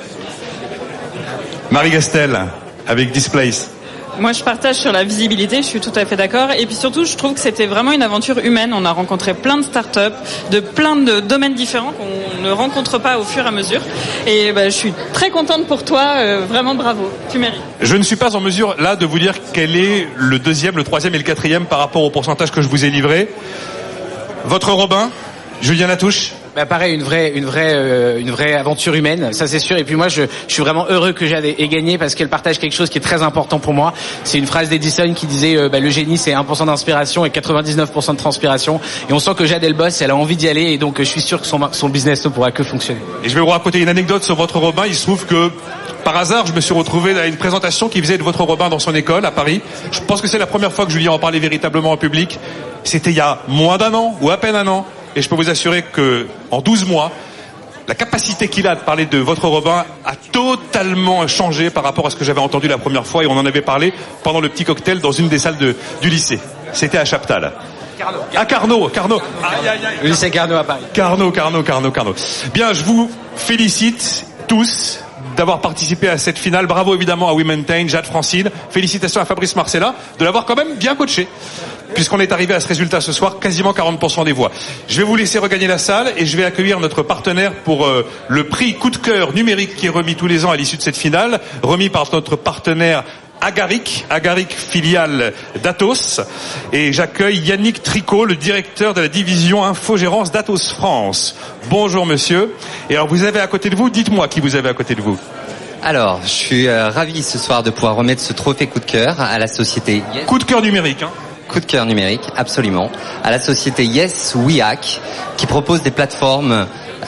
Marie Gastel, avec Displace.
Moi, je partage sur la visibilité, je suis tout à fait d'accord. Et puis surtout, je trouve que c'était vraiment une aventure humaine. On a rencontré plein de startups, de plein de domaines différents qu'on ne rencontre pas au fur et à mesure. Et je suis très contente pour toi. Vraiment bravo. Tu mérites.
Je ne suis pas en mesure, là, de vous dire quel est le 2e, le 3e et le 4e par rapport au pourcentage que je vous ai livré. Votre Robin, Julien Latouche.
Bah pareil, une vraie aventure humaine, ça c'est sûr. Et puis moi, je suis vraiment heureux que Jade ait gagné parce qu'elle partage quelque chose qui est très important pour moi. C'est une phrase d'Edison qui disait le génie c'est 1% d'inspiration et 99% de transpiration. Et on sent que Jade elle bosse, elle a envie d'y aller et donc je suis sûr que son business ne pourra que fonctionner.
Et je vais vous raconter une anecdote sur Votre Robin. Il se trouve que par hasard, je me suis retrouvé à une présentation qui faisait de Votre Robin dans son école à Paris. Je pense que c'est la première fois que Julien en parlait véritablement en public. C'était il y a moins d'un an ou à peine un an. Et je peux vous assurer que en 12 mois, la capacité qu'il a de parler de Votre Robin a totalement changé par rapport à ce que j'avais entendu la première fois. Et on en avait parlé pendant le petit cocktail dans une des salles du lycée. C'était à Chaptal. Carnot.
Le lycée Carnot à Paris.
Carnot. Bien, je vous félicite tous d'avoir participé à cette finale. Bravo évidemment à WeMaintain, Jade Francine. Félicitations à Fabrice Marcella de l'avoir quand même bien coaché. Puisqu'on est arrivé à ce résultat ce soir, quasiment 40% des voix. Je vais vous laisser regagner la salle et je vais accueillir notre partenaire pour le prix coup de cœur numérique qui est remis tous les ans à l'issue de cette finale, remis par notre partenaire Agaric filiale d'Atos. Et j'accueille Yannick Tricot, le directeur de la division infogérance d'Atos France. Bonjour monsieur. Et alors vous avez à côté de vous, dites-moi qui vous avez à côté de vous.
Alors, je suis ravi ce soir de pouvoir remettre ce trophée coup de cœur à la société Yes.
Coup de cœur numérique, hein.
Coup de cœur numérique, absolument. À la société Yes We Hack, qui propose des plateformes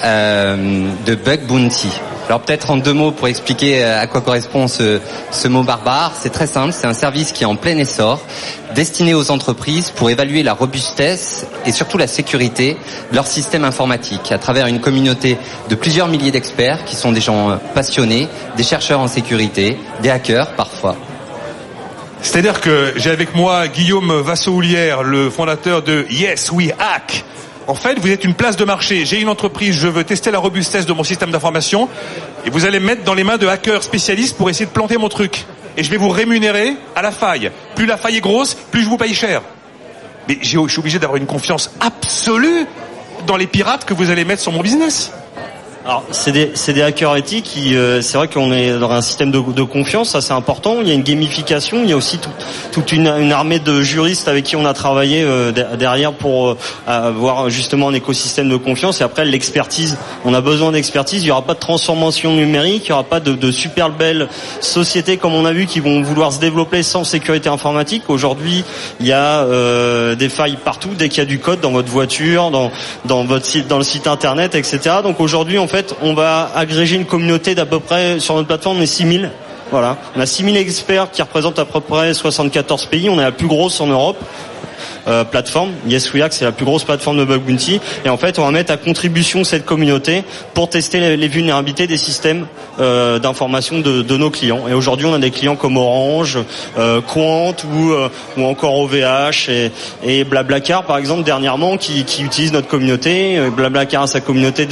de bug bounty. Alors peut-être en 2 mots pour expliquer à quoi correspond ce mot barbare. C'est très simple, c'est un service qui est en plein essor, destiné aux entreprises pour évaluer la robustesse et surtout la sécurité de leur système informatique à travers une communauté de plusieurs milliers d'experts qui sont des gens passionnés, des chercheurs en sécurité, des hackers parfois.
C'est-à-dire que j'ai avec moi Guillaume Vassoulière, le fondateur de Yes We Hack. En fait, vous êtes une place de marché. J'ai une entreprise, je veux tester la robustesse de mon système d'information et vous allez me mettre dans les mains de hackers spécialistes pour essayer de planter mon truc. Et je vais vous rémunérer à la faille. Plus la faille est grosse, plus je vous paye cher. Mais je suis obligé d'avoir une confiance absolue dans les pirates que vous allez mettre sur mon business.
Alors c'est des hackers éthiques qui c'est vrai qu'on est dans un système de confiance, ça c'est important. Il y a une gamification, il y a aussi toute une armée de juristes avec qui on a travaillé derrière pour avoir justement un écosystème de confiance. Et après l'expertise, on a besoin d'expertise. Il y aura pas de transformation numérique, il y aura pas de super belles sociétés comme on a vu qui vont vouloir se développer sans sécurité informatique. Aujourd'hui, il y a des failles partout dès qu'il y a du code dans votre voiture, dans votre site, dans le site internet, etc. Donc aujourd'hui, en fait, on va agréger une communauté d'à peu près, sur notre plateforme, on est 6000. Voilà. On a 6000 experts qui représentent à peu près 74 pays. On est la plus grosse en Europe. Plateforme. Yes We Hack, c'est la plus grosse plateforme de bug bounty. Et en fait, on va mettre à contribution cette communauté pour tester les vulnérabilités des systèmes d'information de nos clients. Et aujourd'hui, on a des clients comme Orange, Quant ou encore OVH et Blablacar, par exemple, dernièrement, qui utilisent notre communauté. Blablacar a sa communauté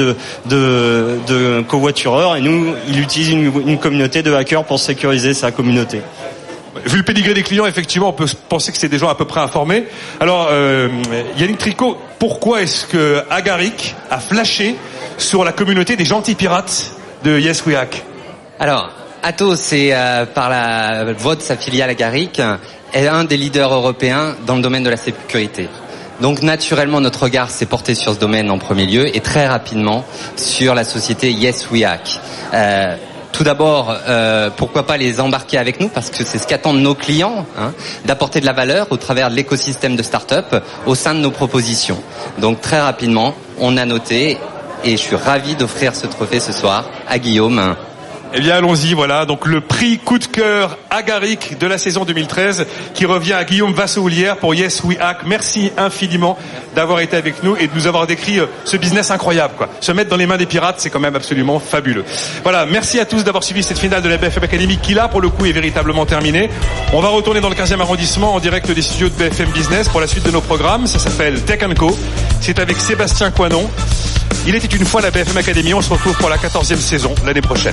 de covoitureurs et nous, il utilise une communauté de hackers pour sécuriser sa communauté.
Vu le pédigré des clients, effectivement, on peut penser que c'est des gens à peu près informés. Alors, Yannick Tricot, pourquoi est-ce que Agaric a flashé sur la communauté des gentils pirates de Yes We Hack?
Alors, Atos, c'est par la voie de sa filiale Agaric, est un des leaders européens dans le domaine de la sécurité. Donc naturellement, notre regard s'est porté sur ce domaine en premier lieu et très rapidement sur la société Yes We Hack. Tout d'abord, pourquoi pas les embarquer avec nous, parce que c'est ce qu'attendent nos clients, d'apporter de la valeur au travers de l'écosystème de start-up au sein de nos propositions. Donc très rapidement, on a noté et je suis ravi d'offrir ce trophée ce soir à Guillaume.
Eh bien, allons-y, voilà. Donc, le prix coup de cœur Agaric de la saison 2013 qui revient à Guillaume Vassoulière pour Yes We Hack. Merci infiniment d'avoir été avec nous et de nous avoir décrit ce business incroyable, quoi. Se mettre dans les mains des pirates, c'est quand même absolument fabuleux. Voilà. Merci à tous d'avoir suivi cette finale de la BFM Academy qui, là, pour le coup, est véritablement terminée. On va retourner dans le 15e arrondissement en direct des studios de BFM Business pour la suite de nos programmes. Ça s'appelle Tech & Co. C'est avec Sébastien Coinon. Il était une fois la BFM Academy. On se retrouve pour la 14e saison l'année prochaine.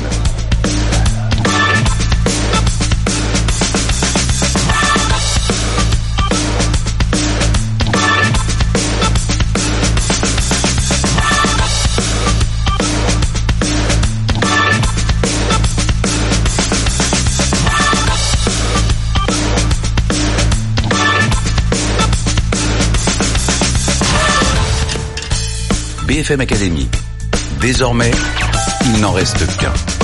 BFM Academy. Désormais, il n'en reste qu'un.